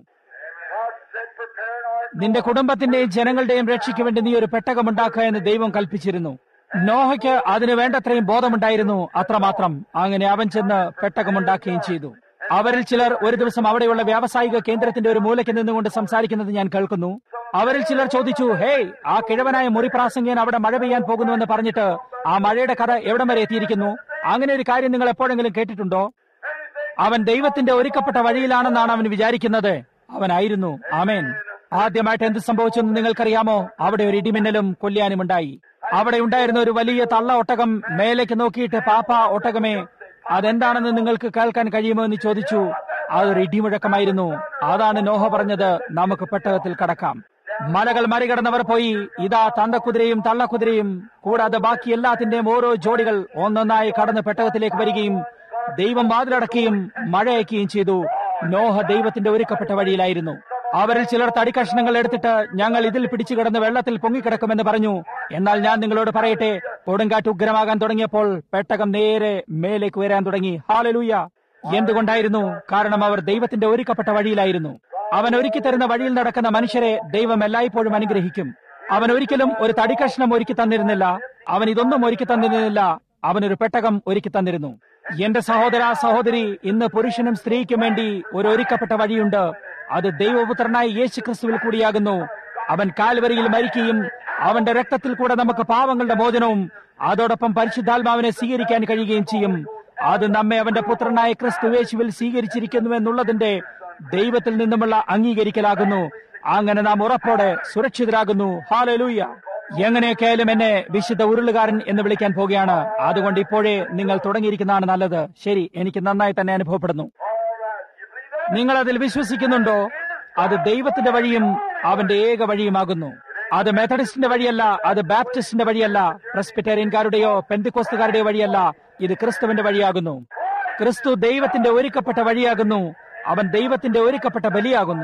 നിന്റെ കുടുംബത്തിന്റെയും ജനങ്ങളുടെയും രക്ഷയ്ക്ക് വേണ്ടി നീ ഒരു പെട്ടകമുണ്ടാക്കുക എന്ന് ദൈവം കൽപ്പിച്ചിരുന്നു. നോഹയ്ക്ക് അതിന് വേണ്ടത്രയും ബോധമുണ്ടായിരുന്നു. അത്രമാത്രം. അങ്ങനെ അവൻ ചെന്ന് പെട്ടകമുണ്ടാക്കുകയും ചെയ്തു. അവരിൽ ചിലർ ഒരു ദിവസം അവിടെയുള്ള വ്യാവസായിക കേന്ദ്രത്തിന്റെ ഒരു മൂലയ്ക്ക് നിന്നുകൊണ്ട് സംസാരിക്കുന്നത് ഞാൻ കേൾക്കുന്നു. അവരിൽ ചിലർ ചോദിച്ചു, ഹേയ്, ആ കിഴവനായ മുറിപ്രാസംഗികൻ അവിടെ മഴ പെയ്യാൻ പോകുന്നുവെന്ന് പറഞ്ഞിട്ട് ആ മഴയുടെ കഥ എവിടം വരെ എത്തിയിരിക്കുന്നു? അങ്ങനെ ഒരു കാര്യം നിങ്ങൾ എപ്പോഴെങ്കിലും കേട്ടിട്ടുണ്ടോ? അവൻ ദൈവത്തിന്റെ ഒരുക്കപ്പെട്ട വഴിയിലാണെന്നാണ് അവൻ വിചാരിക്കുന്നത്. അവനായിരുന്നു. ആമേൻ. ആദ്യമായിട്ട് എന്ത് സംഭവിച്ചെന്ന് നിങ്ങൾക്കറിയാമോ? അവിടെ ഒരു ഇടിമിന്നലും കൊല്ലിയാനും ഉണ്ടായി. അവിടെ ഉണ്ടായിരുന്ന ഒരു വലിയ തള്ള ഒട്ടകം മേലേക്ക് നോക്കിയിട്ട്, പാപ്പ ഒട്ടകമേ, അതെന്താണെന്ന് നിങ്ങൾക്ക് കേൾക്കാൻ കഴിയുമോ എന്ന് ചോദിച്ചു. അതൊരു ഇടിമുഴക്കമായിരുന്നു. അതാണ് നോഹ പറഞ്ഞത്, നമുക്ക് പെട്ടകത്തിൽ കടക്കാം. മലകൾ മറികടന്നവർ പോയി. ഇതാ തന്തക്കുതിരയും തള്ളക്കുതിരയും കൂടാതെ ബാക്കി എല്ലാത്തിന്റെയും ഓരോ ജോഡികൾ ഒന്നൊന്നായി കടന്ന് പെട്ടകത്തിലേക്ക് വരികയും ദൈവം വാതിലടക്കുകയും മഴയക്കുകയും ചെയ്തു. നോഹ ദൈവത്തിന്റെ ഒരുക്കപ്പെട്ട വഴിയിലായിരുന്നു. അവരിൽ ചിലർ തടിക്കഷ്ണങ്ങൾ എടുത്തിട്ട് ഞങ്ങൾ ഇതിൽ പിടിച്ചു കിടന്ന് വെള്ളത്തിൽ പൊങ്ങിക്കിടക്കുമെന്ന് പറഞ്ഞു. എന്നാൽ ഞാൻ നിങ്ങളോട് പറയട്ടെ, കൊടുങ്കാറ്റ് ഉഗ്രമാകാൻ തുടങ്ങിയപ്പോൾ പെട്ടകം നേരെ മേലേക്ക് ഉയരാൻ തുടങ്ങി. ഹല്ലേലൂയ! എന്തുകൊണ്ടായിരുന്നു? കാരണം അവർ ദൈവത്തിന്റെ ഒരുക്കപ്പെട്ട വഴിയിലായിരുന്നു. അവൻ ഒരുക്കി തരുന്ന വഴിയിൽ നടക്കുന്ന മനുഷ്യരെ ദൈവം എല്ലായ്പ്പോഴും അനുഗ്രഹിക്കും. അവൻ ഒരിക്കലും ഒരു തടിക്കഷ്ണം ഒരുക്കി തന്നിരുന്നില്ല. അവൻ ഇതൊന്നും ഒരുക്കി തന്നിരുന്നില്ല. അവനൊരു പെട്ടകം ഒരുക്കി തന്നിരുന്നു. എന്റെ സഹോദര സഹോദരി, ഇന്ന് പുരുഷനും സ്ത്രീക്കും വേണ്ടി ഒരു ഒരുക്കപ്പെട്ട വഴിയുണ്ട്. അത് ദൈവപുത്രനായ യേശു ക്രിസ്തുവിൽ കൂടിയാകുന്നു. അവൻ കാൽവരിയിൽ മരിക്കുകയും അവന്റെ രക്തത്തിൽ കൂടെ നമുക്ക് പാവങ്ങളുടെ മോചനവും അതോടൊപ്പം പരിശുദ്ധാത്മാവിനെ സ്വീകരിക്കാൻ കഴിയുകയും ചെയ്യും. അത് നമ്മെ അവന്റെ പുത്രനായ ക്രിസ്തു യേശുവിൽ സ്വീകരിച്ചിരിക്കുന്നു എന്നുള്ളതിന്റെ ദൈവത്തിൽ നിന്നുമുള്ള അംഗീകരിക്കലാകുന്നു. അങ്ങനെ നാം ഉറപ്പോടെ സുരക്ഷിതരാകുന്നു. ഹല്ലേലൂയ! എങ്ങനെയൊക്കെയായാലും എന്നെ വിശുദ്ധ ഉരുളുകാരൻ എന്ന് വിളിക്കാൻ പോകുകയാണ്. അതുകൊണ്ട് ഇപ്പോഴേ നിങ്ങൾ തുടങ്ങിയിരിക്കുന്നതാണ് നല്ലത്. ശരി, എനിക്ക് നന്നായി തന്നെ അനുഭവപ്പെടുന്നു. നിങ്ങൾ അതിൽ വിശ്വസിക്കുന്നുണ്ടോ? അത് ദൈവത്തിന്റെ വഴിയും അവന്റെ ഏക വഴിയുമാകുന്നു. അത് മെത്തഡിസ്റ്റിന്റെ വഴിയല്ല, അത് ബാപ്റ്റിസ്റ്റിന്റെ വഴിയല്ല, പ്രസ്ബിറ്റേറിയൻകാരുടെയോ പെന്തിക്കോസ്തുകാരുടെയോ വഴിയല്ല. ഇത് ക്രിസ്തുവിന്റെ വഴിയാകുന്നു. ക്രിസ്തു ദൈവത്തിന്റെ ഒരുക്കപ്പെട്ട വഴിയാകുന്നു. അവൻ ദൈവത്തിന്റെ ഒരുക്കപ്പെട്ട ബലിയാകുന്നു.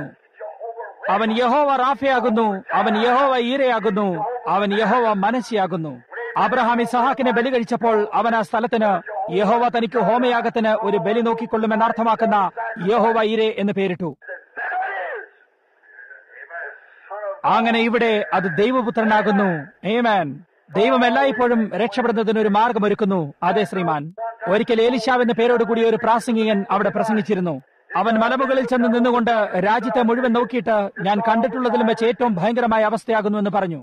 അവൻ യഹോവ റാഫയാകുന്നു. അവൻ യഹോവ ഈരയാകുന്നു. അവൻ യഹോവ മനസ്സിയാകുന്നു. അബ്രഹാം ഇസഹാക്കിനെ ബലി കഴിച്ചപ്പോൾ അവൻ ആ സ്ഥലത്തിന് യഹോവ തനിക്ക് ഹോമയാഗത്തിന് ഒരു ബലി നോക്കിക്കൊള്ളുമെന്നർത്ഥമാക്കുന്ന യഹോവ ഈരെ എന്ന് പേരിട്ടു. അങ്ങനെ ഇവിടെ അത് ദൈവപുത്രനാകുന്നു. ആമേൻ. ദൈവം എല്ലായ്പ്പോഴും രക്ഷപ്പെടുന്നതിന് ഒരു മാർഗമൊരുക്കുന്നു. അതെ ശ്രീമാൻ. ഒരിക്കൽ ഏലിശാവ് എന്ന പേരോടുകൂടി ഒരു പ്രാസംഗികൻ അവിടെ പ്രസംഗിച്ചിരുന്നു. അവൻ മലമുകളിൽ ചെന്ന് നിന്നുകൊണ്ട് രാജ്യത്തെ മുഴുവൻ നോക്കിയിട്ട്, ഞാൻ കണ്ടിട്ടുള്ളതിലും വെച്ച് ഏറ്റവും ഭയങ്കരമായ അവസ്ഥയാകുന്നു എന്ന് പറഞ്ഞു.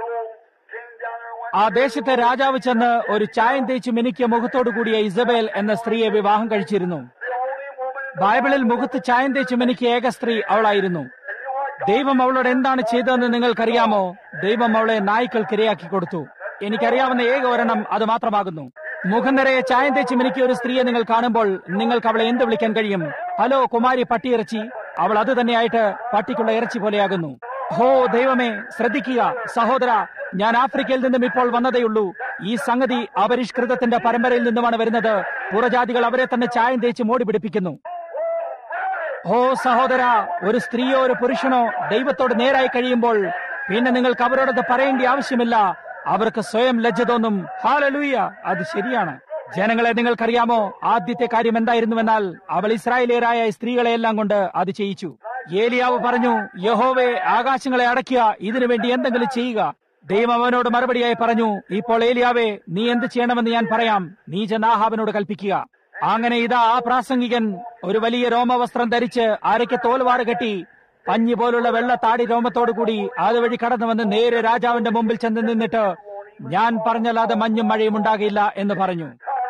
ആ ദേശത്തെ രാജാവ് ചെന്ന് ഒരു ചായം തേച്ച് മിനുക്കിയ മുഖത്തോടു കൂടിയ ഇസബേൽ എന്ന സ്ത്രീയെ വിവാഹം കഴിച്ചിരുന്നു. ബൈബിളിൽ മുഖത്ത് ചായം തേച്ച് മിനുക്കിയ ഏക സ്ത്രീ അവളായിരുന്നു. ദൈവം അവളോട് എന്താണ് ചെയ്തതെന്ന് നിങ്ങൾക്കറിയാമോ? ദൈവം അവളെ നായ്ക്കൾക്ക് ഇരയാക്കി കൊടുത്തു. എനിക്കറിയാവുന്ന ഏക ഒരെണ്ണം അത് മാത്രമാകുന്നു. മുഖം നിറയെ ചായം തേച്ച് മിനുക്കിയ ഒരു സ്ത്രീയെ നിങ്ങൾ കാണുമ്പോൾ നിങ്ങൾക്ക് അവളെ എന്ത് വിളിക്കാൻ കഴിയും? ഹലോ കുമാരി പട്ടിയിറച്ചി. അവൾ അത് തന്നെയായിട്ട് പട്ടിക്കുള്ള ഇറച്ചി പോലെയാകുന്നു. ഹോ ദൈവമേ, ശ്രദ്ധിക്കുക സഹോദര, ഞാൻ ആഫ്രിക്കയിൽ നിന്നും ഇപ്പോൾ വന്നതേയുള്ളൂ. ഈ സംഗതി അപരിഷ്കൃതത്തിന്റെ പരമ്പരയിൽ നിന്നുമാണ് വരുന്നത്. പുറജാതികൾ അവരെ തന്നെ ചായം തേച്ച് മോടി പിടിപ്പിക്കുന്നു. ഓ സഹോദര, ഒരു സ്ത്രീയോ ഒരു പുരുഷനോ ദൈവത്തോട് നേരായി കഴിയുമ്പോൾ പിന്നെ നിങ്ങൾക്ക് അവരോടത് പറയേണ്ട ആവശ്യമില്ല. അവർക്ക് സ്വയം ലജ്ജ തോന്നും. ഹല്ലേലൂയ! അത് ശരിയാണ്. ജനങ്ങളെ നിങ്ങൾക്കറിയാമോ ആദ്യത്തെ കാര്യം എന്തായിരുന്നുവെന്നാൽ അവൾ ഇസ്രായേലിയരായ സ്ത്രീകളെയെല്ലാം കൊണ്ട് അത് ചെയ്യിച്ചു. ഏലിയാവ് പറഞ്ഞു, യഹോവേ, ആകാശങ്ങളെ അടയ്ക്കുക, ഇതിനു വേണ്ടി എന്തെങ്കിലും ചെയ്യുക. ദൈവം അവനോട് മറുപടിയായി പറഞ്ഞു, ഇപ്പോൾ ഏലിയാവേ, നീ എന്ത് ചെയ്യണമെന്ന് ഞാൻ പറയാം. നീ ചെന്ന് ആഹാബിനോട് കൽപ്പിക്കുക. അങ്ങനെ ഇതാ ആ പ്രാസംഗികൻ ഒരു വലിയ രോമവസ്ത്രം ധരിച്ച് അരയ്ക്ക് തോൽവാറ് കെട്ടി പഞ്ഞി പോലുള്ള വെള്ള താടി രോമത്തോടു കൂടി അതുവഴി കടന്നു വന്ന് നേരെ രാജാവിന്റെ മുമ്പിൽ ചെന്ന് നിന്നിട്ട്, ഞാൻ പറഞ്ഞല്ലാതെ മഞ്ഞും മഴയും ഉണ്ടാകില്ല എന്ന് പറഞ്ഞു.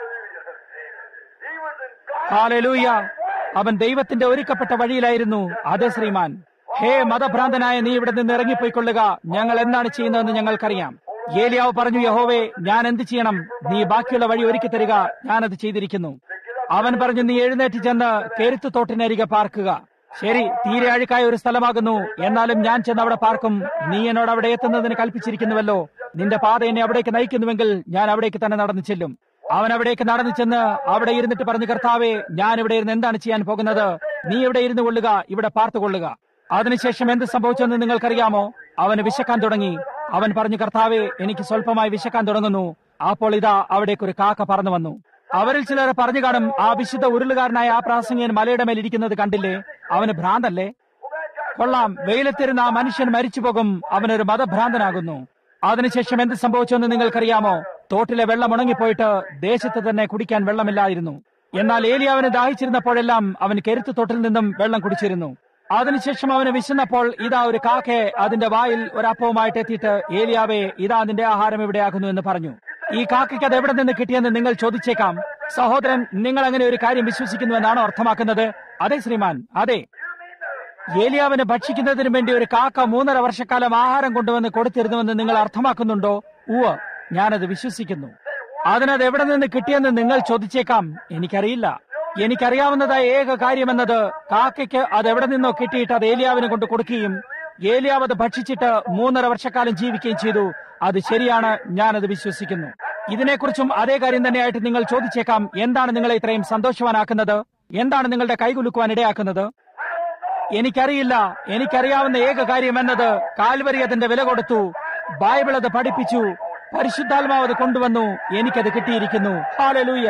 ഹല്ലേലൂയ! അവൻ ദൈവത്തിന്റെ ഒരുക്കപ്പെട്ട വഴിയിലായിരുന്നു. അതെ ശ്രീമാൻ. ഹേ മതഭ്രാന്തനായ നീ ഇവിടെ നിന്ന് ഇറങ്ങിപ്പോയിക്കൊള്ളുക. ഞങ്ങൾ എന്താണ് ചെയ്യുന്നതെന്ന് ഞങ്ങൾക്കറിയാം. ഏലിയാവ് പറഞ്ഞു, യഹോവേ, ഞാൻ എന്ത് ചെയ്യണം? നീ ബാക്കിയുള്ള വഴി ഒരുക്കി തരിക. ഞാനത് ചെയ്തിരിക്കുന്നു. അവൻ പറഞ്ഞു, നീ എഴുന്നേറ്റ് ചെന്ന് കെരുത്ത് തോട്ടിനരികെ പാർക്കുക. ശരി, തീരെ അഴുക്കായ ഒരു സ്ഥലമാകുന്നു. എന്നാലും ഞാൻ ചെന്ന് അവിടെ പാർക്കും. നീ എന്നോട് അവിടെ എത്തുന്നതിന് കൽപ്പിച്ചിരിക്കുന്നുവല്ലോ. നിന്റെ പാത എന്നെ അവിടേക്ക് നയിക്കുന്നുവെങ്കിൽ ഞാൻ അവിടേക്ക് തന്നെ നടന്നു ചെല്ലും. അവൻ അവിടേക്ക് നടന്നു ചെന്ന് അവിടെ ഇരുന്നിട്ട് പറഞ്ഞു, കർത്താവേ, ഞാൻ ഇവിടെ ഇരുന്ന് എന്താണ് ചെയ്യാൻ പോകുന്നത്? നീ ഇവിടെ ഇരുന്നു കൊള്ളുക, ഇവിടെ പാർത്തുകൊള്ളുക. അതിനുശേഷം എന്ത് സംഭവിച്ചെന്ന് നിങ്ങൾക്കറിയാമോ? അവന് വിശക്കാൻ തുടങ്ങി. അവൻ പറഞ്ഞു, കർത്താവേ, എനിക്ക് സ്വല്പമായി വിശക്കാൻ തുടങ്ങുന്നു. അപ്പോൾ ഇതാ അവിടേക്ക് ഒരു കാക്ക പറന്നു വന്നു. അവരിൽ ചിലർ പറഞ്ഞു കാണും, ആ വിശുദ്ധ ഉരുളുകാരനായ ആ പ്രാസംഗികൻ മലയുടെ മേൽ ഇരിക്കുന്നത് കണ്ടില്ലേ? അവന് ഭ്രാന്തല്ലേ? കൊള്ളാം, വെയിലത്തിരുന്ന ആ മനുഷ്യൻ മരിച്ചു പോകും. അവനൊരു മതഭ്രാന്തനാകുന്നു. അതിനുശേഷം എന്ത് സംഭവിച്ചെന്ന് നിങ്ങൾക്കറിയാമോ? തോട്ടിലെ വെള്ളം ഉണങ്ങിപ്പോയിട്ട് ദേശത്ത് തന്നെ കുടിക്കാൻ വെള്ളമില്ലായിരുന്നു. എന്നാൽ ഏലിയാവിന് ദാഹിച്ചിരുന്നപ്പോഴെല്ലാം അവൻ കെരുത്ത് തോട്ടിൽ നിന്നും വെള്ളം കുടിച്ചിരുന്നു. അതിനുശേഷം അവന് വിശന്നപ്പോൾ ഇതാ ഒരു കാക്കയെ അതിന്റെ വായിൽ ഒരപ്പവുമായിട്ട് എത്തിയിട്ട് ഏലിയാവേ ഇതാ നിന്റെ ആഹാരം എവിടെയാകുന്നു എന്ന് പറഞ്ഞു. ഈ കാക്കയ്ക്ക് അത് എവിടെ നിന്ന് കിട്ടിയെന്ന് നിങ്ങൾ ചോദിച്ചേക്കാം. സഹോദരൻ, നിങ്ങൾ അങ്ങനെ ഒരു കാര്യം വിശ്വസിക്കുന്നുവെന്നാണോ അർത്ഥമാക്കുന്നത്? അതെ ശ്രീമാൻ, അതെ. ഏലിയാവിന് ഭക്ഷിക്കുന്നതിന് വേണ്ടി ഒരു കാക്ക മൂന്നര വർഷക്കാലം ആഹാരം കൊണ്ടുവന്ന് കൊടുത്തിരുന്നുവെന്ന് നിങ്ങൾ അർത്ഥമാക്കുന്നുണ്ടോ? ഉവ്വ്, ഞാനത് വിശ്വസിക്കുന്നു. അതിനത് എവിടെ നിന്ന് കിട്ടിയെന്ന് നിങ്ങൾ ചോദിച്ചേക്കാം. എനിക്കറിയില്ല. എനിക്കറിയാവുന്നതായ ഏക കാര്യമെന്നത് കാക്കയ്ക്ക് അത് എവിടെ നിന്നോ കിട്ടിയിട്ട് അത് ഏലിയാവിനെ കൊണ്ട് കൊടുക്കുകയും ഏലിയാവ് അത് ഭക്ഷിച്ചിട്ട് മൂന്നര വർഷക്കാലം ജീവിക്കുകയും ചെയ്തു. അത് ശരിയാണ്, ഞാനത് വിശ്വസിക്കുന്നു. ഇതിനെക്കുറിച്ചും അതേ കാര്യം തന്നെയായിട്ട് നിങ്ങൾ ചോദിച്ചേക്കാം. എന്താണ് നിങ്ങളെ ഇത്രയും സന്തോഷവാനാക്കുന്നത്? എന്താണ് നിങ്ങളുടെ കൈകുലുക്കുവാൻ ഇടയാക്കുന്നത്? എനിക്കറിയില്ല. എനിക്കറിയാവുന്ന ഏക കാര്യം എന്നത് കാൽവരി അതിന്റെ വില കൊടുത്തു, ബൈബിൾ അത് പഠിപ്പിച്ചു, പരിശുദ്ധാത്മാവ് അത് കൊണ്ടുവന്നു, എനിക്കത് കിട്ടിയിരിക്കുന്നു. ഹല്ലേലൂയ.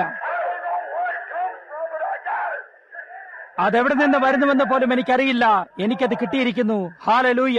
അതെവിടെ നിന്ന് വരുന്നുവെന്ന് പോലും എനിക്കറിയില്ല, എനിക്കത് കിട്ടിയിരിക്കുന്നു. ഹല്ലേലൂയ.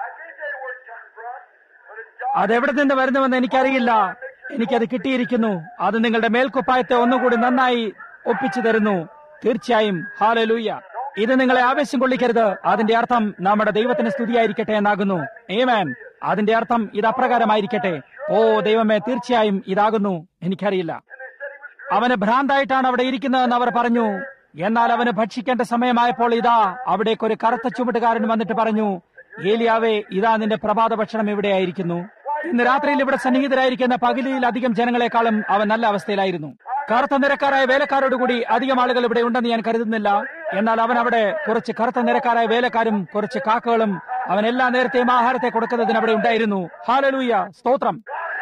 അതെവിടെ നിന്ന് വരുന്നുവെന്ന് എനിക്കറിയില്ല, എനിക്കത് കിട്ടിയിരിക്കുന്നു. അത് നിങ്ങളുടെ മേൽക്കുപ്പായത്തെ ഒന്നുകൂടി നന്നായി ഒപ്പിച്ചു തരുന്നു. തീർച്ചയായും. ഹല്ലേലൂയ. ഇത് നിങ്ങളെ ആവേശം കൊള്ളിക്കരുത്. അതിന്റെ അർത്ഥം നമ്മുടെ ദൈവത്തിന് സ്തുതിയായിരിക്കട്ടെ എന്നാകുന്നു. ആമേൻ. അതിന്റെ അർത്ഥം ഇത് അപ്രകാരമായിരിക്കട്ടെ. ഓ ദൈവമേ, തീർച്ചയായും ഇതാകുന്നു. എനിക്കറിയില്ല. അവന് ഭ്രാന്തായിട്ടാണ് അവിടെ ഇരിക്കുന്നതെന്ന് അവർ പറഞ്ഞു. എന്നാൽ അവന് ഭക്ഷിക്കേണ്ട സമയമായപ്പോൾ ഇതാ അവിടേക്കൊരു കറുത്ത ചുമട്ടുകാരൻ വന്നിട്ട് പറഞ്ഞു, ഏലിയാവേ ഇതാ നിന്റെ പ്രഭാത ഭക്ഷണം ഇവിടെയായിരിക്കുന്നു. ഇന്ന് രാത്രിയിൽ ഇവിടെ സന്നിഹിതരായിരിക്കുന്ന പകുതിയിലധികം ജനങ്ങളെക്കാളും അവൻ നല്ല അവസ്ഥയിലായിരുന്നു. കറുത്ത നിരക്കാരായ വേലക്കാരോടുകൂടി അധികം ആളുകൾ ഇവിടെ ഉണ്ടെന്ന് ഞാൻ കരുതുന്നില്ല. എന്നാൽ അവൻ അവിടെ കുറച്ച് കറുത്ത നിരക്കാരായ വേലക്കാരും കുറച്ച് കാക്കകളും അവൻ എല്ലാ നേരത്തെയും ആഹാരത്തെ കൊടുക്കുന്നതിന് അവിടെ ഉണ്ടായിരുന്നു. ഹല്ലേലൂയ, സ്തോത്രം.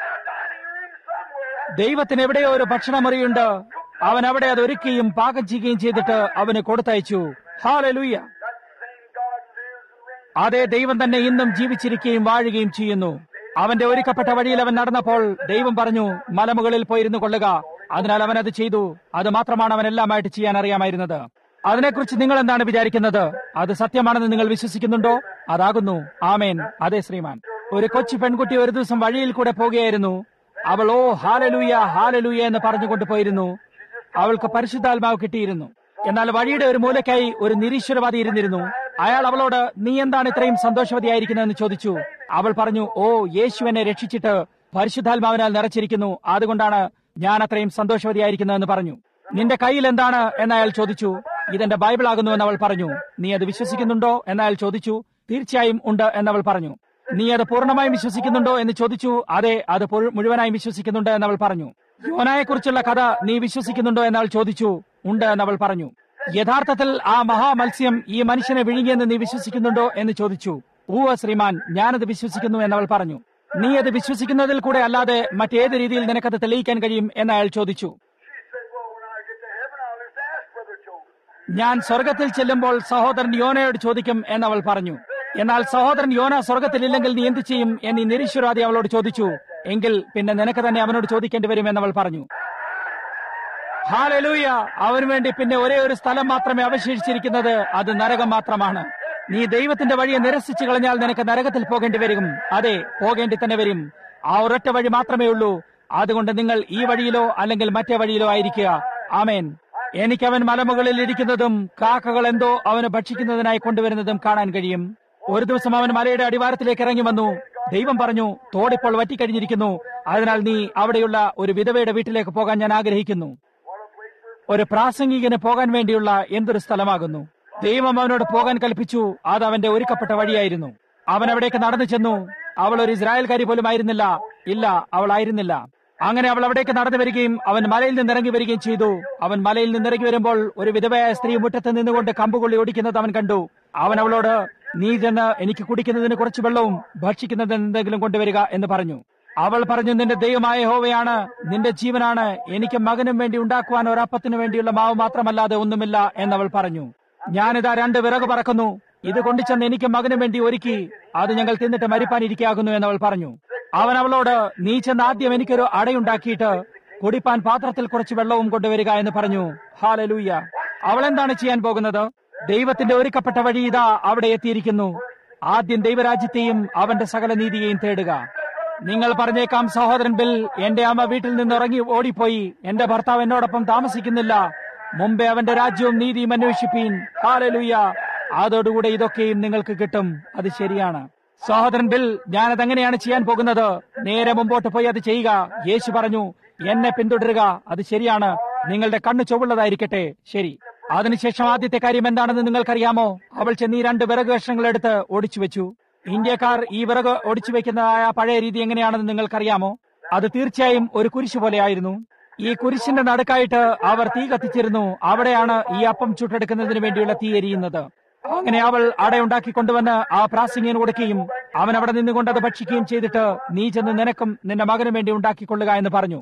ദൈവത്തിന് എവിടെയോ ഒരു ഭക്ഷണമുറിയുണ്ട്. അവൻ അവിടെ അത് ഒരുക്കുകയും പാകം ചെയ്യുകയും ചെയ്തിട്ട് അവന് കൊടുത്തയച്ചു. ഹല്ലേലൂയ. അതേ ദൈവം തന്നെ ഇന്നും ജീവിച്ചിരിക്കുകയും വാഴുകയും ചെയ്യുന്നു. അവന്റെ ഒരുക്കപ്പെട്ട വഴിയിൽ അവൻ നടന്നപ്പോൾ ദൈവം പറഞ്ഞു, മലമുകളിൽ പോയിരുന്നു കൊള്ളുക. അതിനാൽ അവൻ അത് ചെയ്തു. അത് മാത്രമാണ് അവൻ എല്ലാമായിട്ട് ചെയ്യാൻ അറിയാമായിരുന്നത്. അതിനെക്കുറിച്ച് നിങ്ങൾ എന്താണ് വിചാരിക്കുന്നത്? അത് സത്യമാണെന്ന് നിങ്ങൾ വിശ്വസിക്കുന്നുണ്ടോ? അതാകുന്നു. ആമേൻ. അതെ ശ്രീമാൻ. ഒരു കൊച്ചു പെൺകുട്ടി ഒരു ദിവസം വഴിയിൽ കൂടെ പോകുകയായിരുന്നു. അവൾ ഓ ഹാലലൂയ ഹാലലൂയ എന്ന് പറഞ്ഞുകൊണ്ട് പോയിരുന്നു. അവൾക്ക് പരിശുദ്ധാത്മാവ് കിട്ടിയിരുന്നു. എന്നാൽ വഴിയുടെ ഒരു മൂലയ്ക്കായി ഒരു നിരീശ്വരവാദി ഇരുന്നിരുന്നു. അയാൾ അവളോട് നീ എന്താണ് ഇത്രയും സന്തോഷവതിയായിരിക്കുന്നതെന്ന് ചോദിച്ചു. അവൾ പറഞ്ഞു, ഓ യേശു എന്നെ രക്ഷിച്ചിട്ട് പരിശുദ്ധാത്മാവിനാൽ നിറച്ചിരിക്കുന്നു, അതുകൊണ്ടാണ് ഞാൻ അത്രയും സന്തോഷവതിയായിരിക്കുന്നതെന്ന് പറഞ്ഞു. നിന്റെ കയ്യിൽ എന്താണ് എന്ന് അയാൾ ചോദിച്ചു. ഇതെന്റെ ബൈബിൾ ആകുന്നു എന്ന് അവൾ പറഞ്ഞു. നീ അത് വിശ്വസിക്കുന്നുണ്ടോ എന്ന് അയാൾ ചോദിച്ചു. തീർച്ചയായും ഉണ്ട് എന്നവൾ പറഞ്ഞു. നീ അത് പൂർണ്ണമായും വിശ്വസിക്കുന്നുണ്ടോ എന്ന് ചോദിച്ചു. അതെ, അത് മുഴുവനായും വിശ്വസിക്കുന്നുണ്ട് എന്നവൾ പറഞ്ഞു. യോനായെക്കുറിച്ചുള്ള കഥ നീ വിശ്വസിക്കുന്നുണ്ടോ എന്നവൾ ചോദിച്ചു. ഉണ്ട് എന്നവൾ പറഞ്ഞു. യഥാർത്ഥത്തിൽ ആ മഹാമത്സ്യം ഈ മനുഷ്യനെ വിഴുങ്ങിയെന്ന് നീ വിശ്വസിക്കുന്നുണ്ടോ എന്ന് ചോദിച്ചു. ഊവ ശ്രീമാൻ, ഞാനത് വിശ്വസിക്കുന്നു എന്നവൾ പറഞ്ഞു. നീ അത് വിശ്വസിക്കുന്നതിൽ കൂടെ അല്ലാതെ മറ്റേത് രീതിയിൽ നിനക്കത് തെളിയിക്കാൻ കഴിയും എന്ന് അയാൾ ചോദിച്ചു. ഞാൻ സ്വർഗത്തിൽ ചെല്ലുമ്പോൾ സഹോദരൻ യോനയോട് ചോദിക്കും എന്നവൾ പറഞ്ഞു. എന്നാൽ സഹോദരൻ യോന സ്വർഗത്തിലില്ലെങ്കിൽ നീ എന്ത് ചെയ്യും എന്ന് ഈ നിരീശ്വരവാദി അവളോട് ചോദിച്ചു. എങ്കിൽ പിന്നെ നിനക്ക് തന്നെ അവനോട് ചോദിക്കേണ്ടി വരും എന്നവൾ പറഞ്ഞു. ഹല്ലേലൂയ. അവന് വേണ്ടി പിന്നെ ഒരേ ഒരു സ്ഥലം മാത്രമേ അവശേഷിച്ചിരിക്കുന്നത്, അത് നരകം മാത്രമാണ്. നീ ദൈവത്തിന്റെ വഴിയെ നിരസിച്ചു കളഞ്ഞാൽ നിനക്ക് നരകത്തിൽ പോകേണ്ടി വരും. അതെ, പോകേണ്ടി തന്നെ വരും. ആ ഒരൊറ്റ വഴി മാത്രമേ ഉള്ളൂ. അതുകൊണ്ട് നിങ്ങൾ ഈ വഴിയിലോ അല്ലെങ്കിൽ മറ്റേ വഴിയിലോ ആയിരിക്കുക. ആമേൻ. എനിക്കവൻ മലമുകളിൽ ഇരിക്കുന്നതും കാക്കകൾ എന്തോ അവന് ഭക്ഷിക്കുന്നതിനായി കൊണ്ടുവരുന്നതും കാണാൻ കഴിയും. ഒരു ദിവസം അവൻ മലയുടെ അടിവാരത്തിലേക്ക് ഇറങ്ങി വന്നു. ദൈവം പറഞ്ഞു, തോടിപ്പോൾ വറ്റിക്കഴിഞ്ഞിരിക്കുന്നു. അതിനാൽ നീ അവിടെയുള്ള ഒരു വിധവയുടെ വീട്ടിലേക്ക് പോകാൻ ഞാൻ ആഗ്രഹിക്കുന്നു. ഒരു പ്രാസംഗികന് പോകാൻ വേണ്ടിയുള്ള എന്തൊരു സ്ഥലമാകുന്നു. ദൈവം അവനോട് പോകാൻ കൽപ്പിച്ചു. അത് അവന്റെ ഒരുക്കപ്പെട്ട വഴിയായിരുന്നു. അവൻ അവിടേക്ക് നടന്നു ചെന്നു. അവൾ ഒരു ഇസ്രായേൽക്കാരി പോലും ആയിരുന്നില്ല. ഇല്ല, അവൾ ആയിരുന്നില്ല. അങ്ങനെ അവൾ അവിടേക്ക് നടന്നു വരികയും അവൻ മലയിൽ നിന്നിറങ്ങി വരികയും ചെയ്തു. അവൻ മലയിൽ നിന്നിറങ്ങി വരുമ്പോൾ ഒരു വിധവയായ സ്ത്രീ മുറ്റത്ത് നിന്നുകൊണ്ട് കമ്പുകൊള്ളി ഓടിക്കുന്നത് അവൻ കണ്ടു. അവൻ അവളോട്, നീ ചെന്ന് എനിക്ക് കുടിക്കുന്നതിന് കുറച്ച് വെള്ളവും ഭക്ഷിക്കുന്നതിന് എന്തെങ്കിലും കൊണ്ടുവരിക എന്ന് പറഞ്ഞു. അവൾ പറഞ്ഞു, നിന്റെ ദൈവമായ യഹോവയാണ്, നിന്റെ ജീവനാണ്. എനിക്ക് മകനും വേണ്ടി ഉണ്ടാക്കുവാൻ ഒരപ്പത്തിനു വേണ്ടിയുള്ള മാവ് മാത്രമല്ലാതെ ഒന്നുമില്ല എന്നവൾ പറഞ്ഞു. ഞാനിതാ രണ്ട് വിറക് പറക്കുന്നു. ഇത് കൊണ്ടുചെന്ന് എനിക്ക് മകനും വേണ്ടി ഒരുക്കി അത് ഞങ്ങൾ തിന്നിട്ട് മരിപ്പാനിരിക്കാകുന്നു എന്നവൾ പറഞ്ഞു. അവൻ അവളോട്, നീ ചെന്ന് ആദ്യം എനിക്കൊരു അടയുണ്ടാക്കിയിട്ട് കുടിപ്പാൻ പാത്രത്തിൽ കുറച്ച് വെള്ളവും കൊണ്ടുവരിക എന്ന് പറഞ്ഞു. ഹല്ലേലൂയ. അവൾ എന്താണ് ചെയ്യാൻ പോകുന്നത്? ദൈവത്തിന്റെ ഒരുക്കപ്പെട്ട വഴി ഇതാ അവിടെ എത്തിയിരിക്കുന്നു. ആദ്യം ദൈവരാജ്യത്തെയും അവന്റെ സകല നീതിയെയും തേടുക. നിങ്ങൾ പറഞ്ഞേക്കാം, സഹോദരൻ ബിൽ, എന്റെ അമ്മ വീട്ടിൽ നിന്ന് ഇറങ്ങി ഓടിപ്പോയി. എന്റെ ഭർത്താവ് എന്നോടൊപ്പം താമസിക്കുന്നില്ല. മുമ്പേ അവന്റെ രാജ്യവും നീതിയും അന്വേഷിപ്പീൻ. ഹല്ലേലൂയ. അതോടുകൂടെ ഇതൊക്കെയും നിങ്ങൾക്ക് കിട്ടും. അത് ശരിയാണ് സഹോദരൻ ബിൽ, ഞാനതെങ്ങനെയാണ് ചെയ്യാൻ പോകുന്നത്? നേരെ മുമ്പോട്ട് പോയി അത് ചെയ്യുക. യേശു പറഞ്ഞു, എന്നെ പിന്തുടരുക. അത് ശരിയാണ്. നിങ്ങളുടെ കണ്ണ് ചൊവ്വുള്ളതായിരിക്കട്ടെ. ശരി. അതിനുശേഷം ആദ്യത്തെ കാര്യം എന്താണെന്ന് നിങ്ങൾക്കറിയാമോ? അവൾ ചെന്ന് ഈ രണ്ട് വിറക് കഷ്ണങ്ങൾ എടുത്ത് ഒടിച്ചു വെച്ചു. ഇന്ത്യക്കാർ ഈ വിറക് ഒടിച്ചു വെക്കുന്നതായ പഴയ രീതി എങ്ങനെയാണെന്ന് നിങ്ങൾക്കറിയാമോ? അത് തീർച്ചയായും ഒരു കുരിശ് പോലെയായിരുന്നു. ഈ കുരിശിന്റെ നടുക്കായിട്ട് അവർ തീ കത്തിച്ചിരുന്നു. അവിടെയാണ് ഈ അപ്പം ചുട്ടെടുക്കുന്നതിന് വേണ്ടിയുള്ള തീ എരിയുന്നത്. അങ്ങനെ അവൾ അടയുണ്ടാക്കി കൊണ്ടുവന്ന് ആ പ്രാസംഗികന് കൊടുക്കുകയും അവൻ അവിടെ നിന്നുകൊണ്ട് അത് ഭക്ഷിക്കുകയും ചെയ്തിട്ട്, നീ ചെന്ന് നിനക്കും നിന്റെ മകനും വേണ്ടി ഉണ്ടാക്കിക്കൊള്ളുക എന്ന് പറഞ്ഞു.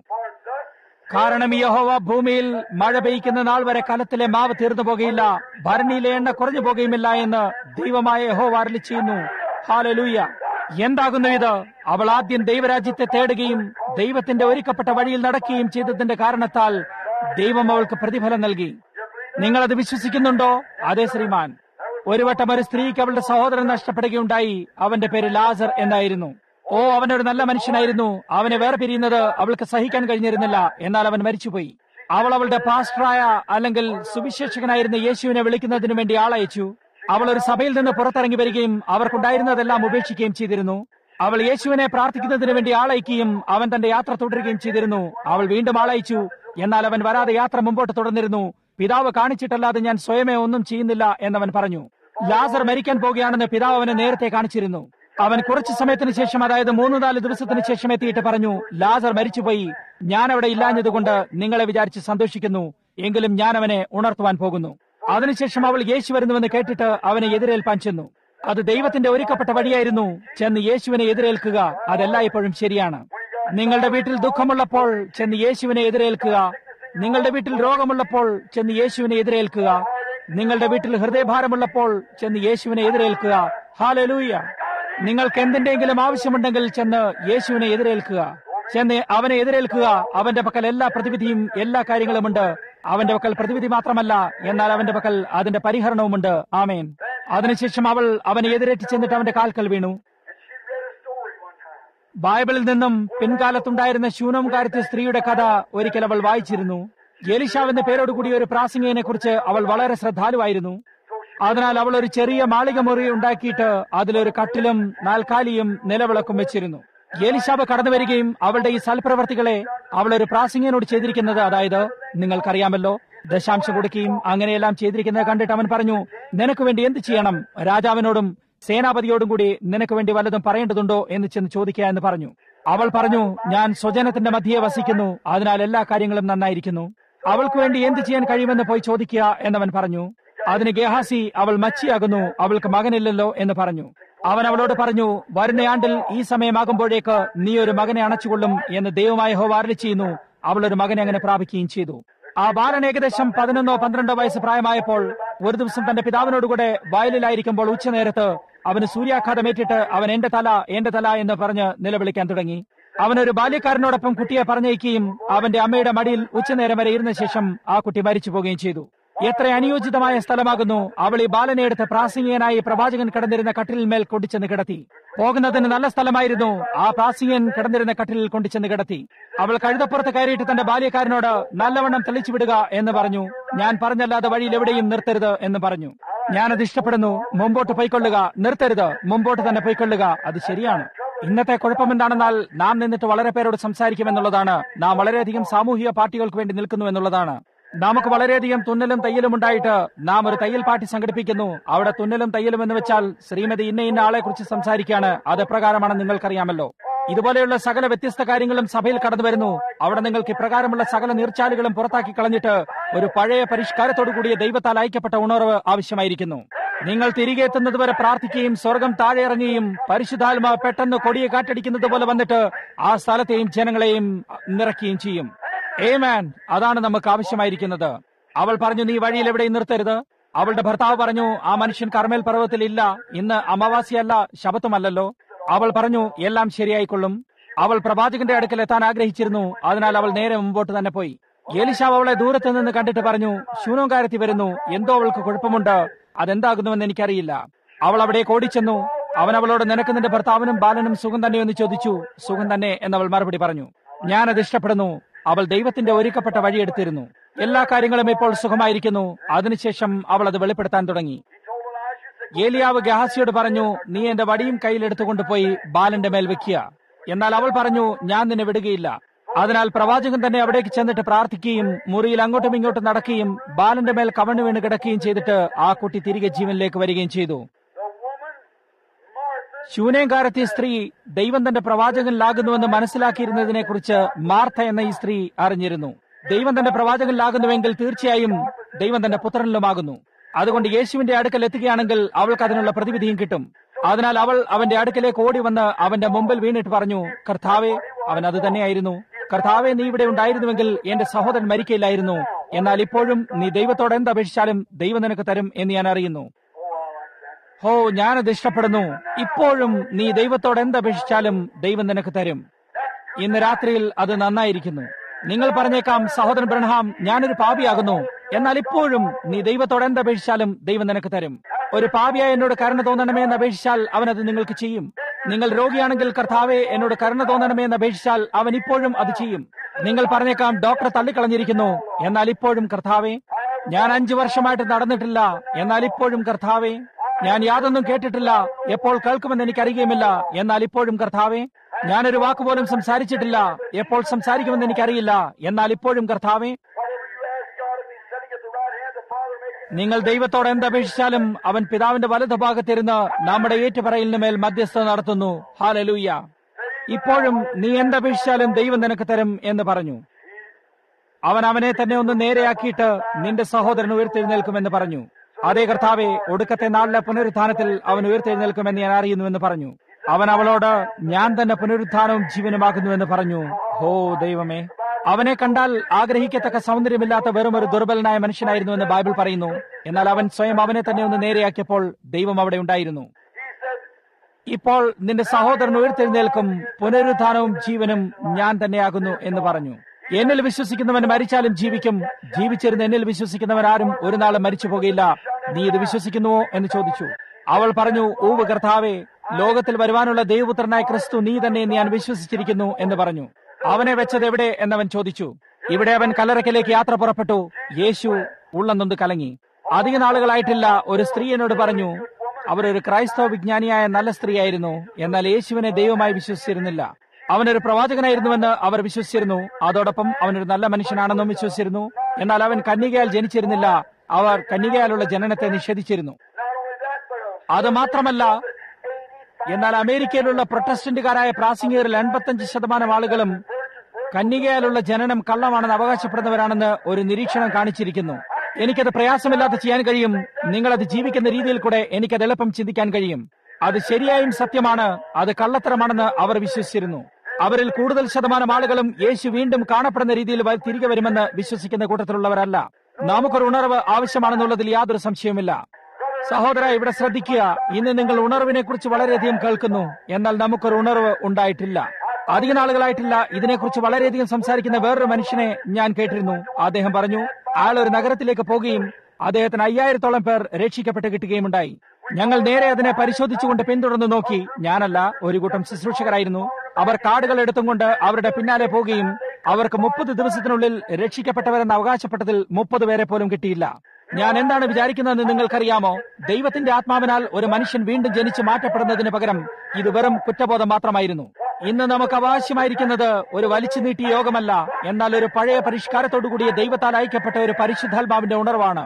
കാരണം യഹോവ ഭൂമിയിൽ മഴ പെയ്യ്ക്കുന്ന നാൾ വരെ കലത്തിലെ മാവ് തീർന്നു പോകുകയില്ല, ഭരണിയിലെ എണ്ണ കുറഞ്ഞു പോകുകയുമില്ല എന്ന് ദൈവമായ യഹോവ അരുളി ചെയ്യുന്നു. ഹല്ലേലൂയ. എന്താകുന്നു ഇത്? അവൾ ആദ്യം ദൈവരാജ്യത്തെ തേടുകയും ദൈവത്തിന്റെ ഒരുക്കപ്പെട്ട വഴിയിൽ നടക്കുകയും ചെയ്തതിന്റെ കാരണത്താൽ ദൈവം അവൾക്ക് പ്രതിഫലം നൽകി. നിങ്ങളത് വിശ്വസിക്കുന്നുണ്ടോ? അതേ ശ്രീമാൻ. ഒരു വട്ടം ഒരു സ്ത്രീക്ക് അവളുടെ സഹോദരൻ നഷ്ടപ്പെടുകയുണ്ടായി. അവന്റെ പേര് ലാസർ എന്നായിരുന്നു. ഓ, അവനൊരു നല്ല മനുഷ്യനായിരുന്നു. അവനെ വേറെ പിരിയുന്നത് അവൾക്ക് സഹിക്കാൻ കഴിഞ്ഞിരുന്നില്ല. എന്നാൽ അവൻ മരിച്ചുപോയി. അവൾ അവളുടെ പാസ്റ്ററായ അല്ലെങ്കിൽ സുവിശേഷകനായിരുന്ന യേശുവിനെ വിളിക്കുന്നതിനു വേണ്ടി ആളയച്ചു. അവൾ ഒരു സഭയിൽ നിന്ന് പുറത്തിറങ്ങി വരികയും അവർക്കുണ്ടായിരുന്നതെല്ലാം ഉപേക്ഷിക്കുകയും ചെയ്തിരുന്നു. അവൾ യേശുവിനെ പ്രാർത്ഥിക്കുന്നതിന് വേണ്ടി ആളയക്കുകയും അവൻ തന്റെ യാത്ര തുടരുകയും ചെയ്തിരുന്നു. അവൾ വീണ്ടും ആളയച്ചു. എന്നാൽ അവൻ വരാതെ യാത്ര മുമ്പോട്ട് തുടർന്നിരുന്നു. പിതാവ് കാണിച്ചിട്ടല്ലാതെ ഞാൻ സ്വയമേ ഒന്നും ചെയ്യുന്നില്ല എന്നവൻ പറഞ്ഞു. ലാസർ മരിക്കാൻ പോകുകയാണെന്ന് പിതാവ് അവനെ നേരത്തെ കാണിച്ചിരുന്നു. അവൻ കുറച്ചു സമയത്തിന് ശേഷം, അതായത് മൂന്ന് നാല് ദിവസത്തിന് ശേഷം എത്തിയിട്ട് പറഞ്ഞു, ലാസർ മരിച്ചുപോയി. ഞാൻ അവിടെ ഇല്ലാഞ്ഞതുകൊണ്ട് നിങ്ങളെ വിചാരിച്ച് സന്തോഷിക്കുന്നു. എങ്കിലും ഞാൻ അവനെ ഉണർത്തുവാൻ പോകുന്നു. അതിനുശേഷം അവൾ യേശു വരുന്നുവെന്ന് കേട്ടിട്ട് അവനെ എതിരേൽപ്പാൻ ചെന്നു. അത് ദൈവത്തിന്റെ ഒരുക്കപ്പെട്ട വഴിയായിരുന്നു. ചെന്ന് യേശുവിനെ എതിരേൽക്കുക. അതെല്ലായ്പ്പോഴും ശരിയാണ്. നിങ്ങളുടെ വീട്ടിൽ ദുഃഖമുള്ളപ്പോൾ ചെന്ന് യേശുവിനെ എതിരേൽക്കുക. നിങ്ങളുടെ വീട്ടിൽ രോഗമുള്ളപ്പോൾ ചെന്ന് യേശുവിനെ എതിരേൽക്കുക. നിങ്ങളുടെ വീട്ടിൽ ഹൃദയഭാരമുള്ളപ്പോൾ ചെന്ന് യേശുവിനെ എതിരേൽക്കുക. ഹല്ലേലൂയ. നിങ്ങൾക്ക് എന്തിന്റെങ്കിലും ആവശ്യമുണ്ടെങ്കിൽ ചെന്ന് യേശുവിനെ എതിരേൽക്കുക. ചെന്ന് അവനെ എതിരേൽക്കുക. അവന്റെ പക്കൽ എല്ലാ പ്രതിവിധിയും എല്ലാ കാര്യങ്ങളുമുണ്ട്. അവന്റെ പക്കൽ പ്രതിവിധി മാത്രമല്ല, എന്നാൽ അവന്റെ പക്കൽ അതിന്റെ പരിഹരണവുമുണ്ട്. ആമേൻ. അതിനുശേഷം അവൾ അവനെ എതിരേറ്റ് ചെന്നിട്ട് അവന്റെ കാൽക്കൽ വീണു. ബൈബിളിൽ നിന്നും പിൻകാലത്തുണ്ടായിരുന്ന ശൂനംകാരത്തെ സ്ത്രീയുടെ കഥ ഒരിക്കൽ അവൾ വായിച്ചിരുന്നു. എലീശാവെന്ന പേരോടുകൂടി ഒരു പ്രാസംഗികനെ കുറിച്ച് അവൾ വളരെ ശ്രദ്ധാലുവായിരുന്നു. അതിനാൽ അവൾ ഒരു ചെറിയ മാളിക മുറി ഉണ്ടാക്കിയിട്ട് അതിലൊരു കട്ടിലും നാൽക്കാലിയും നിലവിളക്കും വെച്ചിരുന്നു. എലീശാവ് കടന്നു വരികയും അവളുടെ ഈ സൽപ്രവർത്തികളെ അവൾ ഒരു പ്രാസംഗികനോട് ചെയ്തിരിക്കുന്നത്, അതായത് നിങ്ങൾക്കറിയാമല്ലോ, ദശാംശം കൊടുക്കുകയും അങ്ങനെയെല്ലാം ചെയ്തിരിക്കുന്നത് കണ്ടിട്ട് അവൻ പറഞ്ഞു, നിനക്ക് വേണ്ടി എന്ത് ചെയ്യണം? രാജാവിനോടും സേനാപതിയോടും കൂടി നിനക്ക് വേണ്ടി വല്ലതും പറയേണ്ടതുണ്ടോ എന്ന് ചെന്ന് ചോദിക്കുക എന്ന് പറഞ്ഞു. അവൾ പറഞ്ഞു, ഞാൻ സ്വജനത്തിന്റെ മധ്യയെ വസിക്കുന്നു, അതിനാൽ എല്ലാ കാര്യങ്ങളും നന്നായിരിക്കുന്നു. അവൾക്ക് വേണ്ടി എന്ത് ചെയ്യാൻ കഴിയുമെന്ന് പോയി ചോദിക്കുക എന്നവൻ പറഞ്ഞു. അതിന് ഗേഹാസി, അവൾ മച്ചിയാകുന്നു, അവൾക്ക് മകനില്ലല്ലോ എന്ന് പറഞ്ഞു. അവൻ അവളോട് പറഞ്ഞു, വരുന്ന ആണ്ടിൽ ഈ സമയമാകുമ്പോഴേക്ക് നീ ഒരു മകനെ അണച്ചുകൊള്ളും എന്ന് ദൈവമായ യഹോവ അരുളി ചെയ്യുന്നു. അവൾ ഒരു മകനെ അങ്ങനെ പ്രാപിക്കുകയും ചെയ്തു. ആ ബാലൻ ഏകദേശം പതിനൊന്നോ പന്ത്രണ്ടോ വയസ്സ് പ്രായമായപ്പോൾ ഒരു ദിവസം തന്റെ പിതാവിനോടുകൂടെ വയലിലായിരിക്കുമ്പോൾ ഉച്ചനേരത്ത് അവന് സൂര്യാഘാതമേറ്റിട്ട് അവൻ എന്റെ തല എന്റെ തല എന്ന് പറഞ്ഞ് നിലവിളിക്കാൻ തുടങ്ങി. അവനൊരു ബാല്യക്കാരനോടൊപ്പം കുട്ടിയെ പറഞ്ഞയക്കുകയും അവന്റെ അമ്മയുടെ മടിയിൽ ഉച്ചനേരം വരെ ഇരുന്ന ശേഷം ആ കുട്ടി മരിച്ചു പോവുകയും ചെയ്തു. എത്ര അനുയോജിതമായ സ്ഥലമാകുന്നു! അവൾ ഈ ബാലനെ എടുത്ത് പ്രാസംഗികനായി പ്രവാചകൻ കിടന്നിരുന്ന കട്ടിലിന്മേൽ കൊണ്ടുചെന്ന് കിടത്തി. പോകുന്നതിന് നല്ല സ്ഥലമായിരുന്നു. ആ പ്രാസംഗികൻ കിടന്നിരുന്ന കട്ടിലിൽ കൊണ്ടുചെന്ന് കിടത്തി. അവൾ കഴുതപ്പുറത്ത് കയറിയിട്ട് തന്റെ ബാല്യക്കാരനോട് നല്ലവണ്ണം തെളിച്ചു വിടുക എന്ന് പറഞ്ഞു. ഞാൻ പറഞ്ഞല്ലാതെ വഴിയിൽ എവിടെയും നിർത്തരുത് എന്ന് പറഞ്ഞു. ഞാനത് ഇഷ്ടപ്പെടുന്നു. മുമ്പോട്ട് പോയിക്കൊള്ളുക, നിർത്തരുത്, മുമ്പോട്ട് തന്നെ പോയിക്കൊള്ളുക. അത് ശരിയാണ്. ഇന്നത്തെ കുഴപ്പമെന്താണെന്നാൽ നാം നിന്നിട്ട് വളരെ പേരോട് സംസാരിക്കുമെന്നുള്ളതാണ്. നാം വളരെയധികം സാമൂഹിക പാർട്ടികൾക്ക് വേണ്ടി നിൽക്കുന്നു എന്നുള്ളതാണ്. നമുക്ക് വളരെയധികം തുന്നലും തയ്യലും ഉണ്ടായിട്ട് നാം ഒരു തയ്യൽ പാർട്ടി സംഘടിപ്പിക്കുന്നു. അവിടെ തുന്നലും തയ്യലും എന്ന് വെച്ചാൽ ശ്രീമതി ഇന്ന ഇന്ന ആളെ കുറിച്ച് സംസാരിക്കുകയാണ്. അത് എപ്രകാരമാണെന്ന് നിങ്ങൾക്കറിയാമല്ലോ. ഇതുപോലെയുള്ള സകല വ്യത്യസ്ത കാര്യങ്ങളും സഭയിൽ കടന്നു വരുന്നു. അവിടെ നിങ്ങൾക്ക് ഇപ്രകാരമുള്ള സകല നീർച്ചാലുകളും പുറത്താക്കി കളഞ്ഞിട്ട് ഒരു പഴയ പരിഷ്കാരത്തോടു കൂടിയ ദൈവത്താൽ അയക്കപ്പെട്ട ഉണർവ് ആവശ്യമായിരിക്കുന്നു. നിങ്ങൾ തിരികെ എത്തുന്നതുവരെ പ്രാർത്ഥിക്കുകയും സ്വർഗം താഴെ ഇറങ്ങുകയും പരിശുദ്ധാത്മാവ് പെട്ടെന്ന് കൊടിയെ കാറ്റടിക്കുന്നത് പോലെ വന്നിട്ട് ആ സ്ഥലത്തെയും ജനങ്ങളെയും നിറയ്ക്കുകയും ചെയ്യും. ഏമാൻ. അതാണ് നമുക്ക് ആവശ്യമായിരിക്കുന്നത്. അവൾ പറഞ്ഞു, നീ വഴിയിൽ എവിടെയും നിർത്തരുത്. അവളുടെ ഭർത്താവ് പറഞ്ഞു, ആ മനുഷ്യൻ കർമ്മേൽ പർവ്വതത്തിൽ ഇല്ല, ഇന്ന് അമാവാസിയല്ല, ശബത്തുമല്ലല്ലോ. അവൾ പറഞ്ഞു, എല്ലാം ശരിയായിക്കൊള്ളും. അവൾ പ്രവാചകന്റെ അടുക്കൽ എത്താൻ ആഗ്രഹിച്ചിരുന്നു. അതിനാൽ അവൾ നേരെ മുമ്പോട്ട് തന്നെ പോയി. എലീശാവ് അവളെ ദൂരത്ത് നിന്ന് കണ്ടിട്ട് പറഞ്ഞു, ശൂനോങ്കാരത്തി വരുന്നു, എന്തോ അവൾക്ക് കുഴപ്പമുണ്ട്, അതെന്താകുന്നുവെന്ന് എനിക്കറിയില്ല. അവൾ അവിടെ ഓടിച്ചെന്നു. അവൻ അവളോട്, നിനക്ക് നിന്റെ ഭർത്താവിനും ബാലനും സുഖം തന്നെയോ എന്ന് ചോദിച്ചു. സുഖം തന്നെ എന്നവൾ മറുപടി പറഞ്ഞു. ഞാനത് ഇഷ്ടപ്പെടുന്നു. അവൾ ദൈവത്തിന്റെ ഒരുക്കപ്പെട്ട വഴിയെടുത്തിരുന്നു. എല്ലാ കാര്യങ്ങളും ഇപ്പോൾ സുഖമായിരിക്കുന്നു. അതിനുശേഷം അവൾ അത് വെളിപ്പെടുത്താൻ തുടങ്ങി. He told Elijah, ഏലിയാവ് ഗഹാസിയോട് പറഞ്ഞു, നീ എന്റെ വടിയും കയ്യിലെടുത്തുകൊണ്ട് പോയി ബാലന്റെ മേൽ വെക്കുക. എന്നാൽ അവൾ പറഞ്ഞു, ഞാൻ നിന്നെ വിടുകയില്ല. അതിനാൽ പ്രവാചകൻ തന്നെ അവിടേക്ക് ചെന്നിട്ട് പ്രാർത്ഥിക്കുകയും മുറിയിൽ അങ്ങോട്ടും ഇങ്ങോട്ടും നടക്കുകയും ബാലന്റെ മേൽ കവണ്ണു വീണ് കിടക്കുകയും ചെയ്തിട്ട് ആ കുട്ടി തിരികെ ജീവനിലേക്ക് വരികയും ചെയ്തു. ശൂനേംകാരത്തെ സ്ത്രീ ദൈവം തന്റെ പ്രവാചകനിലാകുന്നുവെന്ന് മനസ്സിലാക്കിയിരുന്നതിനെ കുറിച്ച് മാർത്ത എന്ന ഈ സ്ത്രീ അറിഞ്ഞിരുന്നു. ദൈവം തന്റെ പ്രവാചകനിലാകുന്നുവെങ്കിൽ തീർച്ചയായും ദൈവം തന്റെ പുത്രനിലുമാകുന്നു. അതുകൊണ്ട് യേശുവിന്റെ അടുക്കൽ എത്തുകയാണെങ്കിൽ അവൾക്ക് അതിനുള്ള പ്രതിവിധിയും കിട്ടും. അതിനാൽ അവൾ അവന്റെ അടുക്കലേക്ക് ഓടി വന്ന് അവന്റെ മുമ്പിൽ വീണിട്ട് പറഞ്ഞു, കർത്താവേ, അവൻ അത് തന്നെയായിരുന്നു. കർത്താവെ, നീ ഇവിടെ ഉണ്ടായിരുന്നുവെങ്കിൽ എന്റെ സഹോദരൻ മരിക്കയില്ലായിരുന്നു. എന്നാൽ ഇപ്പോഴും നീ ദൈവത്തോട് എന്തപേക്ഷിച്ചാലും ദൈവം നിനക്ക് തരും എന്ന് ഞാൻ അറിയുന്നു. ഹോ, ഞാനത് ഇഷ്ടപ്പെടുന്നു. ഇപ്പോഴും നീ ദൈവത്തോട് എന്തപേക്ഷിച്ചാലും ദൈവം നിനക്ക് തരും. ഇന്ന് രാത്രിയിൽ അത് നന്നായിരിക്കുന്നു. നിങ്ങൾ പറഞ്ഞേക്കാം, സഹോദരൻ ബ്രൺഹാം, ഞാനൊരു പാപിയാകുന്നു. എന്നാൽ ഇപ്പോഴും നീ ദൈവത്തോട് എന്തപേക്ഷിച്ചാലും ദൈവം നിനക്ക് തരും. ഒരു പാപിയായി എന്നോട് കരുണ തോന്നണമേ എന്ന് അപേക്ഷിച്ചാൽ അവനത് നിങ്ങൾക്ക് ചെയ്യും. നിങ്ങൾ രോഗിയാണെങ്കിൽ കർത്താവെ എന്നോട് കരുണ തോന്നണമേ എന്ന് അപേക്ഷിച്ചാൽ അവൻ ഇപ്പോഴും അത് ചെയ്യും. നിങ്ങൾ പറഞ്ഞേക്കാം, ഡോക്ടർ തള്ളിക്കളഞ്ഞിരിക്കുന്നു. എന്നാൽ ഇപ്പോഴും കർത്താവെ, ഞാൻ അഞ്ചു വർഷമായിട്ട് നടന്നിട്ടില്ല. എന്നാൽ ഇപ്പോഴും കർത്താവെ, ഞാൻ യാതൊന്നും കേട്ടിട്ടില്ല. എപ്പോൾ കേൾക്കുമെന്ന് എനിക്കറിയുകയുമില്ല. എന്നാൽ ഇപ്പോഴും കർത്താവെ, ഞാനൊരു വാക്കുപോലും സംസാരിച്ചിട്ടില്ല. എപ്പോൾ സംസാരിക്കുമെന്ന് എനിക്കറിയില്ല. എന്നാൽ ഇപ്പോഴും കർത്താവെ, നിങ്ങൾ ദൈവത്തോട് എന്തപേക്ഷിച്ചാലും അവൻ പിതാവിന്റെ വലതുഭാഗത്തിരുന്ന് നമ്മുടെ ഏറ്റുപറയലിന് മേൽ മധ്യസ്ഥത നടത്തുന്നു. ഹല്ലേലൂയ. ഇപ്പോഴും നീ എന്തപേക്ഷിച്ചാലും ദൈവം നിനക്ക് തരും എന്ന് പറഞ്ഞു. അവൻ അവനെ തന്നെ ഒന്ന് നേരെയാക്കിയിട്ട് നിന്റെ സഹോദരൻ ഉയർത്തെഴുന്നേൽക്കുമെന്ന് പറഞ്ഞു. അതേ കർത്താവെ, ഒടുക്കത്തെ നാളിലെ പുനരുത്ഥാനത്തിൽ അവൻ ഉയർത്തെഴുന്നേൽക്കുമെന്ന് ഞാൻ അറിയുന്നുവെന്ന് പറഞ്ഞു. അവൻ അവളോട്, ഞാൻ തന്നെ പുനരുത്ഥാനവും ജീവനുമാകുന്നുവെന്ന് പറഞ്ഞു. ഹോ ദൈവമേ, അവനെ കണ്ടാൽ ആഗ്രഹിക്കത്തക്ക സൗന്ദര്യമില്ലാത്ത വെറും ഒരു ദുർബലനായ മനുഷ്യനായിരുന്നു എന്ന് ബൈബിൾ പറയുന്നു. എന്നാൽ അവൻ സ്വയം അവനെ തന്നെ ഒന്ന് നേരെയാക്കിയപ്പോൾ ദൈവം അവിടെ ഉണ്ടായിരുന്നു. ഇപ്പോൾ നിന്റെ സഹോദരൻ ഉയർത്തെഴുന്നേൽക്കും, പുനരുത്ഥാനവും ജീവനും ഞാൻ തന്നെയാകുന്നു എന്ന് പറഞ്ഞു. എന്നിൽ വിശ്വസിക്കുന്നവൻ മരിച്ചാലും ജീവിക്കും. ജീവിച്ചിരുന്ന് എന്നിൽ വിശ്വസിക്കുന്നവൻ ആരും ഒരു നാളും മരിച്ചു പോകുകയില്ല. നീ ഇത് വിശ്വസിക്കുന്നുവോ എന്ന് ചോദിച്ചു. അവൾ പറഞ്ഞു, ഊവ് കർത്താവേ, ലോകത്തിൽ വരുവാനുള്ള ദൈവപുത്രനായ ക്രിസ്തു നീ തന്നെ ഞാൻ വിശ്വസിച്ചിരിക്കുന്നു എന്ന് പറഞ്ഞു. അവനെ വെച്ചത് എവിടെ എന്നവൻ ചോദിച്ചു. ഇവിടെ അവൻ കല്ലറയ്ക്കലേക്ക് യാത്ര പുറപ്പെട്ടു. യേശു ഉള്ളെന്നൊന്ന് കലങ്ങി. അധിക നാളുകളായിട്ടില്ല. ഒരു സ്ത്രീ എന്നോട് പറഞ്ഞു, അവരൊരു ക്രൈസ്തവ വിജ്ഞാനിയായ നല്ല സ്ത്രീയായിരുന്നു. എന്നാൽ യേശുവിനെ ദൈവമായി വിശ്വസിച്ചിരുന്നില്ല. അവനൊരു പ്രവാചകനായിരുന്നുവെന്ന് അവർ വിശ്വസിച്ചിരുന്നു. അതോടൊപ്പം അവനൊരു നല്ല മനുഷ്യനാണെന്നും വിശ്വസിച്ചിരുന്നു. എന്നാൽ അവൻ കന്യകയാൽ ജനിച്ചിരുന്നില്ല. അവർ കന്യകയാലുള്ള ജനനത്തെ നിഷേധിച്ചിരുന്നു. അത് മാത്രമല്ല, എന്നാൽ അമേരിക്കയിലുള്ള പ്രൊട്ടസ്റ്റന്റുകാരായ പ്രാസംഗികരിൽ എൺപത്തഞ്ച് ശതമാനം ആളുകളും കന്യകയാലുള്ള ജനനം കള്ളമാണെന്ന് അവകാശപ്പെടുന്നവരാണെന്ന് ഒരു നിരീക്ഷണം കാണിച്ചിരിക്കുന്നു. എനിക്കത് പ്രയാസമില്ലാതെ ചെയ്യാൻ കഴിയും. നിങ്ങളത് ജീവിക്കുന്ന രീതിയിൽ കൂടെ എനിക്കത് എളുപ്പം ചിന്തിക്കാൻ കഴിയും. അത് ശരിയായും സത്യമാണ്. അത് കള്ളത്തരമാണെന്ന് അവർ വിശ്വസിച്ചിരുന്നു. അവരിൽ കൂടുതൽ ശതമാനം ആളുകളും യേശു വീണ്ടും കാണപ്പെടുന്ന രീതിയിൽ തിരികെ വരുമെന്ന് വിശ്വസിക്കുന്ന കൂട്ടത്തിലുള്ളവരല്ല. നമുക്കൊരു ഉണർവ് ആവശ്യമാണെന്നുള്ളതിൽ യാതൊരു സംശയവുമില്ല. സഹോദര, ഇവിടെ ശ്രദ്ധിക്കുക. ഇന്ന് നിങ്ങൾ ഉണർവിനെ കുറിച്ച് വളരെയധികം കേൾക്കുന്നു. എന്നാൽ നമുക്കൊരു ഉണർവ് ഉണ്ടായിട്ടില്ല. അധിക നാളുകളായിട്ടില്ല ഇതിനെക്കുറിച്ച് വളരെയധികം സംസാരിക്കുന്ന വേറൊരു മനുഷ്യനെ ഞാൻ കേട്ടിരുന്നു. അദ്ദേഹം പറഞ്ഞു, അയാൾ ഒരു നഗരത്തിലേക്ക് പോകുകയും അദ്ദേഹത്തിന് അയ്യായിരത്തോളം പേർ രക്ഷിക്കപ്പെട്ട് കിട്ടുകയും ഉണ്ടായി. ഞങ്ങൾ നേരെ അതിനെ പരിശോധിച്ചുകൊണ്ട് പിന്തുടർന്ന് നോക്കി. ഞാനല്ല, ഒരു കൂട്ടം ശുശ്രൂഷകരായിരുന്നു. അവർ കാർഡുകൾ എടുത്തും കൊണ്ട് അവരുടെ പിന്നാലെ പോകുകയും അവർക്ക് മുപ്പത് ദിവസത്തിനുള്ളിൽ രക്ഷിക്കപ്പെട്ടവരെന്ന് അവകാശപ്പെട്ടതിൽ മുപ്പത് പേരെ പോലും കിട്ടിയില്ല. ഞാൻ എന്താണ് വിചാരിക്കുന്നതെന്ന് നിങ്ങൾക്കറിയാമോ? ദൈവത്തിന്റെ ആത്മാവിനാൽ ഒരു മനുഷ്യൻ വീണ്ടും ജനിച്ച് മാറ്റപ്പെടുന്നതിന് പകരം ഇത് വെറും കുറ്റബോധം മാത്രമായിരുന്നു. ഇന്ന് നമുക്ക് അവകാശമായിരിക്കുന്നത് ഒരു വലിച്ചു നീട്ടിയ യോഗമല്ല, എന്നാൽ ഒരു പഴയ പരിഷ്കാരത്തോടുകൂടിയ ദൈവത്താൽ അയക്കപ്പെട്ട ഒരു പരിശുദ്ധാത്മാവിന്റെ ഉണർവാണ്.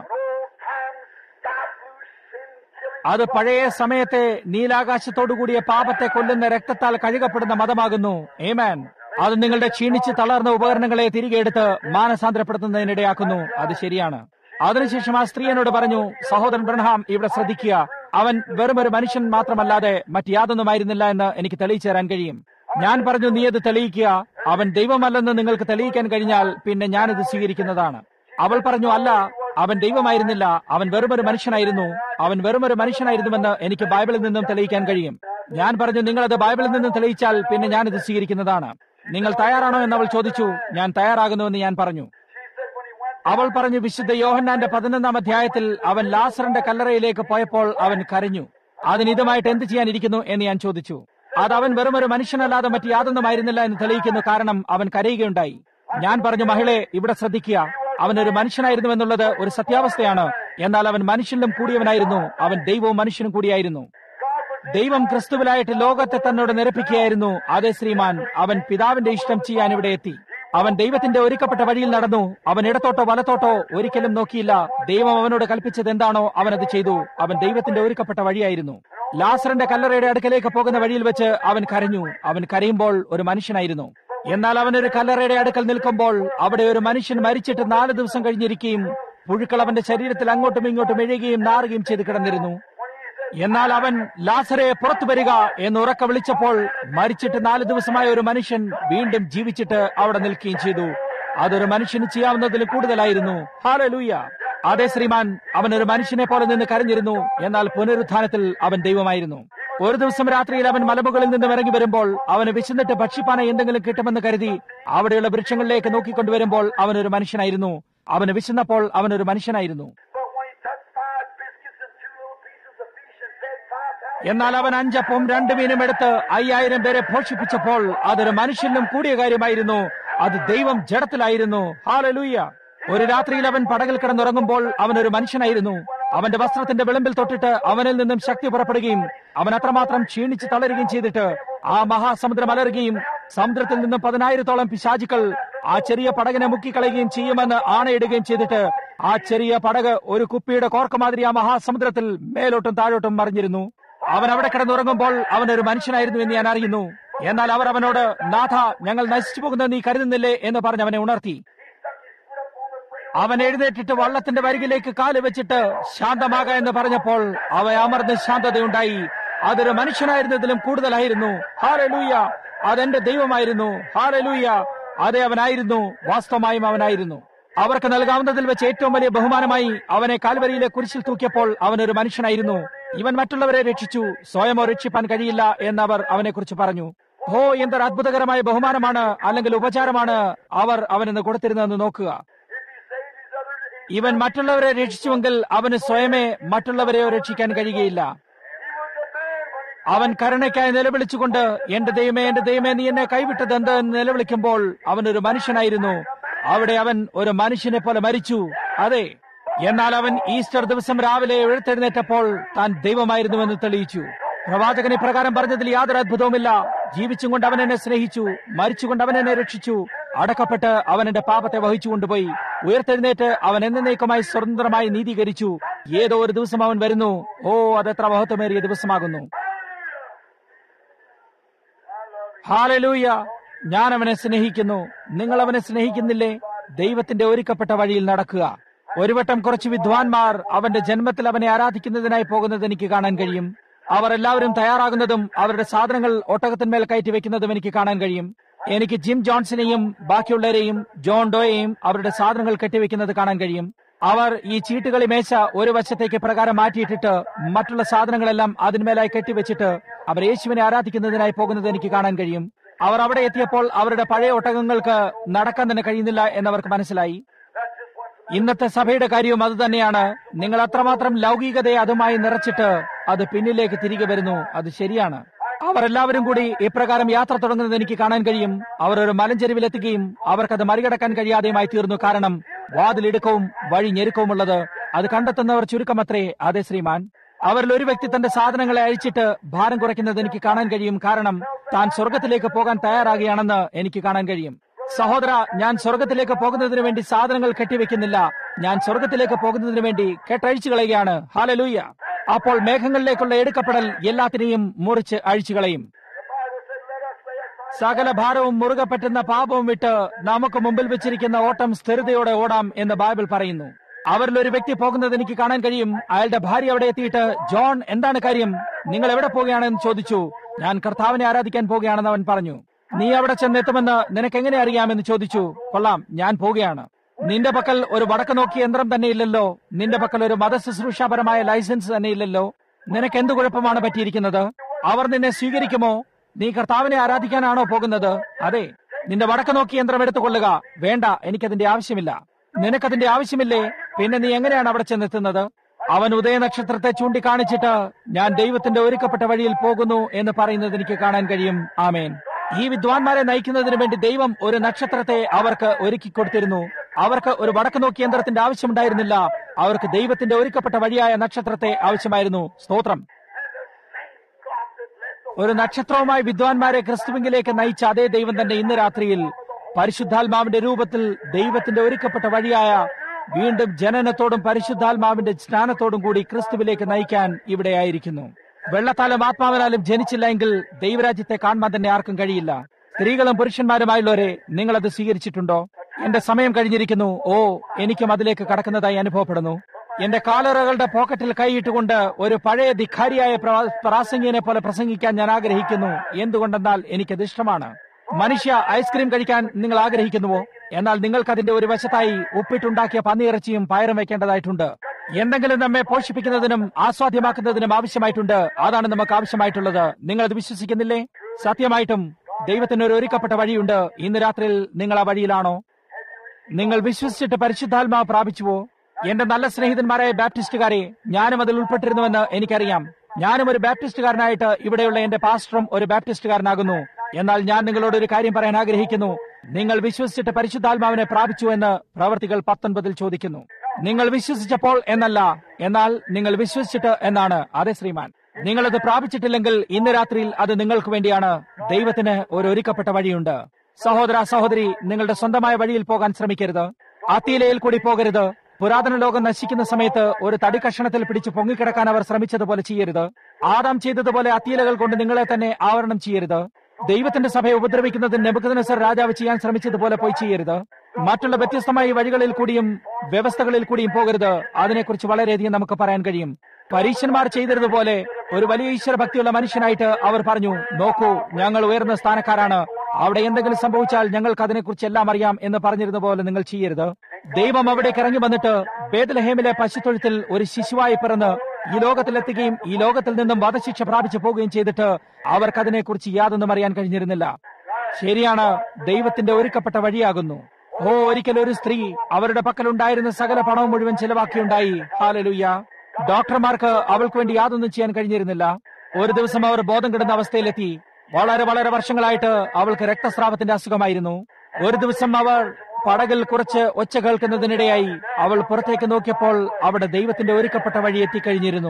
അത് പഴയ സമയത്തെ നീലാകാശത്തോടുകൂടിയ പാപത്തെ കൊല്ലുന്ന രക്തത്താൽ കഴുകപ്പെടുന്ന മതമാകുന്നു. ഏമേൻ. അത് നിങ്ങളുടെ ക്ഷീണിച്ച് തളർന്ന ഉപകരണങ്ങളെ തിരികെ എടുത്ത് മാനസാന്തരപ്പെടുത്തുന്നതിനിടയാക്കുന്നു. അത് ശരിയാണ്. അതിനുശേഷം ആ സ്ത്രീ എന്നോട് പറഞ്ഞു, സഹോദരൻ ബ്രൺഹാം, ഇവിടെ ശ്രദ്ധിക്കുക. അവൻ വെറും ഒരു മനുഷ്യൻ മാത്രമല്ലാതെ മറ്റ് യാതൊന്നുമായിരുന്നില്ല എന്ന് എനിക്ക് തെളിയിച്ചു തരാൻ കഴിയും. ഞാൻ പറഞ്ഞു, നീ അത് തെളിയിക്കുക. അവൻ ദൈവമല്ലെന്ന് നിങ്ങൾക്ക് തെളിയിക്കാൻ കഴിഞ്ഞാൽ പിന്നെ ഞാനിത് സ്വീകരിക്കുന്നതാണ്. അവൾ പറഞ്ഞു, അല്ല, അവൻ ദൈവമായിരുന്നില്ല. അവൻ വെറുമൊരു മനുഷ്യനായിരുന്നു. അവൻ വെറുമൊരു മനുഷ്യനായിരുന്നുവെന്ന് എനിക്ക് ബൈബിളിൽ നിന്നും തെളിയിക്കാൻ കഴിയും. ഞാൻ പറഞ്ഞു, നിങ്ങളത് ബൈബിളിൽ നിന്നും തെളിയിച്ചാൽ പിന്നെ ഞാനിത് സ്വീകരിക്കുന്നതാണ്. നിങ്ങൾ തയ്യാറാണോ എന്ന് അവൾ ചോദിച്ചു. ഞാൻ തയ്യാറാകുന്നുവെന്ന് ഞാൻ പറഞ്ഞു. അവൾ പറഞ്ഞു, വിശുദ്ധ യോഹന്നാന്റെ പതിനൊന്നാം അധ്യായത്തിൽ അവൻ ലാസറിന്റെ കല്ലറയിലേക്ക് പോയപ്പോൾ അവൻ കരഞ്ഞു. അതിന് ഇതുമായിട്ട് എന്ത് ചെയ്യാനിരിക്കുന്നു എന്ന് ഞാൻ ചോദിച്ചു. അത് അവൻ വെറുമൊരു മനുഷ്യനല്ലാതെ മറ്റ് യാതൊന്നുമായിരുന്നില്ല എന്ന് തെളിയിക്കുന്നു. കാരണം അവൻ കരയുകയുണ്ടായി. ഞാൻ പറഞ്ഞു, മഹിളെ, ഇവിടെ ശ്രദ്ധിക്കുക. അവനൊരു മനുഷ്യനായിരുന്നു എന്നുള്ളത് ഒരു സത്യാവസ്ഥയാണ്. എന്നാൽ അവൻ മനുഷ്യനിലും കൂടിയവനായിരുന്നു. അവൻ ദൈവവും മനുഷ്യനും കൂടിയായിരുന്നു. ദൈവം ക്രിസ്തുവിലായിട്ട് ലോകത്തെ തന്നോട് നിരപ്പിക്കുകയായിരുന്നു. അതേ ശ്രീമാൻ, അവൻ പിതാവിന്റെ ഇഷ്ടം ചെയ്യാൻ ഇവിടെ എത്തി. അവൻ ദൈവത്തിന്റെ ഒരുക്കപ്പെട്ട വഴിയിൽ നടന്നു. അവൻ ഇടത്തോട്ടോ വലത്തോട്ടോ ഒരിക്കലും നോക്കിയില്ല. ദൈവം അവനോട് കൽപ്പിച്ചത് എന്താണോ അവനത് ചെയ്തു. അവൻ ദൈവത്തിന്റെ ഒരുക്കപ്പെട്ട വഴിയായിരുന്നു. ലാസറിന്റെ കല്ലറയുടെ അടുക്കലേക്ക് പോകുന്ന വഴിയിൽ വെച്ച് അവൻ കരഞ്ഞു. അവൻ കരയുമ്പോൾ ഒരു മനുഷ്യനായിരുന്നു. എന്നാൽ അവനൊരു കല്ലറയുടെ അടുക്കൽ നിൽക്കുമ്പോൾ അവിടെ ഒരു മനുഷ്യൻ മരിച്ചിട്ട് നാല് ദിവസം കഴിഞ്ഞിരിക്കുകയും പുഴുക്കൾ അവന്റെ ശരീരത്തിൽ അങ്ങോട്ടും ഇങ്ങോട്ടും എഴുകുകയും നാറുകയും ചെയ്ത് കിടന്നിരുന്നു. എന്നാൽ അവൻ ലാസറെ പുറത്തു വരിക എന്ന് ഉറക്കെ വിളിച്ചപ്പോൾ മരിച്ചിട്ട് നാല് ദിവസമായ ഒരു മനുഷ്യൻ വീണ്ടും ജീവിച്ചിട്ട് അവിടെ നിൽക്കുകയും ചെയ്തു. അതൊരു മനുഷ്യന് ചെയ്യാവുന്നതിലും കൂടുതലായിരുന്നു. ഹല്ലേലൂയ. അതേ ശ്രീമാൻ, അവൻ ഒരു മനുഷ്യനെ പോലെ നിന്ന് കരഞ്ഞിരുന്നു. എന്നാൽ പുനരുത്ഥാനത്തിൽ അവൻ ദൈവമായിരുന്നു. ഒരു ദിവസം രാത്രിയിൽ അവൻ മലമുകളിൽ നിന്ന് ഇറങ്ങി വരുമ്പോൾ അവന് വിശന്നിട്ട് ഭക്ഷിപ്പാന എന്തെങ്കിലും കിട്ടുമെന്ന് കരുതി അവിടെയുള്ള വൃക്ഷങ്ങളിലേക്ക് നോക്കിക്കൊണ്ടുവരുമ്പോൾ അവനൊരു മനുഷ്യനായിരുന്നു. അവന് വിശന്നപ്പോൾ അവനൊരു മനുഷ്യനായിരുന്നു. എന്നാൽ അവൻ അഞ്ചപ്പവും രണ്ടു മീനും എടുത്ത് അയ്യായിരം പേരെ പോഷിപ്പിച്ചപ്പോൾ അതൊരു മനുഷ്യനും കൂടിയ കാര്യമായിരുന്നു. അത് ദൈവം ജഡത്തിലായിരുന്നു. ഹല്ലേലൂയ. ഒരു രാത്രിയിൽ അവൻ പടകിൽ കിടന്നുറങ്ങുമ്പോൾ അവനൊരു മനുഷ്യനായിരുന്നു. അവന്റെ വസ്ത്രത്തിന്റെ വിളമ്പിൽ തൊട്ടിട്ട് അവനിൽ നിന്നും ശക്തി പുറപ്പെടുകയും അവൻ അത്രമാത്രം ക്ഷീണിച്ച് തളരുകയും ചെയ്തിട്ട് ആ മഹാസമുദ്രം അലറുകയും സമുദ്രത്തിൽ നിന്നും പതിനായിരത്തോളം പിശാചുക്കൾ ആ ചെറിയ പടകിനെ മുക്കിക്കളയുകയും ചെയ്യുമെന്ന് ആണയിടുകയും ചെയ്തിട്ട് ആ ചെറിയ പടക് ഒരു കുപ്പിയുടെ കോർക്കുമാതിരി ആ മഹാസമുദ്രത്തിൽ മേലോട്ടും താഴോട്ടും മറിഞ്ഞിരുന്നു. അവൻ അവിടെ കിടന്നുറങ്ങുമ്പോൾ അവനൊരു മനുഷ്യനായിരുന്നു എന്ന് ഞാൻ അറിയുന്നു. എന്നാൽ അവർ അവനോട്, നാഥ, ഞങ്ങൾ നശിച്ചു പോകുന്നത് നീ കരുതുന്നില്ലേ എന്ന് പറഞ്ഞ് അവനെ ഉണർത്തി. അവൻ എഴുന്നേറ്റിട്ട് വള്ളത്തിന്റെ വരികിലേക്ക് കാല് വെച്ചിട്ട് ശാന്തമാക എന്ന് പറഞ്ഞപ്പോൾ അവ അമർന്ന് ശാന്തതയുണ്ടായി. അതൊരു മനുഷ്യനായിരുന്നതിലും കൂടുതലായിരുന്നു. ഹല്ലേലൂയ. അതെന്റെ ദൈവമായിരുന്നു. ഹല്ലേലൂയ. അതെ, അവനായിരുന്നു. വാസ്തവമായും അവനായിരുന്നു. അവർക്ക് നൽകാവുന്നതിൽ വെച്ച് ഏറ്റവും വലിയ ബഹുമാനമായി അവനെ കാൽവരിയിലെ കുരിശിൽ തൂക്കിയപ്പോൾ അവനൊരു മനുഷ്യനായിരുന്നു. ഇവൻ മറ്റുള്ളവരെ രക്ഷിച്ചു, സ്വയമോ രക്ഷിപ്പാൻ കഴിയില്ല എന്നവർ അവനെക്കുറിച്ച് പറഞ്ഞു. ഓ, എന്തൊരു അത്ഭുതകരമായ ബഹുമാനമാണ് അല്ലെങ്കിൽ ഉപചാരമാണ് അവർ അവനെന്ന് കൊടുത്തിരുന്നതെന്ന് നോക്കുക. ഇവൻ മറ്റുള്ളവരെ രക്ഷിച്ചുവെങ്കിൽ അവന് സ്വയമേ മറ്റുള്ളവരെയോ രക്ഷിക്കാൻ കഴിയുകയില്ല. അവൻ കരുണയ്ക്കായി നിലവിളിച്ചുകൊണ്ട്, എന്റെ ദൈവമേ, എന്റെ ദൈവമേ, നീ എന്നെ കൈവിട്ടത് എന്ത് എന്ന് നിലവിളിക്കുമ്പോൾ അവനൊരു മനുഷ്യനായിരുന്നു. അവിടെ അവൻ ഒരു മനുഷ്യനെ പോലെ മരിച്ചു. അതെ, എന്നാൽ അവൻ ഈസ്റ്റർ ദിവസം രാവിലെ എഴുത്തെഴുന്നേറ്റപ്പോൾ താൻ ദൈവമായിരുന്നുവെന്ന് തെളിയിച്ചു. പ്രവാചകൻ ഇപ്രകാരം പറഞ്ഞതിൽ യാതൊരു അത്ഭുതവുമില്ല. ജീവിച്ചും കൊണ്ട് അവൻ എന്നെ സ്നേഹിച്ചു, മരിച്ചുകൊണ്ട് അവൻ എന്നെ രക്ഷിച്ചു, അടക്കപ്പെട്ട് അവൻ എന്റെ പാപത്തെ വഹിച്ചു കൊണ്ടുപോയി, ഉയർത്തെഴുന്നേറ്റ് അവൻ എന്നേക്കുമായി സ്വതന്ത്രമായി നീതീകരിച്ചു. ഏതോ ഒരു ദിവസം അവൻ വരുന്നു. ഓ, അതെത്ര മഹത്വമേറിയ ദിവസമാകുന്നു. ഹല്ലേലൂയ. ഞാൻ അവനെ സ്നേഹിക്കുന്നു. നിങ്ങൾ അവനെ സ്നേഹിക്കുന്നില്ലേ? ദൈവത്തിന്റെ ഒരുക്കപ്പെട്ട വഴിയിൽ നടക്കുക. ഒരു വട്ടം കുറച്ച് വിദ്വാൻമാർ അവന്റെ ജന്മത്തിൽ അവനെ ആരാധിക്കുന്നതിനായി പോകുന്നത് എനിക്ക് കാണാൻ കഴിയും. അവർ എല്ലാവരും തയ്യാറാകുന്നതും അവരുടെ സാധനങ്ങൾ ഒട്ടകത്തിന്മേൽ കയറ്റി വെക്കുന്നതും എനിക്ക് കാണാൻ കഴിയും. എനിക്ക് ജിം ജോൺസനെയും ബാക്കിയുള്ളവരെയും ജോൺ ഡോയെയും അവരുടെ സാധനങ്ങൾ കെട്ടിവെക്കുന്നത് കാണാൻ കഴിയും. അവർ ഈ ചീട്ടുകളി മേശ ഒരു വശത്തേക്ക് പ്രകാരം മാറ്റിയിട്ടിട്ട് മറ്റുള്ള സാധനങ്ങളെല്ലാം അതിന്മേലായി കെട്ടിവെച്ചിട്ട് അവർ യേശുവിനെ ആരാധിക്കുന്നതിനായി പോകുന്നത് എനിക്ക് കാണാൻ കഴിയും. അവർ അവിടെ എത്തിയപ്പോൾ അവരുടെ പഴയ ഒട്ടകങ്ങൾക്ക് നടക്കാൻ തന്നെ കഴിയുന്നില്ല എന്നവർക്ക് മനസ്സിലായി. ഇന്നത്തെ സഭയുടെ കാര്യവും അത് തന്നെയാണ്. നിങ്ങൾ അത്രമാത്രം ലൗകികതയെ അതുമായി നിറച്ചിട്ട് അത് പിന്നിലേക്ക് തിരികെ വരുന്നു. അത് ശരിയാണ്. അവർ എല്ലാവരും കൂടി ഇപ്രകാരം യാത്ര തുടങ്ങുന്നത് എനിക്ക് കാണാൻ കഴിയും. അവർ ഒരു മലഞ്ചെരുവിലെത്തുകയും അവർക്കത് മറികടക്കാൻ കഴിയാതെയുമായി തീർന്നു. കാരണം വാതിലിടുക്കവും വഴി ഞെരുക്കവുമുള്ളത്. അത് കണ്ടെത്തുന്നവർ ചുരുക്കമത്രേ. അതെ ശ്രീമാൻ. അവരിൽ ഒരു വ്യക്തി തന്റെ സാധനങ്ങളെ അഴിച്ചിട്ട് ഭാരം കുറയ്ക്കുന്നത് എനിക്ക് കാണാൻ കഴിയും. കാരണം താൻ സ്വർഗത്തിലേക്ക് പോകാൻ തയ്യാറാകുകയാണെന്ന് എനിക്ക് കാണാൻ കഴിയും. സഹോദര, ഞാൻ സ്വർഗത്തിലേക്ക് പോകുന്നതിന് വേണ്ടി സാധനങ്ങൾ കെട്ടിവെക്കുന്നില്ല. ഞാൻ സ്വർഗത്തിലേക്ക് പോകുന്നതിന് വേണ്ടി കെട്ടഴിച്ചു കളയുകയാണ്. ഹല്ലേലൂയ. അപ്പോൾ മേഘങ്ങളിലേക്കുള്ള എടുക്കപ്പെടൽ എല്ലാത്തിനെയും മുറിച്ച് അഴിച്ചു കളയും. സകല ഭാരവും മുറുകെ പറ്റുന്ന പാപവും വിട്ട് നമുക്ക് മുമ്പിൽ വെച്ചിരിക്കുന്ന ഓട്ടം സ്ഥിരതയോടെ ഓടാം എന്ന് ബൈബിൾ പറയുന്നു. അവരിൽ ഒരു വ്യക്തി പോകുന്നത് എനിക്ക് കാണാൻ കഴിയും. അയാളുടെ ഭാര്യ അവിടെ എത്തിയിട്ട്, ജോൺ, എന്താണ് കാര്യം? നിങ്ങൾ എവിടെ പോകുകയാണെന്ന് ചോദിച്ചു. ഞാൻ കർത്താവിനെ ആരാധിക്കാൻ പോകുകയാണെന്ന് അവൻ പറഞ്ഞു. നീ അവിടെ ചെന്നെത്തുമെന്ന് നിനക്ക് എങ്ങനെ അറിയാമെന്ന് ചോദിച്ചു. കൊള്ളാം, ഞാൻ പോവുകയാണ്. നിന്റെ പക്കൽ ഒരു വടക്ക് നോക്കിയ യന്ത്രം തന്നെ ഇല്ലല്ലോ. നിന്റെ പക്കൽ ഒരു മതശുശ്രൂഷാപരമായ ലൈസൻസ് തന്നെ ഇല്ലല്ലോ. നിനക്ക് എന്ത് കുഴപ്പമാണ് പറ്റിയിരിക്കുന്നത്? അവർ നിന്നെ സ്വീകരിക്കുമോ? നീ കർത്താവിനെ ആരാധിക്കാനാണോ പോകുന്നത്? അതെ. നിന്റെ വടക്ക് നോക്കിയ യന്ത്രം എടുത്തുകൊള്ളുക. വേണ്ട, എനിക്കതിന്റെ ആവശ്യമില്ല. നിനക്കതിന്റെ ആവശ്യമില്ലേ? പിന്നെ നീ എങ്ങനെയാണ് അവിടെ ചെന്നെത്തുന്നത്? അവൻ ഉദയനക്ഷത്രത്തെ ചൂണ്ടിക്കാണിച്ചിട്ട് ഞാൻ ദൈവത്തിന്റെ ഒരുക്കപ്പെട്ട വഴിയിൽ പോകുന്നു എന്ന് പറയുന്നത് എനിക്ക് കാണാൻ കഴിയും. ആമേൻ. ഈ വിദ്വാൻമാരെ നയിക്കുന്നതിന് വേണ്ടി ദൈവം ഒരു നക്ഷത്രത്തെ അവർക്ക് ഒരുക്കി കൊടുത്തിരുന്നു. അവർക്ക് ഒരു വടക്ക് നോക്കി യന്ത്രത്തിന്റെ ആവശ്യമുണ്ടായിരുന്നില്ല. അവർക്ക് ദൈവത്തിന്റെ ഒരുക്കപ്പെട്ട വഴിയായ നക്ഷത്രത്തെ ആവശ്യമായിരുന്നു. സ്തോത്രം. ഒരു നക്ഷത്രവുമായി വിദ്വാൻമാരെ ക്രിസ്തുവിലേക്ക് നയിച്ച അതേ ദൈവം തന്നെ ഇന്ന് രാത്രിയിൽ പരിശുദ്ധാത്മാവിന്റെ രൂപത്തിൽ ദൈവത്തിന്റെ ഒരുക്കപ്പെട്ട വഴിയായ വീണ്ടും ജനനത്തോടും പരിശുദ്ധാത്മാവിന്റെ സ്നാനത്തോടും കൂടി ക്രിസ്തുവിലേക്ക് നയിക്കാൻ ഇവിടെയായിരിക്കുന്നു. വെള്ളത്താലും ആത്മാവിനാലും ജനിച്ചില്ല എങ്കിൽ ദൈവരാജ്യത്തെ കാണുവാൻ തന്നെ ആർക്കും കഴിയില്ല. സ്ത്രീകളും പുരുഷന്മാരുമായുള്ളവരെ നിങ്ങളത് സ്വീകരിച്ചിട്ടുണ്ടോ? എന്റെ സമയം കഴിഞ്ഞിരിക്കുന്നു. ഓ, എനിക്കും അതിലേക്ക് കടക്കുന്നതായി അനുഭവപ്പെടുന്നു. എന്റെ കാലറകളുടെ പോക്കറ്റിൽ കൈയിട്ടുകൊണ്ട് ഒരു പഴയ ധിക്കാരിയായ പ്രാസംഗികനെ പോലെ പ്രസംഗിക്കാൻ ഞാൻ ആഗ്രഹിക്കുന്നു. എന്തുകൊണ്ടെന്നാൽ എനിക്കത് ഇഷ്ടമാണ്. മനുഷ്യ ഐസ്ക്രീം കഴിക്കാൻ നിങ്ങൾ ആഗ്രഹിക്കുന്നുവോ? എന്നാൽ നിങ്ങൾക്ക് അതിന്റെ ഒരു വശത്തായി ഉപ്പിട്ടുണ്ടാക്കിയ പന്നിയിറച്ചിയും പയറും വെക്കേണ്ടതായിട്ടുണ്ട്. എന്തെങ്കിലും നമ്മെ പോഷിപ്പിക്കുന്നതിനും ആസ്വാദ്യമാക്കുന്നതിനും ആവശ്യമായിട്ടുണ്ട്. അതാണ് നമുക്ക് ആവശ്യമായിട്ടുള്ളത്. നിങ്ങളത് വിശ്വസിക്കുന്നില്ലേ? സത്യമായിട്ടും ദൈവത്തിന് ഒരു ഒരുക്കപ്പെട്ട വഴിയുണ്ട്. ഇന്ന് രാത്രിയിൽ നിങ്ങൾ ആ വഴിയിലാണോ? നിങ്ങൾ വിശ്വസിച്ചിട്ട് പരിശുദ്ധാത്മാവ് പ്രാപിച്ചുവോ? എന്റെ നല്ല സ്നേഹിതന്മാരായ ബാപ്റ്റിസ്റ്റുകാരെ, ഞാനും അതിൽ ഉൾപ്പെട്ടിരുന്നുവെന്ന് എനിക്കറിയാം. ഞാനും ഒരു ബാപ്റ്റിസ്റ്റുകാരനായിട്ട് ഇവിടെയുള്ള എന്റെ പാസ്റ്ററും ഒരു ബാപ്റ്റിസ്റ്റുകാരനാകുന്നു. എന്നാൽ ഞാൻ നിങ്ങളോട് ഒരു കാര്യം പറയാൻ ആഗ്രഹിക്കുന്നു. നിങ്ങൾ വിശ്വസിച്ചിട്ട് പരിശുദ്ധാത്മാവിനെ പ്രാപിച്ചു എന്ന് പ്രവർത്തികൾ പത്തൊൻപതിൽ ചോദിക്കുന്നു. നിങ്ങൾ വിശ്വസിച്ചപ്പോൾ എന്നല്ല, എന്നാൽ നിങ്ങൾ വിശ്വസിച്ചിട്ട് എന്നാണ്. അതെ ശ്രീമാൻ, നിങ്ങളത് പ്രാപിച്ചിട്ടില്ലെങ്കിൽ ഇന്ന് രാത്രിയിൽ അത് നിങ്ങൾക്ക് വേണ്ടിയാണ്. ദൈവത്തിന് ഒരു ഒരുക്കപ്പെട്ട വഴിയുണ്ട്. സഹോദര സഹോദരി, നിങ്ങളുടെ സ്വന്തമായ വഴിയിൽ പോകാൻ ശ്രമിക്കരുത്. അത്തീലയിൽ കൂടി പോകരുത്. പുരാതന ലോകം നശിക്കുന്ന സമയത്ത് ഒരു തടി കഷണത്തിൽ പിടിച്ച് പൊങ്ങിക്കിടക്കാൻ അവർ ശ്രമിച്ചതുപോലെ ചെയ്യരുത്. ആദാം ചെയ്തതുപോലെ അത്തീലകൾ കൊണ്ട് നിങ്ങളെ തന്നെ ആവരണം ചെയ്യരുത്. ദൈവത്തിന്റെ സഭയെ ഉപദ്രവിക്കുന്നത് നെബൂഖദ്നേസർ രാജാവ് ചെയ്യാൻ ശ്രമിച്ചതുപോലെ പോയി ചെയ്യരുത്. മറ്റുള്ള വ്യത്യസ്തമായ വഴികളിൽ കൂടിയും വ്യവസ്ഥകളിൽ കൂടിയും പോകരുത്. അതിനെക്കുറിച്ച് വളരെയധികം നമുക്ക് പറയാൻ കഴിയും. പരീശന്മാർ ചെയ്തിരുന്നതുപോലെ ഒരു വലിയ ഈശ്വരഭക്തിയുള്ള മനുഷ്യനായിട്ട് അവർ പറഞ്ഞു, നോക്കൂ, ഞങ്ങൾ ഉയർന്ന സ്ഥാനക്കാരാണ്, അവിടെ എന്തെങ്കിലും സംഭവിച്ചാൽ ഞങ്ങൾക്ക് അതിനെക്കുറിച്ച് എല്ലാം അറിയാം എന്ന് പറഞ്ഞിരുന്ന പോലെ നിങ്ങൾ ചെയ്യരുത്. ദൈവം അവിടേക്ക് ഇറങ്ങി വന്നിട്ട് ബേത്ലഹേമിലെ പശുത്തൊഴുത്തിൽ ഒരു ശിശുവായി പിറന്ന് ഈ ലോകത്തിലെത്തുകയും ഈ ലോകത്തിൽ നിന്നും വധശിക്ഷ പ്രാപിച്ചു പോവുകയും ചെയ്തിട്ട് അവർക്ക് അതിനെക്കുറിച്ച് യാതൊന്നും അറിയാൻ കഴിഞ്ഞിരുന്നില്ല. ശരിയാണ്, ദൈവത്തിന്റെ ഒരുക്കപ്പെട്ട വഴിയാകുന്നു. ഓ, ഒരിക്കൽ ഒരു സ്ത്രീ അവരുടെ പക്കലുണ്ടായിരുന്ന സകല പണവും മുഴുവൻ ചെലവാക്കിയുണ്ടായി. ഹല്ലേലൂയ. ഡോക്ടർമാർക്ക് അവൾക്ക് വേണ്ടി യാതൊന്നും ചെയ്യാൻ കഴിഞ്ഞിരുന്നില്ല. ഒരു ദിവസം അവർ ബോധം കെടുന്ന അവസ്ഥയിലെത്തി. വളരെ വളരെ വർഷങ്ങളായിട്ട് അവൾക്ക് രക്തസ്രാവത്തിന്റെ അസുഖമായിരുന്നു. ഒരു ദിവസം അവർ പടകിൽ കുറച്ച് ഒച്ച കേൾക്കുന്നതിനിടയായി അവൾ പുറത്തേക്ക് നോക്കിയപ്പോൾ അവിടെ ദൈവത്തിന്റെ ഒരുക്കപ്പെട്ട വഴി എത്തിക്കഴിഞ്ഞിരുന്നു.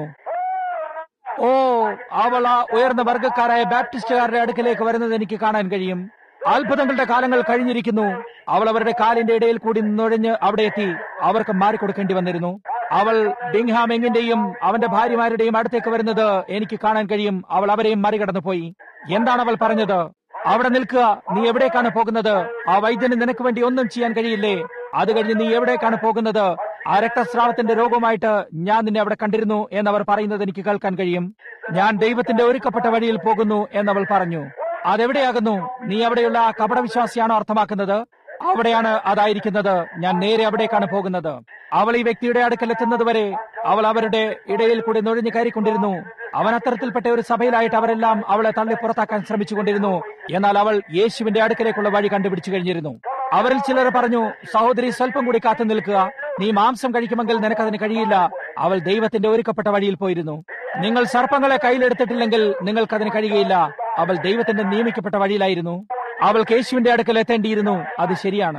ഓ, അവൾ ആ ഉയർന്ന വർഗ്ഗക്കാരായ ബാപ്റ്റിസ്റ്റുകാരുടെ അടുക്കലേക്ക് വരുന്നത് എനിക്ക് കാണാൻ കഴിയും. അത്ഭുതങ്ങളുടെ കാലങ്ങൾ കഴിഞ്ഞിരിക്കുന്നു. അവൾ അവരുടെ കാലിന്റെ ഇടയിൽ കൂടി നുഴഞ്ഞ് അവിടെ എത്തി. അവർക്ക് മാറിക്കൊടുക്കേണ്ടി വന്നിരുന്നു. അവൾ ബിങ്ഹാമെങ്ങിന്റെയും അവന്റെ ഭാര്യമാരുടെയും അടുത്തേക്ക് വരുന്നത് എനിക്ക് കാണാൻ കഴിയും. അവൾ അവരെയും മറികടന്നു പോയി. എന്താണ് അവൾ പറഞ്ഞത്? അവിടെ നിൽക്കുക, നീ എവിടേക്കാണ് പോകുന്നത്? ആ വൈദ്യന് നിനക്ക് വേണ്ടി ഒന്നും ചെയ്യാൻ കഴിയില്ലേ? അത് കഴിഞ്ഞ് നീ എവിടേക്കാണ് പോകുന്നത്? ആ രക്തസ്രാവത്തിന്റെ രോഗമായിട്ട് ഞാൻ നിന്നെ അവിടെ കണ്ടിരുന്നു എന്നവർ പറയുന്നത് എനിക്ക് കേൾക്കാൻ കഴിയും. ഞാൻ ദൈവത്തിന്റെ ഒരുക്കപ്പെട്ട വഴിയിൽ പോകുന്നു എന്നവൾ പറഞ്ഞു. അതെവിടെയാകുന്നു? നീ അവിടെയുള്ള ആ കപടവിശ്വാസിയാണോ അർത്ഥമാക്കുന്നത്? അവിടെയാണ് അതായിരിക്കുന്നത്. ഞാൻ നേരെ അവിടേക്കാണ് പോകുന്നത്. അവൾ ഈ വ്യക്തിയുടെ അടുക്കൽ എത്തുന്നത് വരെ അവൾ അവരുടെ ഇടയിൽ കൂടി നുഴഞ്ഞു കയറിക്കൊണ്ടിരുന്നു. അവൻ അത്തരത്തിൽപ്പെട്ട ഒരു സഭയിലായിട്ട് അവരെല്ലാം അവളെ തള്ളി പുറത്താക്കാൻ ശ്രമിച്ചുകൊണ്ടിരുന്നു. എന്നാൽ അവൾ യേശുവിന്റെ അടുക്കലേക്കുള്ള വഴി കണ്ടുപിടിച്ചു കഴിഞ്ഞിരുന്നു. അവരിൽ ചിലർ പറഞ്ഞു, സഹോദരി, സ്വല്പം കൂടി കാത്തു നിൽക്കുക. നീ മാംസം കഴിക്കുമെങ്കിൽ നിനക്കതിന് കഴിയില്ല. അവൾ ദൈവത്തിന്റെ ഒരുക്കപ്പെട്ട വഴിയിൽ പോയിരുന്നു. നിങ്ങൾ സർപ്പങ്ങളെ കയ്യിലെടുത്തിട്ടില്ലെങ്കിൽ നിങ്ങൾക്കതിന് കഴിയുകയില്ല. അവൾ ദൈവത്തിന്റെ നിയമിക്കപ്പെട്ട വഴിയിലായിരുന്നു. അവൾ യേശുവിന്റെ അടുക്കൽ എത്തേണ്ടിയിരുന്നു. അത് ശരിയാണ്.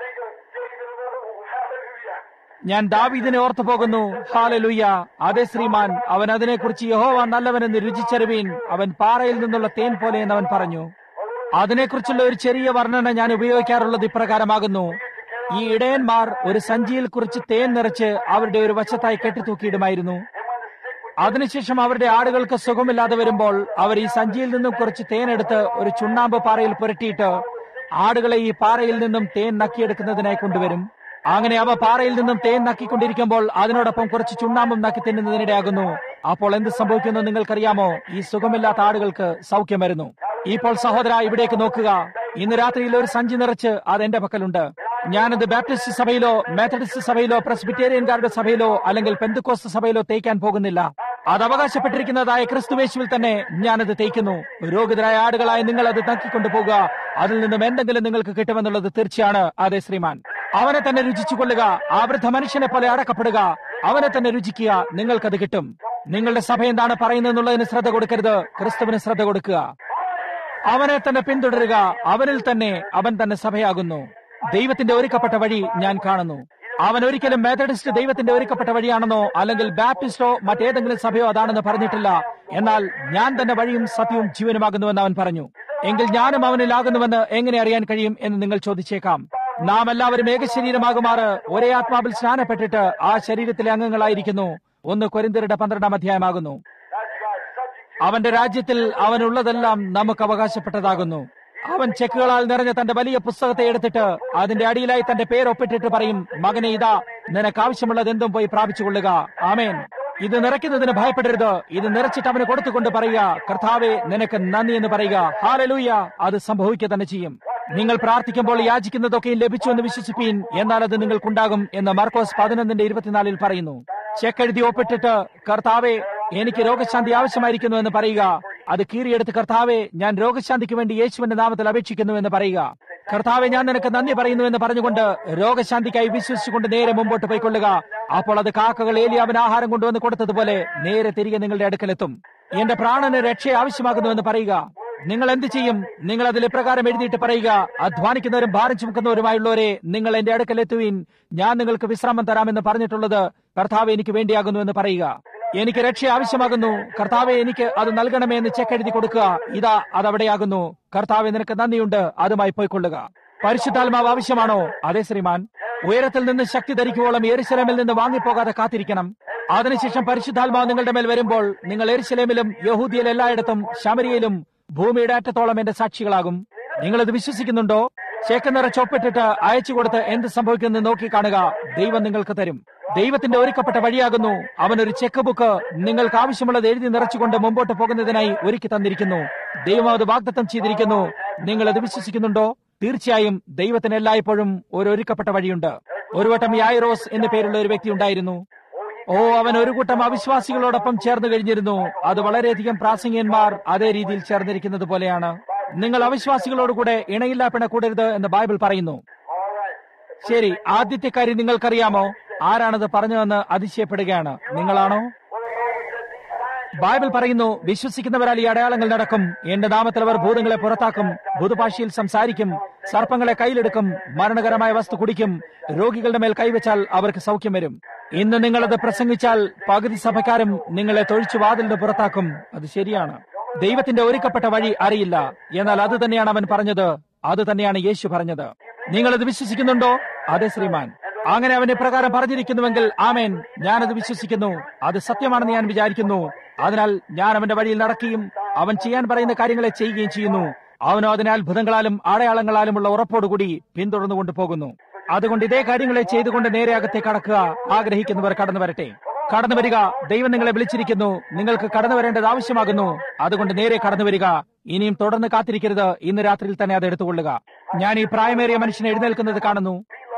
ഞാൻ ദാവീദിനെ ഓർത്തു പോകുന്നു. ഹല്ലേലൂയ. അതേ ശ്രീമാൻ, അവൻ അതിനെക്കുറിച്ച് യഹോവ നല്ലവനെന്ന് രുചിച്ചറിവീൻ, അവൻ പാറയിൽ നിന്നുള്ള തേൻ പോലെ എന്ന് അവൻ പറഞ്ഞു. അതിനെക്കുറിച്ചുള്ള ഒരു ചെറിയ വർണ്ണന ഞാൻ ഉപയോഗിക്കാറുള്ളത് ഇപ്രകാരമാകുന്നു. ഈ ഇടയന്മാർ ഒരു സഞ്ചിയിൽ കുറിച്ച് തേൻ നിറച്ച് അവരുടെ ഒരു വശത്തായി കെട്ടിത്തൂക്കിയിടുമായിരുന്നു. അതിനുശേഷം അവരുടെ ആടുകൾക്ക് സുഖമില്ലാതെ വരുമ്പോൾ അവർ ഈ സഞ്ചിയിൽ നിന്നും കുറച്ച് തേനെടുത്ത് ഒരു ചുണ്ണാമ്പ് പാറയിൽ പുരട്ടിയിട്ട് ആടുകളെ ഈ പാറയിൽ നിന്നും തേൻ നക്കിയെടുക്കുന്നതിനായി കൊണ്ടുവരും. അങ്ങനെ അവ പാറയിൽ നിന്നും തേൻ നക്കിക്കൊണ്ടിരിക്കുമ്പോൾ അതിനോടൊപ്പം കുറച്ച് ചുണ്ണാമ്പും നക്കി തിന്നുന്നതിനിടയാകുന്നു. അപ്പോൾ എന്ത് സംഭവിക്കുന്നു നിങ്ങൾക്കറിയാമോ? ഈ സുഖമില്ലാത്ത ആടുകൾക്ക് സൗഖ്യം വരുന്നു. ഇപ്പോൾ സഹോദര, ഇവിടേക്ക് നോക്കുക. ഇന്ന് രാത്രിയിൽ ഒരു സഞ്ചി നിറച്ച് അത് എന്റെ പക്കലുണ്ട്. ഞാനത് ബാപ്റ്റിസ്റ്റ് സഭയിലോ മെത്തഡിസ്റ്റ് സഭയിലോ പ്രസ്ബിറ്റേറിയൻകാരുടെ സഭയിലോ അല്ലെങ്കിൽ പെന്തക്കോസ്ത് സഭയിലോ തേയ്ക്കാൻ പോകുന്നില്ല. അത് അവകാശപ്പെട്ടിരിക്കുന്നതായ ക്രിസ്തുവേശുവിൽ തന്നെ ഞാനത് തേയ്ക്കുന്നു. രോഗിതരായ ആടുകളായി നിങ്ങൾ അത് നക്കിക്കൊണ്ടു പോകുക. അതിൽ നിന്നും എന്തെങ്കിലും നിങ്ങൾക്ക് കിട്ടുമെന്നുള്ളത് തീർച്ചയാണ്. അതെ ശ്രീമാൻ, അവനെ തന്നെ രുചിച്ചു കൊള്ളുക. ആ വൃദ്ധ മനുഷ്യനെ പോലെ അടക്കപ്പെടുക. അവനെ തന്നെ രുചിക്കുക. നിങ്ങൾക്കത് കിട്ടും. നിങ്ങളുടെ സഭ എന്താണ് പറയുന്നതെന്നുള്ളതിന് ശ്രദ്ധ കൊടുക്കരുത്. ക്രിസ്തുവിന് ശ്രദ്ധ കൊടുക്കുക. അവനെ തന്നെ പിന്തുടരുക. അവനിൽ തന്നെ അവൻ തന്നെ സഭയാകുന്നു. ദൈവത്തിന്റെ ഒരുക്കപ്പെട്ട വഴി ഞാൻ കാണുന്നു. അവൻ ഒരിക്കലും മെത്തഡിസ്റ്റ് ദൈവത്തിന്റെ ഒരുക്കപ്പെട്ട വഴിയാണെന്നോ അല്ലെങ്കിൽ ബാപ്റ്റിസ്റ്റോ മറ്റേതെങ്കിലും സഭയോ അതാണെന്ന് പറഞ്ഞിട്ടില്ല. എന്നാൽ ഞാൻ തന്നെ വഴിയും സത്യവും ജീവനുമാകുന്നുവെന്ന് അവൻ പറഞ്ഞു. എങ്കിൽ ഞാനും അവനിലാകുന്നുവെന്ന് എങ്ങനെ അറിയാൻ കഴിയും എന്ന് നിങ്ങൾ ചോദിച്ചേക്കാം. നാം എല്ലാവരും ഏകശരീരമാകുമാറ് ഒരേ ആത്മാവിൽ സ്നാനപ്പെട്ടിട്ട് ആ ശരീരത്തിലെ അംഗങ്ങളായിരിക്കുന്നു. ഒന്ന് കൊരിന്ത്യരുടെ പന്ത്രണ്ടാം അധ്യായമാകുന്നു. അവന്റെ രാജ്യത്തിൽ അവനുള്ളതെല്ലാം നമുക്ക് അവകാശപ്പെട്ടതാകുന്നു. അവൻ ചെക്കുകളാൽ നിറഞ്ഞ തന്റെ വലിയ പുസ്തകത്തെ എടുത്തിട്ട് അതിന്റെ അടിയിലായി തന്റെ പേരൊപ്പിട്ടിട്ട് പറയും, മകനെ, ഇതാ നിനക്ക് ആവശ്യമുള്ളത് എന്തും പോയി പ്രാപിച്ചുകൊള്ളുക. ആമേൻ. ഇത് നിറയ്ക്കുന്നതിന് ഭയപ്പെടരുത്. ഇത് നിറച്ചിട്ട് അവന് കൊടുത്തുകൊണ്ട് പറയുക, കർത്താവേ നിനക്ക് നന്ദി എന്ന് പറയുക. ഹല്ലേലൂയ. അത് സംഭവിക്കുക തന്നെ ചെയ്യും. നിങ്ങൾ പ്രാർത്ഥിക്കുമ്പോൾ യാചിക്കുന്നതൊക്കെയും ലഭിച്ചു എന്ന് വിശ്വസിപ്പീൻ, എന്നാൽ അത് നിങ്ങൾക്കുണ്ടാകും എന്ന് മർക്കോസ് പതിനൊന്നിന്റെ ഇരുപത്തിനാലിൽ പറയുന്നു. ചെക്കെഴുതി ഒപ്പിട്ടിട്ട് കർത്താവേ എനിക്ക് രോഗശാന്തി ആവശ്യമായിരിക്കുന്നു എന്ന് പറയുക. അത് കീറിയെടുത്ത് കർത്താവേ ഞാൻ രോഗശാന്തിക്ക് വേണ്ടി യേശുവിന്റെ നാമത്തിൽ അപേക്ഷിക്കുന്നു എന്ന് പറയുക. കർത്താവെ ഞാൻ നിനക്ക് നന്ദി പറയുന്നു എന്ന് പറഞ്ഞുകൊണ്ട് രോഗശാന്തിക്കായി വിശ്വസിച്ചുകൊണ്ട് നേരെ മുമ്പോട്ട് പോയിക്കൊള്ളുക. അപ്പോൾ അത് കാക്കകൾ ഏലിയാവിന് ആഹാരം കൊണ്ടുവന്ന് കൊടുത്തതുപോലെ നേരെ തിരികെ നിങ്ങളുടെ അടുക്കലെത്തും. എന്റെ പ്രാണന് രക്ഷ ആവശ്യമാകുന്നുവെന്ന് പറയുക. നിങ്ങൾ എന്ത് ചെയ്യും? നിങ്ങൾ അതിൽ ഇപ്രകാരം എഴുതിയിട്ട് പറയുക, അധ്വാനിക്കുന്നവരും ഭാരം ചുമക്കുന്നവരുമായുള്ളവരെ നിങ്ങൾ എന്റെ അടുക്കലെത്തുവീൻ, ഞാൻ നിങ്ങൾക്ക് വിശ്രാമം തരാമെന്ന് പറഞ്ഞിട്ടുള്ളത് കർത്താവ് എനിക്ക് വേണ്ടിയാകുന്നു എന്ന് പറയുക. എനിക്ക് രക്ഷ ആവശ്യമാകുന്നു, കർത്താവെ എനിക്ക് അത് നൽകണമേ എന്ന് ചെക്കെഴുതി കൊടുക്കുക. ഇതാ അതവിടെയാകുന്നു. കർത്താവെ നിനക്ക് നന്ദിയുണ്ട്, അതുമായി പോയിക്കൊള്ളുക. പരിശുദ്ധാത്മാവ് ആവശ്യമാണോ? അതെ ശ്രീമാൻ. ഉയരത്തിൽ നിന്ന് ശക്തി ധരിക്കുവോളം യെരുശലേമിൽ നിന്ന് വാങ്ങിപ്പോകാതെ കാത്തിരിക്കണം. അതിനുശേഷം പരിശുദ്ധാത്മാവ് നിങ്ങളുടെ മേൽ വരുമ്പോൾ നിങ്ങൾ യെരുശലേമിലും യഹൂദിയയിൽ എല്ലായിടത്തും ശമരിയയിലും ഭൂമിയുടെ അറ്റത്തോളം എന്റെ സാക്ഷികളാകും. നിങ്ങളത് വിശ്വസിക്കുന്നുണ്ടോ? ചേക്ക് നിറച്ചൊപ്പിട്ടിട്ട് അയച്ചു കൊടുത്ത് എന്ത് സംഭവിക്കുമെന്ന് നോക്കി കാണുക. ദൈവം നിങ്ങൾക്ക് തരും. ദൈവത്തിന്റെ ഒരുക്കപ്പെട്ട വഴിയാകുന്നു. അവനൊരു ചെക്ക് ബുക്ക് നിങ്ങൾക്ക് ആവശ്യമുള്ളത് എഴുതി നിറച്ചുകൊണ്ട് മുമ്പോട്ട് പോകുന്നതിനായി ഒരുക്കി തന്നിരിക്കുന്നു. ദൈവം അത് വാഗ്ദത്തം ചെയ്തിരിക്കുന്നു. നിങ്ങളത് വിശ്വസിക്കുന്നുണ്ടോ? തീർച്ചയായും ദൈവത്തിന് എല്ലായ്പ്പോഴും ഒരു ഒരുക്കപ്പെട്ട വഴിയുണ്ട്. ഒരു വട്ടം യായിറോസ് എന്നു പേരുള്ള ഒരു വ്യക്തി ഉണ്ടായിരുന്നു. ഓ, അവൻ ഒരു കൂട്ടം അവിശ്വാസികളോടൊപ്പം ചേർന്ന് കഴിഞ്ഞിരുന്നു. അത് വളരെയധികം പ്രാസംഗികന്മാർ അതേ രീതിയിൽ ചേർന്നിരിക്കുന്നത് പോലെയാണ്. നിങ്ങൾ അവിശ്വാസികളോടുകൂടെ ഇണയില്ലാ പിണ കൂടരുത് എന്ന് ബൈബിൾ പറയുന്നു. ശരി, ആദ്യത്തെ കാര്യം നിങ്ങൾക്കറിയാമോ? ആരാണത് പറഞ്ഞതെന്ന് അതിശയപ്പെടുകയാണ്. നിങ്ങളാണോ? ബൈബിൾ പറയുന്നു, വിശ്വസിക്കുന്നവരാൽ ഈ അടയാളങ്ങൾ നടക്കും. എന്റെ നാമത്തിൽ അവർ ഭൂതങ്ങളെ പുറത്താക്കും, ഭൂതഭാഷയിൽ സംസാരിക്കും, സർപ്പങ്ങളെ കയ്യിലെടുക്കും, മരണകരമായ വസ്തു കുടിക്കും, രോഗികളുടെ മേൽ കൈവച്ചാൽ അവർക്ക് സൗഖ്യം വരും. ഇന്ന് നിങ്ങളത് പ്രസംഗിച്ചാൽ പകുതി സഭക്കാരും നിങ്ങളെ തൊഴിച്ചു വാതിലിന് പുറത്താക്കും. അത് ശരിയാണ്. ദൈവത്തിന്റെ ഒരുക്കപ്പെട്ട വഴി അറിയില്ല. എന്നാൽ അത് തന്നെയാണ് അവൻ പറഞ്ഞത്. അത് തന്നെയാണ് യേശു പറഞ്ഞത്. നിങ്ങളത് വിശ്വസിക്കുന്നുണ്ടോ? അതെ ശ്രീമാൻ. അങ്ങനെ അവൻ ഇപ്രകാരം പറഞ്ഞിരിക്കുന്നുവെങ്കിൽ ആമേൻ, ഞാനത് വിശ്വസിക്കുന്നു. അത് സത്യമാണെന്ന് ഞാൻ വിചാരിക്കുന്നു. അതിനാൽ ഞാൻ അവന്റെ വഴിയിൽ നടക്കുകയും അവൻ ചെയ്യാൻ പറയുന്ന കാര്യങ്ങളെ ചെയ്യുകയും ചെയ്യുന്നു. അവനോ അതിനെ അത്ഭുതങ്ങളാലും അടയാളങ്ങളാലുമുള്ള ഉറപ്പോടുകൂടി പിന്തുടർന്നു കൊണ്ടുപോകുന്നു. അതുകൊണ്ട് ഇതേ കാര്യങ്ങളെ ചെയ്തുകൊണ്ട് നേരെ അകത്തെ കടക്കുക. ആഗ്രഹിക്കുന്നവർ കടന്നു വരട്ടെ. കടന്നു വരിക. ദൈവം നിങ്ങളെ വിളിച്ചിരിക്കുന്നു. നിങ്ങൾക്ക് കടന്നു വരേണ്ടത് ആവശ്യമാകുന്നു. അതുകൊണ്ട് നേരെ കടന്നു വരിക. ഇനിയും തുടർന്ന് കാത്തിരിക്കരുത്. ഇന്ന് രാത്രിയിൽ തന്നെ അത് എടുത്തുകൊള്ളുക. ഞാൻ ഈ പ്രായമേറിയ മനുഷ്യനെ എഴുന്നേൽക്കുന്നത് കാണുന്നു.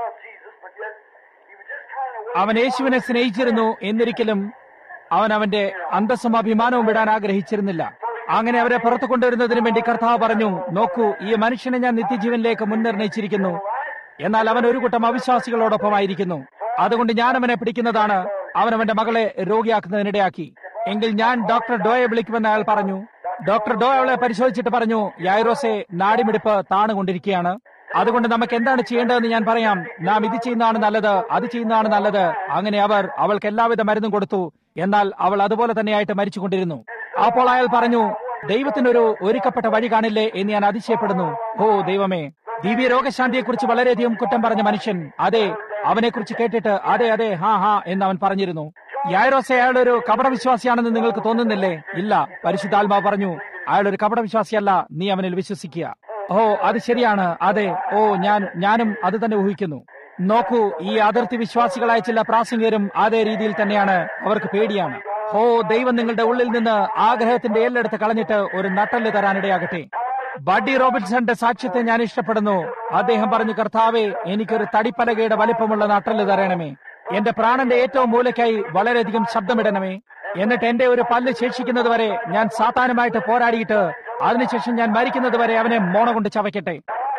അവൻ യേശുവിനെ സ്നേഹിച്ചിരുന്നു. എന്നിരിക്കലും അവൻ അവന്റെ അന്തസ്സും അഭിമാനവും വിടാൻ ആഗ്രഹിച്ചിരുന്നില്ല. അങ്ങനെ അവരെ പുറത്തു കൊണ്ടുവരുന്നതിന് വേണ്ടി കർത്താവ് പറഞ്ഞു, നോക്കൂ, ഈ മനുഷ്യനെ ഞാൻ നിത്യജീവനിലേക്ക് മുൻനിർണയിച്ചിരിക്കുന്നു. എന്നാൽ അവൻ ഒരു കൂട്ടം അവിശ്വാസികളോടൊപ്പമായിരിക്കുന്നു. അതുകൊണ്ട് ഞാൻ അവനെ പിടിക്കുന്നതാണ്. അവൻ അവന്റെ മകളെ രോഗിയാക്കുന്നതിനിടയാക്കി. എങ്കിൽ ഞാൻ ഡോക്ടർ ഡോയെ വിളിക്കുമെന്ന് അയാൾ പറഞ്ഞു. ഡോക്ടർ ഡോ അവളെ പരിശോധിച്ചിട്ട് പറഞ്ഞു, യായിറോസെ, നാടിമിടിപ്പ് താണുകൊണ്ടിരിക്കുകയാണ്. അതുകൊണ്ട് നമുക്ക് എന്താണ് ചെയ്യേണ്ടതെന്ന് ഞാൻ പറയാം. നാം ഇത് ചെയ്യുന്നതാണ് നല്ലത്, അത് ചെയ്യുന്നതാണ് നല്ലത്. അങ്ങനെ അവർ അവൾക്ക് എല്ലാവിധ മരുന്നും കൊടുത്തു. എന്നാൽ അവൾ അതുപോലെ തന്നെയായിട്ട് മരിച്ചുകൊണ്ടിരുന്നു. അപ്പോൾ അയാൾ പറഞ്ഞു, ദൈവത്തിനൊരു ഒരുക്കപ്പെട്ട വഴി കാണില്ലേ എന്ന് ഞാൻ അതിശയപ്പെടുന്നു. ഓ ദൈവമേ, ദിവ്യ രോഗശാന്തിയെക്കുറിച്ച് വളരെയധികം കുറ്റം പറഞ്ഞ മനുഷ്യൻ. അതെ, അവനെക്കുറിച്ച് കേട്ടിട്ട് അതെ അതെ ഹാ ഹാ എന്ന് അവൻ പറഞ്ഞിരുന്നു. യായിറോസെ, അയാളൊരു കപടവിശ്വാസിയാണെന്ന് നിങ്ങൾക്ക് തോന്നുന്നില്ലേ? ഇല്ല, പരിശുദ്ധാത്മാവ് പറഞ്ഞു, അയാളൊരു കപടവിശ്വാസിയല്ല. നീ അവനിൽ വിശ്വസിക്കുക. ഓ അത് ശരിയാണ്. അതെ, ഓ ഞാൻ ഞാനും അത് തന്നെ ഊഹിക്കുന്നു. നോക്കൂ, ഈ അതിർത്തി വിശ്വാസികളായ ചില പ്രാസംഗികരും അതേ രീതിയിൽ തന്നെയാണ്. അവർക്ക് പേടിയാണ്. ഓ ദൈവം നിങ്ങളുടെ ഉള്ളിൽ നിന്ന് ആഗ്രഹത്തിന്റെ എല്ലെടുത്ത് കളഞ്ഞിട്ട് ഒരു നട്ടല് തരാനിടയാകട്ടെ. ബഡ്ഡി റോബിൻസന്റെ സാക്ഷ്യത്തെ ഞാൻ ഇഷ്ടപ്പെടുന്നു. അദ്ദേഹം പറഞ്ഞു, കർത്താവേ, എനിക്കൊരു തടിപ്പലകയുടെ വലിപ്പമുള്ള നട്ടല് തരണമേ. എന്റെ പ്രാണന്റെ ഏറ്റവും മൂലയ്ക്കായി വളരെയധികം ശബ്ദമിടണമേ. എന്നിട്ട് എന്റെ ഒരു പല്ല് ശേഷിക്കുന്നത് വരെ ഞാൻ സാത്താനുമായിട്ട് പോരാടിയിട്ട് അതിനുശേഷം ഞാൻ മരിക്കുന്നത് വരെ അവനെ മോണ കൊണ്ട് ചവയ്ക്കട്ടെ.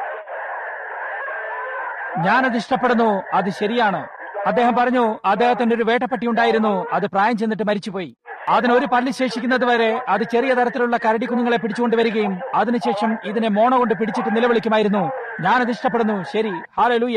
ഞാനത് ഇഷ്ടപ്പെടുന്നു. അത് ശരിയാണ്. അദ്ദേഹം പറഞ്ഞു, അദ്ദേഹത്തിന്റെ ഒരു വേട്ടപ്പട്ടി ഉണ്ടായിരുന്നു. അത് പ്രായം ചെന്നിട്ട് മരിച്ചുപോയി. അതിനൊരു പല്ല് ശേഷിക്കുന്നത് വരെ അത് ചെറിയ തരത്തിലുള്ള കരടി കുഞ്ഞുങ്ങളെ പിടിച്ചുകൊണ്ട് വരികയും അതിനുശേഷം ഇതിനെ മോണ കൊണ്ട് പിടിച്ചിട്ട് നിലവിളിക്കുമായിരുന്നു. ഞാനത് ഇഷ്ടപ്പെടുന്നു. ശരി, ഹല്ലേലൂയ.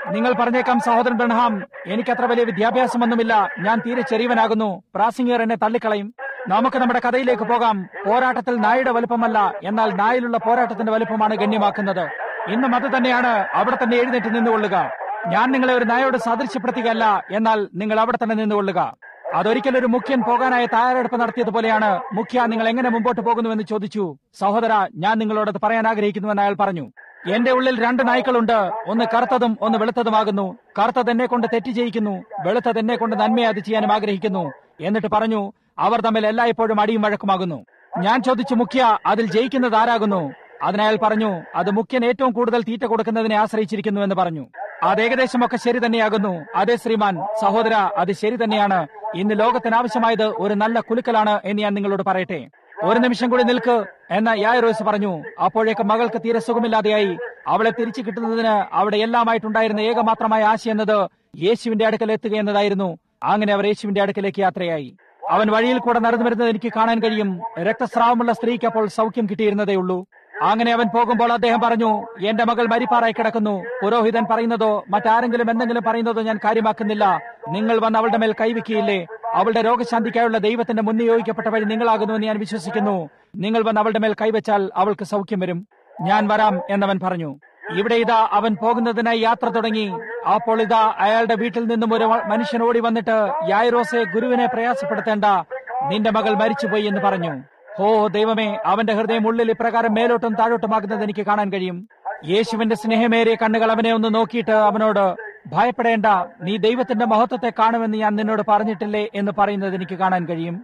നിങ്ങൾ പറഞ്ഞേക്കാം, സഹോദരൻ ബ്രൺഹാം, എനിക്കത്ര വലിയ വിദ്യാഭ്യാസമൊന്നുമില്ല, ഞാൻ തീരെ ചെറിയവനാകുന്നു, പ്രാസംഗികർ എന്നെ തള്ളിക്കളയും. നമുക്ക് നമ്മുടെ കഥയിലേക്ക് പോകാം. പോരാട്ടത്തിൽ നായയുടെ വലുപ്പമല്ല, എന്നാൽ നായിലുള്ള പോരാട്ടത്തിന്റെ വലുപ്പമാണ് ഗണ്യമാക്കുന്നത്. ഇന്നും അത് തന്നെയാണ്. അവിടെ തന്നെ എഴുന്നേറ്റ് നിന്നുകൊള്ളുക. ഞാൻ നിങ്ങളെ ഒരു നായോട് സാദൃശ്യപ്പെടുത്തുകയല്ല, എന്നാൽ നിങ്ങൾ അവിടെ തന്നെ നിന്നുകൊള്ളുക. അതൊരിക്കലും ഒരു മുഖ്യൻ പോകാനായി തയ്യാറെടുപ്പ് നടത്തിയതുപോലെയാണ്. മുഖ്യ, നിങ്ങൾ എങ്ങനെ മുമ്പോട്ട് പോകുന്നുവെന്ന് ചോദിച്ചു. സഹോദര, ഞാൻ നിങ്ങളോടത് പറയാൻ ആഗ്രഹിക്കുന്നുവെന്ന് അയാൾ പറഞ്ഞു. എന്റെ ഉള്ളിൽ രണ്ട് നായ്ക്കളുണ്ട്, ഒന്ന് കറുത്തതും ഒന്ന് വെളുത്തതുമാകുന്നു. കറുത്തത് എന്നെ കൊണ്ട് തെറ്റ് ചെയ്യിക്കുന്നു, വെളുത്തത് എന്നെ കൊണ്ട് നന്മയെ അത് ചെയ്യാനും ആഗ്രഹിക്കുന്നു. എന്നിട്ട് പറഞ്ഞു, അവർ തമ്മിൽ എല്ലായ്പ്പോഴും അടിയും വഴക്കുമാകുന്നു. ഞാൻ ചോദിച്ചു, മുഖ്യ, അതിൽ ജയിക്കുന്നത് ആരാകുന്നു? അതിനയാൾ പറഞ്ഞു, അത് മുഖ്യൻ ഏറ്റവും കൂടുതൽ തീറ്റ കൊടുക്കുന്നതിനെ ആശ്രയിച്ചിരിക്കുന്നു എന്ന് പറഞ്ഞു. അത് ഏകദേശമൊക്കെ ശരി തന്നെയാകുന്നു. അതെ ശ്രീമാൻ, സഹോദര, അത് ശരി തന്നെയാണ്. ഇന്ന് ലോകത്തിന് ആവശ്യമായത് ഒരു നല്ല കുലുക്കലാണ് എന്ന് ഞാൻ നിങ്ങളോട് പറയട്ടെ. ഒരു നിമിഷം കൂടി നിൽക്ക് എന്ന യായ്റോസ് പറഞ്ഞു. അപ്പോഴേക്ക് മകൾക്ക് തീരെ സുഖമില്ലാതെയായി. അവളെ തിരിച്ചു കിട്ടുന്നതിന് അവിടെ എല്ലാമായിട്ടുണ്ടായിരുന്ന ഏകമാത്രമായ ആശ എന്നത് യേശുവിന്റെ അടുക്കൽ എത്തുക എന്നതായിരുന്നു. അങ്ങനെ അവർ യേശുവിന്റെ അടുക്കലേക്ക് യാത്രയായി. അവൻ വഴിയിൽ കൂടെ നടന്നു വരുന്നത് എനിക്ക് കാണാൻ കഴിയും. രക്തസ്രാവമുള്ള സ്ത്രീക്ക് അപ്പോൾ സൗഖ്യം കിട്ടിയിരുന്നതേ ഉള്ളൂ. അങ്ങനെ അവൻ പോകുമ്പോൾ അദ്ദേഹം പറഞ്ഞു, എന്റെ മകൾ മരിപ്പാറായി കിടക്കുന്നു. പുരോഹിതൻ പറയുന്നതോ മറ്റാരെങ്കിലും എന്തെങ്കിലും പറയുന്നതോ ഞാൻ കാര്യമാക്കുന്നില്ല. നിങ്ങൾ വന്ന് അവളുടെ മേൽ കൈവയ്ക്കുകയില്ലേ? അവളുടെ രോഗശാന്തിക്കായുള്ള ദൈവത്തിന്റെ മുൻനിയോഗിക്കപ്പെട്ട വഴി നിങ്ങളാകുന്നുവെന്ന് ഞാൻ വിശ്വസിക്കുന്നു. നിങ്ങൾ വന്ന് അവളുടെ മേൽ കൈവച്ചാൽ അവൾക്ക് സൗഖ്യം വരും. ഞാൻ വരാം എന്നവൻ പറഞ്ഞു. ഇവിടെ ഇതാ അവൻ പോകുന്നതിനായി യാത്ര തുടങ്ങി. അപ്പോൾ ഇതാ അയാളുടെ വീട്ടിൽ നിന്നും ഒരു മനുഷ്യൻ ഓടി വന്നിട്ട്, യായ്റോസെ, ഗുരുവിനെ പ്രയാസപ്പെടുത്തേണ്ട, നിന്റെ മകൾ മരിച്ചുപോയി എന്ന് പറഞ്ഞു. ഓ ദൈവമേ, അവന്റെ ഹൃദയം ഉള്ളിൽ ഇപ്രകാരം മേലോട്ടും താഴോട്ടുമാകുന്നത് എനിക്ക് കാണാൻ കഴിയും. യേശുവിന്റെ സ്നേഹമേറിയ കണ്ണുകൾ അവനെ ഒന്ന് നോക്കിയിട്ട് അവനോട്, ഭയപ്പെടേണ്ട, നീ ദൈവത്തിന്റെ മഹത്വത്തെ കാണുമെന്ന് ഞാൻ നിന്നോട് പറഞ്ഞിട്ടില്ലേ എന്ന് പറയുന്നത് എനിക്ക് കാണാൻ കഴിയും.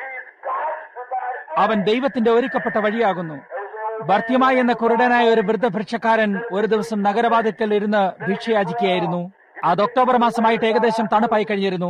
അവൻ ദൈവത്തിന്റെ ഒരുക്കപ്പെട്ട വഴിയാകുന്നു. ഭർത്യമായി എന്ന കുരുടനായ ഒരു വൃദ്ധഭിക്ഷക്കാരൻ ഒരു ദിവസം നഗരവാതിക്കൽ ഇരുന്ന് ഭിക്ഷയാചിക്കുകയായിരുന്നു. അത് ഒക്ടോബർ മാസമായിട്ട് ഏകദേശം തണുപ്പായി കഴിഞ്ഞിരുന്നു.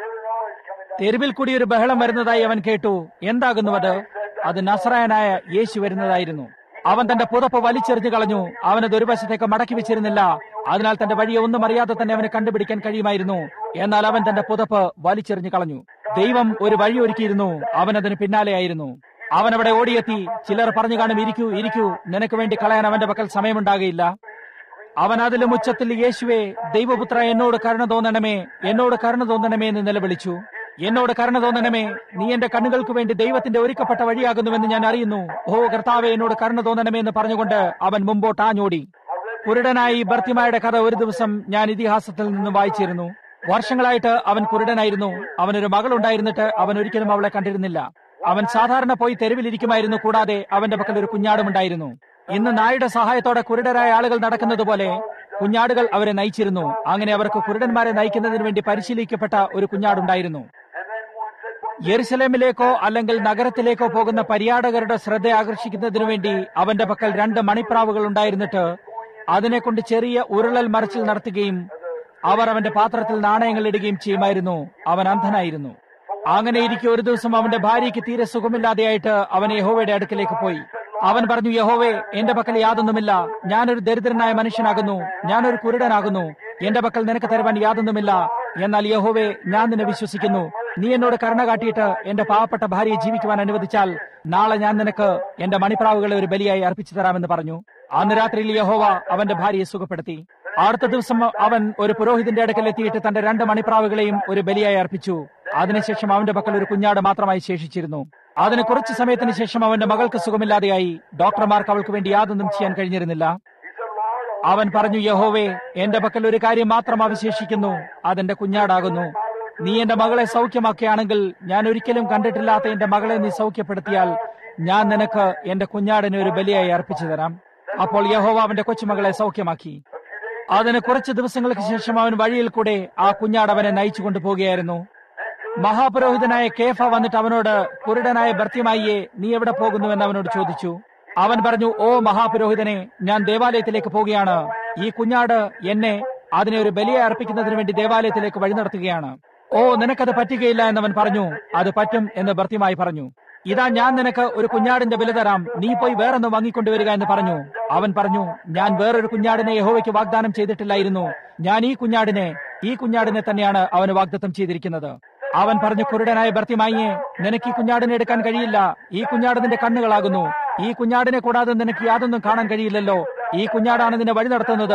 തെരുവിൽ കൂടി ഒരു ബഹളം വരുന്നതായി അവൻ കേട്ടു. എന്താകുന്നു അത്? അത് നസറായനായ യേശു വരുന്നതായിരുന്നു. അവൻ തന്റെ പുതപ്പ് വലിച്ചെറിഞ്ഞു കളഞ്ഞു. അവനത് ഒരു വശത്തേക്ക് മടക്കി വെച്ചിരുന്നില്ല. അതിനാൽ തന്റെ വഴിയെ ഒന്നും അറിയാതെ തന്നെ അവന് കണ്ടുപിടിക്കാൻ കഴിയുമായിരുന്നു. എന്നാൽ അവൻ തന്റെ പുതപ്പ് വലിച്ചെറിഞ്ഞു കളഞ്ഞു. ദൈവം ഒരു വഴി ഒരുക്കിയിരുന്നു. അവനതിന് പിന്നാലെയായിരുന്നു. അവൻ അവിടെ ഓടിയെത്തി. ചിലർ പറഞ്ഞു കാണും, ഇരിക്കൂ ഇരിക്കൂ, നിനക്ക് വേണ്ടി കളയാൻ അവന്റെ പക്കൽ സമയമുണ്ടാകയില്ല. അവൻ അതിലും ഉച്ചത്തിൽ, യേശുവേ, ദൈവപുത്ര, എന്നോട് കരുണ തോന്നണമേ, എന്നോട് കരുണ തോന്നണമേ എന്ന് നിലവിളിച്ചു. എന്നോട് കരുണ തോന്നണമേ, നീ എന്റെ കണ്ണുകൾക്ക് വേണ്ടി ദൈവത്തിന്റെ ഒരുക്കപ്പെട്ട വഴിയാകുന്നുവെന്ന് ഞാൻ അറിയുന്നു. ഓ കർത്താവേ, എന്നോട് കരുണ തോന്നണമേ എന്ന് പറഞ്ഞുകൊണ്ട് അവൻ മുമ്പോട്ട് ആഞ്ഞോടി. കുരുടനായി ബർത്തിമായുടെ കഥ ഒരു ദിവസം ഞാൻ ഇതിഹാസത്തിൽ നിന്നും വായിച്ചിരുന്നു. വർഷങ്ങളായിട്ട് അവൻ കുരുടനായിരുന്നു. അവനൊരു മകളുണ്ടായിരുന്നിട്ട് അവൻ ഒരിക്കലും അവളെ കണ്ടിരുന്നില്ല. അവൻ സാധാരണ പോയി തെരുവിലിരിക്കുമായിരുന്നു. കൂടാതെ അവന്റെ പക്കൽ ഒരു കുഞ്ഞാടുമുണ്ടായിരുന്നു. ഇന്ന് നായുടെ സഹായത്തോടെ കുരുടരായ ആളുകൾ നടക്കുന്നത് പോലെ കുഞ്ഞാടുകൾ അവരെ നയിച്ചിരുന്നു. അങ്ങനെ അവർക്ക് കുരുടന്മാരെ നയിക്കുന്നതിന് വേണ്ടി പരിശീലിക്കപ്പെട്ട ഒരു കുഞ്ഞാടുണ്ടായിരുന്നു. യെരുശലേമിലേക്കോ അല്ലെങ്കിൽ നഗരത്തിലേക്കോ പോകുന്ന പര്യാടകരുടെ ശ്രദ്ധ ആകർഷിക്കുന്നതിനു വേണ്ടി അവന്റെ പക്കൽ രണ്ട് മണിപ്രാവുകൾ ഉണ്ടായിരുന്നിട്ട് അതിനെക്കൊണ്ട് ചെറിയ ഉരുളൽ മറിച്ചിൽ നടത്തുകയും അവർ അവന്റെ പാത്രത്തിൽ നാണയങ്ങൾ ഇടുകയും ചെയ്യുമായിരുന്നു. അവൻ അന്ധനായിരുന്നു. അങ്ങനെ ഇരിക്കെ ഒരു ദിവസം അവന്റെ ഭാര്യയ്ക്ക് തീരെ സുഖമില്ലാതെയായിട്ട് അവൻ യഹോവയുടെ അടുക്കലേക്ക് പോയി. അവൻ പറഞ്ഞു, യഹോവേ, എന്റെ പക്കൽ യാതൊന്നുമില്ല. ഞാനൊരു ദരിദ്രനായ മനുഷ്യനാകുന്നു. ഞാനൊരു കുരുടനാകുന്നു. എന്റെ പക്കൽ നിനക്ക് തരുവാൻ യാതൊന്നുമില്ല. എന്നാൽ യഹോവേ, ഞാൻ നിന്നെ വിശ്വസിക്കുന്നു. നീ എന്നോട് കരുണ കാട്ടിയിട്ട് എന്റെ പാവപ്പെട്ട ഭാര്യയെ ജീവിക്കുവാൻ അനുവദിച്ചാൽ നാളെ ഞാൻ നിനക്ക് എന്റെ മണിപ്രാവുകളെ ഒരു ബലിയായി അർപ്പിച്ചു തരാമെന്ന് പറഞ്ഞു. അന്ന് രാത്രിയിൽ യഹോവ അവന്റെ ഭാര്യയെ സുഖപ്പെടുത്തി. അടുത്ത ദിവസം അവൻ ഒരു പുരോഹിതന്റെ അടുക്കൽ എത്തിയിട്ട് തന്റെ രണ്ട് മണിപ്രാവുകളെയും ഒരു ബലിയായി അർപ്പിച്ചു. അതിനുശേഷം അവന്റെ പക്കൽ ഒരു കുഞ്ഞാട് മാത്രമായി ശേഷിച്ചിരുന്നു. അതിന് കുറച്ചു സമയത്തിന് ശേഷം അവന്റെ മകൾക്ക് സുഖമില്ലാതെയായി. ഡോക്ടർമാർക്ക് അവൾക്ക് വേണ്ടി യാതൊന്നും ചെയ്യാൻ കഴിഞ്ഞിരുന്നില്ല. അവൻ പറഞ്ഞു, യഹോവേ, എന്റെ പക്കൽ ഒരു കാര്യം മാത്രം അവശേഷിക്കുന്നു. അതെന്റെ കുഞ്ഞാടാകുന്നു. നീ എന്റെ മകളെ സൗഖ്യമാക്കുകയാണെങ്കിൽ, ഞാൻ ഒരിക്കലും കണ്ടിട്ടില്ലാത്ത എന്റെ മകളെ നീ സൗഖ്യപ്പെടുത്തിയാൽ ഞാൻ നിനക്ക് എന്റെ കുഞ്ഞാടിനെ ഒരു ബലിയായി അർപ്പിച്ചു തരാം. അപ്പോൾ യഹോവ അവന്റെ കൊച്ചുമകളെ സൗഖ്യമാക്കി. അതിന് കുറച്ച് ദിവസങ്ങൾക്ക് ശേഷം അവൻ വഴിയിൽ കൂടെ ആ കുഞ്ഞാട് അവനെ നയിച്ചു കൊണ്ടുപോകുകയായിരുന്നു. മഹാപുരോഹിതനായ കേഫ വന്നിട്ട് അവനോട്, കുരുടനായ ബർത്തിമായിയെ, നീ എവിടെ പോകുന്നുവെന്ന് അവനോട് ചോദിച്ചു. അവൻ പറഞ്ഞു, ഓ മഹാപുരോഹിതനെ, ഞാൻ ദേവാലയത്തിലേക്ക് പോവുകയാണ്. ഈ കുഞ്ഞാട് എന്നെ അതിനെ ഒരു ബലിയെ അർപ്പിക്കുന്നതിന് വേണ്ടി ദേവാലയത്തിലേക്ക് വഴി നടത്തുകയാണ്. ഓ, നിനക്കത് പറ്റുകയില്ല എന്നവൻ പറഞ്ഞു. അത് പറ്റും എന്ന് ബർത്തിമായി പറഞ്ഞു. ഇതാ, ഞാൻ നിനക്ക് ഒരു കുഞ്ഞാടിന്റെ ബലി തരാം. നീ പോയി വേറൊന്ന് വാങ്ങിക്കൊണ്ടുവരിക എന്ന് പറഞ്ഞു. അവൻ പറഞ്ഞു, ഞാൻ വേറൊരു കുഞ്ഞാടിനെ യഹോവയ്ക്ക് വാഗ്ദാനം ചെയ്തിട്ടില്ലായിരുന്നു. ഞാൻ ഈ കുഞ്ഞാടിനെ ഈ കുഞ്ഞാടിനെ തന്നെയാണ് അവന് വാഗ്ദത്തം ചെയ്തിരിക്കുന്നത്. അവൻ പറഞ്ഞു, കുരുടനായ ബർത്തിമായിയെ, നിനക്ക് ഈ കുഞ്ഞാടിനെ എടുക്കാൻ കഴിയില്ല. ഈ കുഞ്ഞാട് നിന്റെ കണ്ണുകളാകുന്നു. ഈ കുഞ്ഞാടിനെ കൂടാതെ നിനക്ക് യാതൊന്നും കാണാൻ കഴിയില്ലല്ലോ. ഈ കുഞ്ഞാടാണ് നിന്നെ വഴി നടത്തുന്നത്.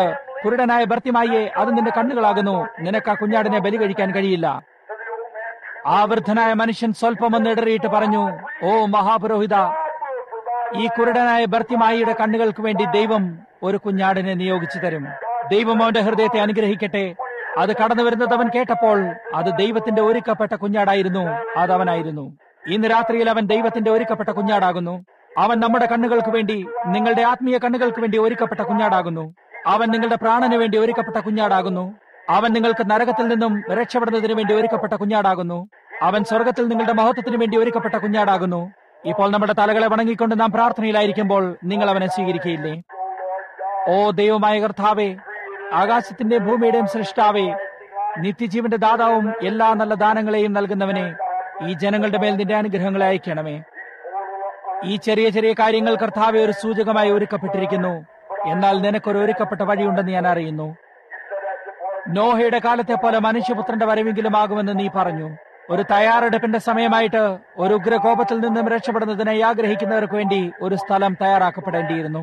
കുരുടനായ ഭർത്തിമായെ അത് നിന്റെ കണ്ണുകളാകുന്നു, നിനക്ക് ആ കുഞ്ഞാടിനെ ബലി കഴിക്കാൻ കഴിയില്ല. ആ വൃദ്ധനായ മനുഷ്യൻ സ്വല്പം ഒന്ന് ഇടറിയിട്ട് പറഞ്ഞു, ഓ മഹാപുരോഹിത, ഈ കുരുടനായ ഭർത്തിമായിയുടെ കണ്ണുകൾക്ക് വേണ്ടി ദൈവം ഒരു കുഞ്ഞാടിനെ നിയോഗിച്ചു തരും. ദൈവം അവന്റെ ഹൃദയത്തെ അനുഗ്രഹിക്കട്ടെ. അത് കടന്നു വരുന്നത് അവൻ കേട്ടപ്പോൾ അത് ദൈവത്തിന്റെ ഒരുക്കപ്പെട്ട കുഞ്ഞാടായിരുന്നു. അതവനായിരുന്നു. ഇന്ന് രാത്രിയിൽ അവൻ ദൈവത്തിന്റെ ഒരുക്കപ്പെട്ട കുഞ്ഞാടാകുന്നു. അവൻ നമ്മുടെ കണ്ണുകൾക്ക് വേണ്ടി, നിങ്ങളുടെ ആത്മീയ കണ്ണുകൾക്ക് വേണ്ടി ഒരുക്കപ്പെട്ട കുഞ്ഞാടാകുന്നു. അവൻ നിങ്ങളുടെ പ്രാണന് വേണ്ടി ഒരുക്കപ്പെട്ട കുഞ്ഞാടാകുന്നു. അവൻ നിങ്ങൾക്ക് നരകത്തിൽ നിന്നും രക്ഷപ്പെടുന്നതിന് വേണ്ടി ഒരുക്കപ്പെട്ട കുഞ്ഞാടാകുന്നു. അവൻ സ്വർഗത്തിൽ നിങ്ങളുടെ മഹത്വത്തിന് വേണ്ടി ഒരുക്കപ്പെട്ട കുഞ്ഞാടാകുന്നു. ഇപ്പോൾ നമ്മുടെ തലകളെ വണങ്ങിക്കൊണ്ട് നാം പ്രാർത്ഥനയിലായിരിക്കുമ്പോൾ നിങ്ങൾ അവനെ സ്വീകരിക്കുകയില്ലേ? ഓ ദൈവമായ കർത്താവേ, ആകാശത്തിന്റെയും ഭൂമിയുടെയും സൃഷ്ടാവേ, നിത്യജീവന്റെ ദാതാവും എല്ലാ നല്ല ദാനങ്ങളെയും നൽകുന്നവനെ, ഈ ജനങ്ങളുടെ മേൽ നിന്റെ അനുഗ്രഹങ്ങളെ അയക്കണമേ. ഈ ചെറിയ ചെറിയ കാര്യങ്ങൾ കർത്താവെ ഒരു സൂചകമായി ഒരുക്കപ്പെട്ടിരിക്കുന്നു. എന്നാൽ നിനക്കൊരു ഒരുക്കപ്പെട്ട വഴിയുണ്ടെന്ന് ഞാൻ അറിയുന്നു. നോഹയുടെ കാലത്തെ പോലെ മനുഷ്യപുത്രന്റെ വരവെങ്കിലും ആകുമെന്ന് നീ പറഞ്ഞു. ഒരു തയ്യാറെടുപ്പിന്റെ സമയമായിട്ട് ഒരു ഉഗ്രകോപത്തിൽ നിന്നും രക്ഷപ്പെടുന്നതിനായി ആഗ്രഹിക്കുന്നവർക്ക് വേണ്ടി ഒരു സ്ഥലം തയ്യാറാക്കപ്പെടേണ്ടിയിരുന്നു.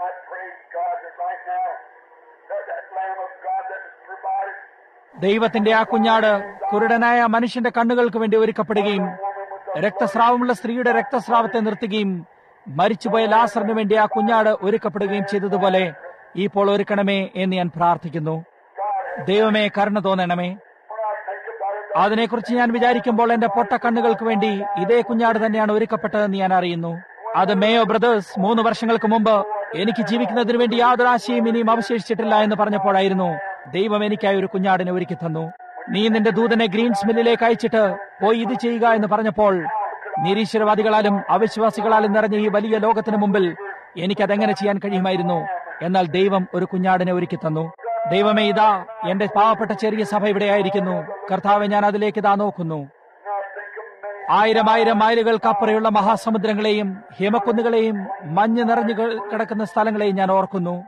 ദൈവത്തിന്റെ ആ കുഞ്ഞാട് കുരുടനായ മനുഷ്യന്റെ കണ്ണുകൾക്ക് വേണ്ടി ഒരുക്കപ്പെടുകയും രക്തസ്രാവമുള്ള സ്ത്രീയുടെ രക്തസ്രാവത്തെ നിർത്തുകയും മരിച്ചുപോയ ലാസറിന് വേണ്ടി ആ കുഞ്ഞാട് ഒരുക്കപ്പെടുകയും ചെയ്തതുപോലെ ഇപ്പോൾ ഒരുക്കണമേ എന്ന് ഞാൻ പ്രാർത്ഥിക്കുന്നു. ദൈവമേ, കരുണ തോന്നണമേ. അതിനെക്കുറിച്ച് ഞാൻ വിചാരിക്കുമ്പോൾ എന്റെ പൊട്ട കണ്ണുകൾക്ക് വേണ്ടി ഇതേ കുഞ്ഞാട് തന്നെയാണ് ഒരുക്കപ്പെട്ടതെന്ന് ഞാൻ അറിയുന്നു. അത് മേയോ ബ്രദേഴ്സ് മൂന്ന് വർഷങ്ങൾക്ക് മുമ്പ് എനിക്ക് ജീവിക്കുന്നതിന് വേണ്ടി യാതൊരു ആശയും ഇനിയും അവശേഷിച്ചിട്ടില്ല എന്ന് പറഞ്ഞപ്പോഴായിരുന്നു ദൈവം എനിക്കായി ഒരു കുഞ്ഞാടിനെ ഒരുക്കി തന്നു. നീ നിന്റെ ദൂതനെ ഗ്രീൻസ് മില്ലിലേക്ക് അയച്ചിട്ട് പോയി ഇത് ചെയ്യുക എന്ന് പറഞ്ഞപ്പോൾ നിരീശ്വരവാദികളാലും അവിശ്വാസികളാലും നിറഞ്ഞ ഈ വലിയ ലോകത്തിന് മുമ്പിൽ എനിക്കതെങ്ങനെ ചെയ്യാൻ കഴിയുമായിരുന്നു? എന്നാൽ ദൈവം ഒരു കുഞ്ഞാടിനെ ഒരുക്കി തന്നു. ദൈവമേ, ഇതാ എന്റെ പാവപ്പെട്ട ചെറിയ സഭ ഇവിടെയായിരിക്കുന്നു. കർത്താവെ, ഞാൻ അതിലേക്ക് ഇതാ നോക്കുന്നു. ആയിരം ആയിരം മൈലുകൾക്കപ്പുറയുള്ള മഹാസമുദ്രങ്ങളെയും ഹിമക്കുന്നുകളെയും മഞ്ഞ് നിറഞ്ഞു കിടക്കുന്ന സ്ഥലങ്ങളെയും ഞാൻ ഓർക്കുന്നു.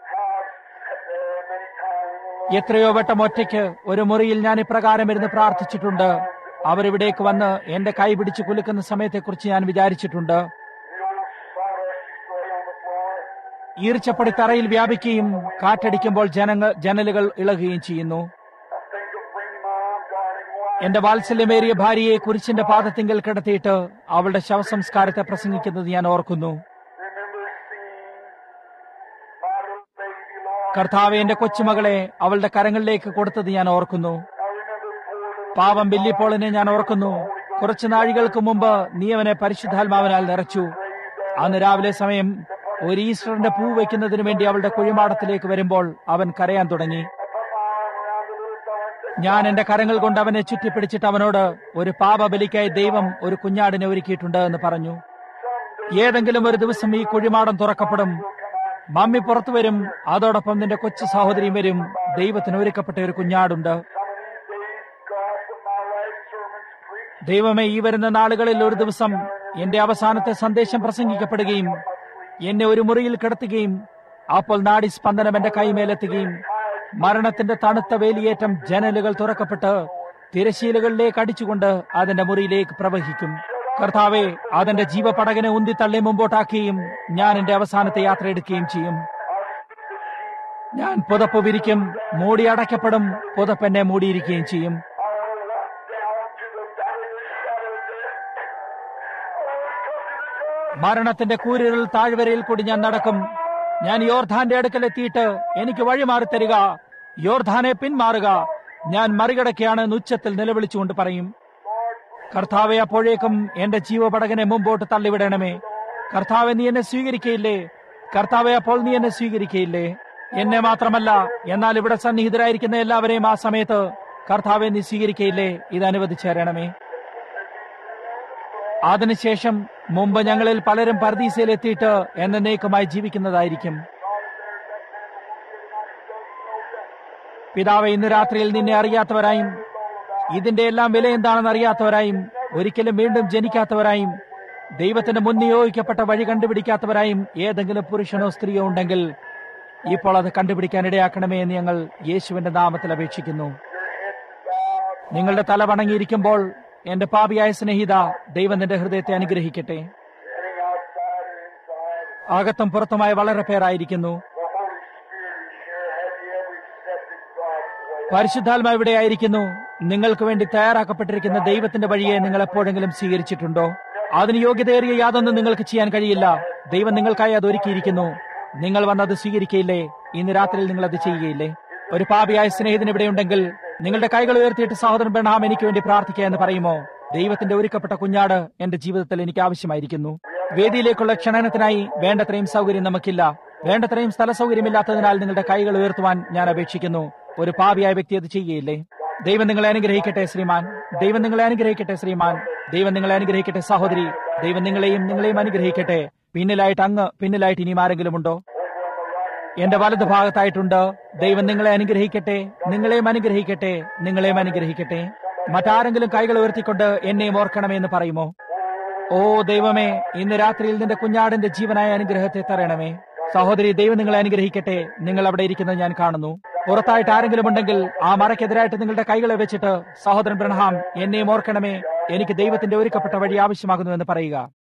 എത്രയോ വട്ടം ഒറ്റയ്ക്ക് ഒരു മുറിയിൽ ഞാൻ ഇപ്രകാരം ഇരുന്ന് പ്രാർത്ഥിച്ചിട്ടുണ്ട്. അവരിവിടേക്ക് വന്ന് എന്റെ കൈ പിടിച്ച് കുലുക്കുന്ന സമയത്തെക്കുറിച്ച് ഞാൻ വിചാരിച്ചിട്ടുണ്ട്. ഈർച്ചപ്പടി തറയിൽ വ്യാപിക്കുകയും കാറ്റടിക്കുമ്പോൾ ജനങ്ങൾ ജനലുകൾ ഇളകുകയും ചെയ്യുന്നു. എന്റെ വാത്സല്യമേറിയ ഭാര്യയെ കുരിശിന്റെ പാദത്തിങ്കൽ കിടത്തിയിട്ട് അവളുടെ ശവസംസ്കാരത്തെ പ്രസംഗിക്കുന്നത് ഞാൻ ഓർക്കുന്നു. കർത്താവെ, എന്റെ കൊച്ചുമകളെ അവളുടെ കരങ്ങളിലേക്ക് കൊടുത്തത് ഞാൻ ഓർക്കുന്നു. പാവം ബില്ലിപ്പോളിനെ ഞാൻ ഓർക്കുന്നു. കുറച്ചു നാഴികൾക്ക് മുമ്പ് നീ അവനെ പരിശുദ്ധാത്മാവിനാൽ നിറച്ചു. അന്ന് രാവിലെ സമയം ഒരു ഈസ്റ്ററിന്റെ പൂ വയ്ക്കുന്നതിന് വേണ്ടി അവളുടെ കുഴിമാടത്തിലേക്ക് വരുമ്പോൾ അവൻ കരയാൻ തുടങ്ങി. ഞാൻ എന്റെ കരങ്ങൾ കൊണ്ട് അവനെ ചുറ്റിപ്പിടിച്ചിട്ട് അവനോട്, ഒരു പാപബലിക്കായി ദൈവം ഒരു കുഞ്ഞാടിനെ ഒരുക്കിയിട്ടുണ്ട് എന്ന് പറഞ്ഞു. ഏതെങ്കിലും ഒരു ദിവസം ഈ കുഴിമാടം തുറക്കപ്പെടും. മമ്മി പുറത്തു വരും. അതോടൊപ്പം നിന്റെ കൊച്ചു സഹോദരിയും വരും. ദൈവത്തിന് ഒരുക്കപ്പെട്ട ഒരു കുഞ്ഞാടുണ്ട്. ദൈവമേ, ഈ വരുന്ന നാളുകളിൽ ഒരു ദിവസം എന്റെ അവസാനത്തെ സന്ദേശം പ്രസംഗിക്കപ്പെടുകയും എന്നെ ഒരു മുറിയിൽ കിടത്തുകയും അപ്പോൾ നാഡിസ്പന്ദനം എന്റെ കൈമേലെത്തുകയും മരണത്തിന്റെ തണുത്ത വേലിയേറ്റം ജനലുകൾ തുറക്കപ്പെട്ട് തിരശീലകളിലേക്ക് അടിച്ചുകൊണ്ട് അതിന്റെ മുറിയിലേക്ക് പ്രവഹിക്കും. കർത്താവെ, അതെന്റെ ജീവപടകനെ ഉന്തിത്തള്ളി മുമ്പോട്ടാക്കുകയും ഞാൻ എന്റെ അവസാനത്തെ യാത്ര എടുക്കുകയും ചെയ്യും. ഞാൻ പുതപ്പ് വിരിക്കും, മൂടി അടയ്ക്കപ്പെടും, പുതപ്പെന്നെ മൂടിയിരിക്കുകയും ചെയ്യും. മരണത്തിന്റെ കൂരിരുൾ താഴ്വരയിൽ കൂടി ഞാൻ നടക്കും. ഞാൻ യോർധാന്റെ അടുക്കലെത്തിയിട്ട് എനിക്ക് വഴിമാറി തരിക, യോർധാനെ പിന്മാറുക, ഞാൻ മറികടക്കുകയാണെന്ന് ഉച്ചത്തിൽ നിലവിളിച്ചുകൊണ്ട് പറയും. കർത്താവെ, അപ്പോഴേക്കും എന്റെ ജീവപടകനെ മുമ്പോട്ട് തള്ളിവിടണമേ. കർത്താവെ, നീ എന്നെ സ്വീകരിക്കയില്ലേ? കർത്താവെ, അപ്പോൾ നീ എന്നെ സ്വീകരിക്കയില്ലേ? എന്നെ മാത്രമല്ല, എന്നാൽ ഇവിടെ സന്നിഹിതരായിരിക്കുന്ന എല്ലാവരെയും ആ സമയത്ത് കർത്താവെ, നീ സ്വീകരിക്കയില്ലേ? ഇത് അനുവദിച്ചേരണമേ. അതിനുശേഷം മുമ്പ് ഞങ്ങളിൽ പലരും പർദീസയിലെത്തിയിട്ട് എന്നേക്കുമായി ജീവിക്കുന്നതായിരിക്കും. പിതാവെ, ഇന്ന് രാത്രിയിൽ നിന്നെ അറിയാത്തവരായും ഇതിന്റെ എല്ലാം വില എന്താണെന്ന് അറിയാത്തവരായും ഒരിക്കലും വീണ്ടും ജനിക്കാത്തവരായും ദൈവത്തിന്റെ മുൻ നിയോഗിക്കപ്പെട്ട വഴി കണ്ടുപിടിക്കാത്തവരായും ഏതെങ്കിലും പുരുഷനോ സ്ത്രീയോ ഉണ്ടെങ്കിൽ ഇപ്പോൾ അത് കണ്ടുപിടിക്കാൻ ഇടയാക്കണമേ എന്ന് ഞങ്ങൾ യേശുവിന്റെ നാമത്തിൽ അപേക്ഷിക്കുന്നു. നിങ്ങളുടെ തല വണങ്ങിയിരിക്കുമ്പോൾ എന്റെ പാപിയായ സ്നേഹിത, ദൈവം നിന്റെ ഹൃദയത്തെ അനുഗ്രഹിക്കട്ടെ. അകത്തും പുറത്തുമായി വളരെ പേരായിരിക്കുന്നു. പരിശുദ്ധാത്മാവ് ഇവിടെയായിരിക്കുന്നു. നിങ്ങൾക്ക് വേണ്ടി തയ്യാറാക്കപ്പെട്ടിരിക്കുന്ന ദൈവത്തിന്റെ വഴിയെ നിങ്ങൾ എപ്പോഴെങ്കിലും സ്വീകരിച്ചിട്ടുണ്ടോ? അതിന് യോഗ്യതയേറിയ യാതൊന്നും നിങ്ങൾക്ക് ചെയ്യാൻ കഴിയില്ല. ദൈവം നിങ്ങൾക്കായി അത് ഒരുക്കിയിരിക്കുന്നു. നിങ്ങൾ വന്നത് സ്വീകരിക്കയില്ലേ? ഇന്ന് രാത്രിയിൽ നിങ്ങൾ അത് ചെയ്യുകയില്ലേ? ഒരു പാപിയായ സ്നേഹിതൻ ഇവിടെയുണ്ടെങ്കിൽ നിങ്ങളുടെ കൈകൾ ഉയർത്തിയിട്ട് സഹോദരൻ ബ്രഹാം എനിക്ക് വേണ്ടി പ്രാർത്ഥിക്കുക എന്ന് പറയുമോ? ദൈവത്തിന്റെ ഒരുക്കപ്പെട്ട കുഞ്ഞാട് എന്റെ ജീവിതത്തിൽ എനിക്ക് ആവശ്യമായിരിക്കുന്നു. വേദിയിലേക്കുള്ള ക്ഷണനത്തിനായി വേണ്ടത്രയും സൗകര്യം നമുക്കില്ല. വേണ്ടത്രയും സ്ഥല സൗകര്യമില്ലാത്തതിനാൽ നിങ്ങളുടെ കൈകൾ ഉയർത്തുവാൻ ഞാൻ അപേക്ഷിക്കുന്നു. ഒരു പാപിയായ വ്യക്തി അത് ചെയ്യുകയില്ലേ? ദൈവം നിങ്ങളെ അനുഗ്രഹിക്കട്ടെ ശ്രീമാൻ. ദൈവം നിങ്ങളെ അനുഗ്രഹിക്കട്ടെ ശ്രീമാൻ. ദൈവം നിങ്ങളെ അനുഗ്രഹിക്കട്ടെ സഹോദരി. ദൈവം നിങ്ങളെയും നിങ്ങളെയും അനുഗ്രഹിക്കട്ടെ. പിന്നിലായിട്ട് അങ്ങ് പിന്നിലായിട്ട് ഇനിയും ആരെങ്കിലും ഉണ്ടോ? എന്റെ വലതു ഭാഗത്തായിട്ടുണ്ട്. ദൈവം നിങ്ങളെ അനുഗ്രഹിക്കട്ടെ, നിങ്ങളെയും അനുഗ്രഹിക്കട്ടെ, നിങ്ങളെയും അനുഗ്രഹിക്കട്ടെ. മറ്റാരെങ്കിലും കൈകൾ ഉയർത്തിക്കൊണ്ട് എന്നെയും ഓർക്കണമേ എന്ന് പറയുമോ? ഓ ദൈവമേ, ഇന്ന് രാത്രിയിൽ നിന്റെ കുഞ്ഞാടിന്റെ ജീവനായ അനുഗ്രഹത്തെ തരണമേ. സഹോദരി, ദൈവം നിങ്ങളെ അനുഗ്രഹിക്കട്ടെ. നിങ്ങൾ അവിടെ ഇരിക്കുന്നത് ഞാൻ കാണുന്നു. പുറത്തായിട്ട് ആരെങ്കിലും ഉണ്ടെങ്കിൽ ആ മറയ്ക്കെതിരായിട്ട് നിങ്ങളുടെ കൈകളെ വെച്ചിട്ട് സഹോദരൻ ബ്രഹാം എന്നെയും ഓർക്കണമേ, എനിക്ക് ദൈവത്തിന്റെ ഒരുക്കപ്പെട്ട വഴി ആവശ്യമാകുന്നു എന്ന് പറയുക.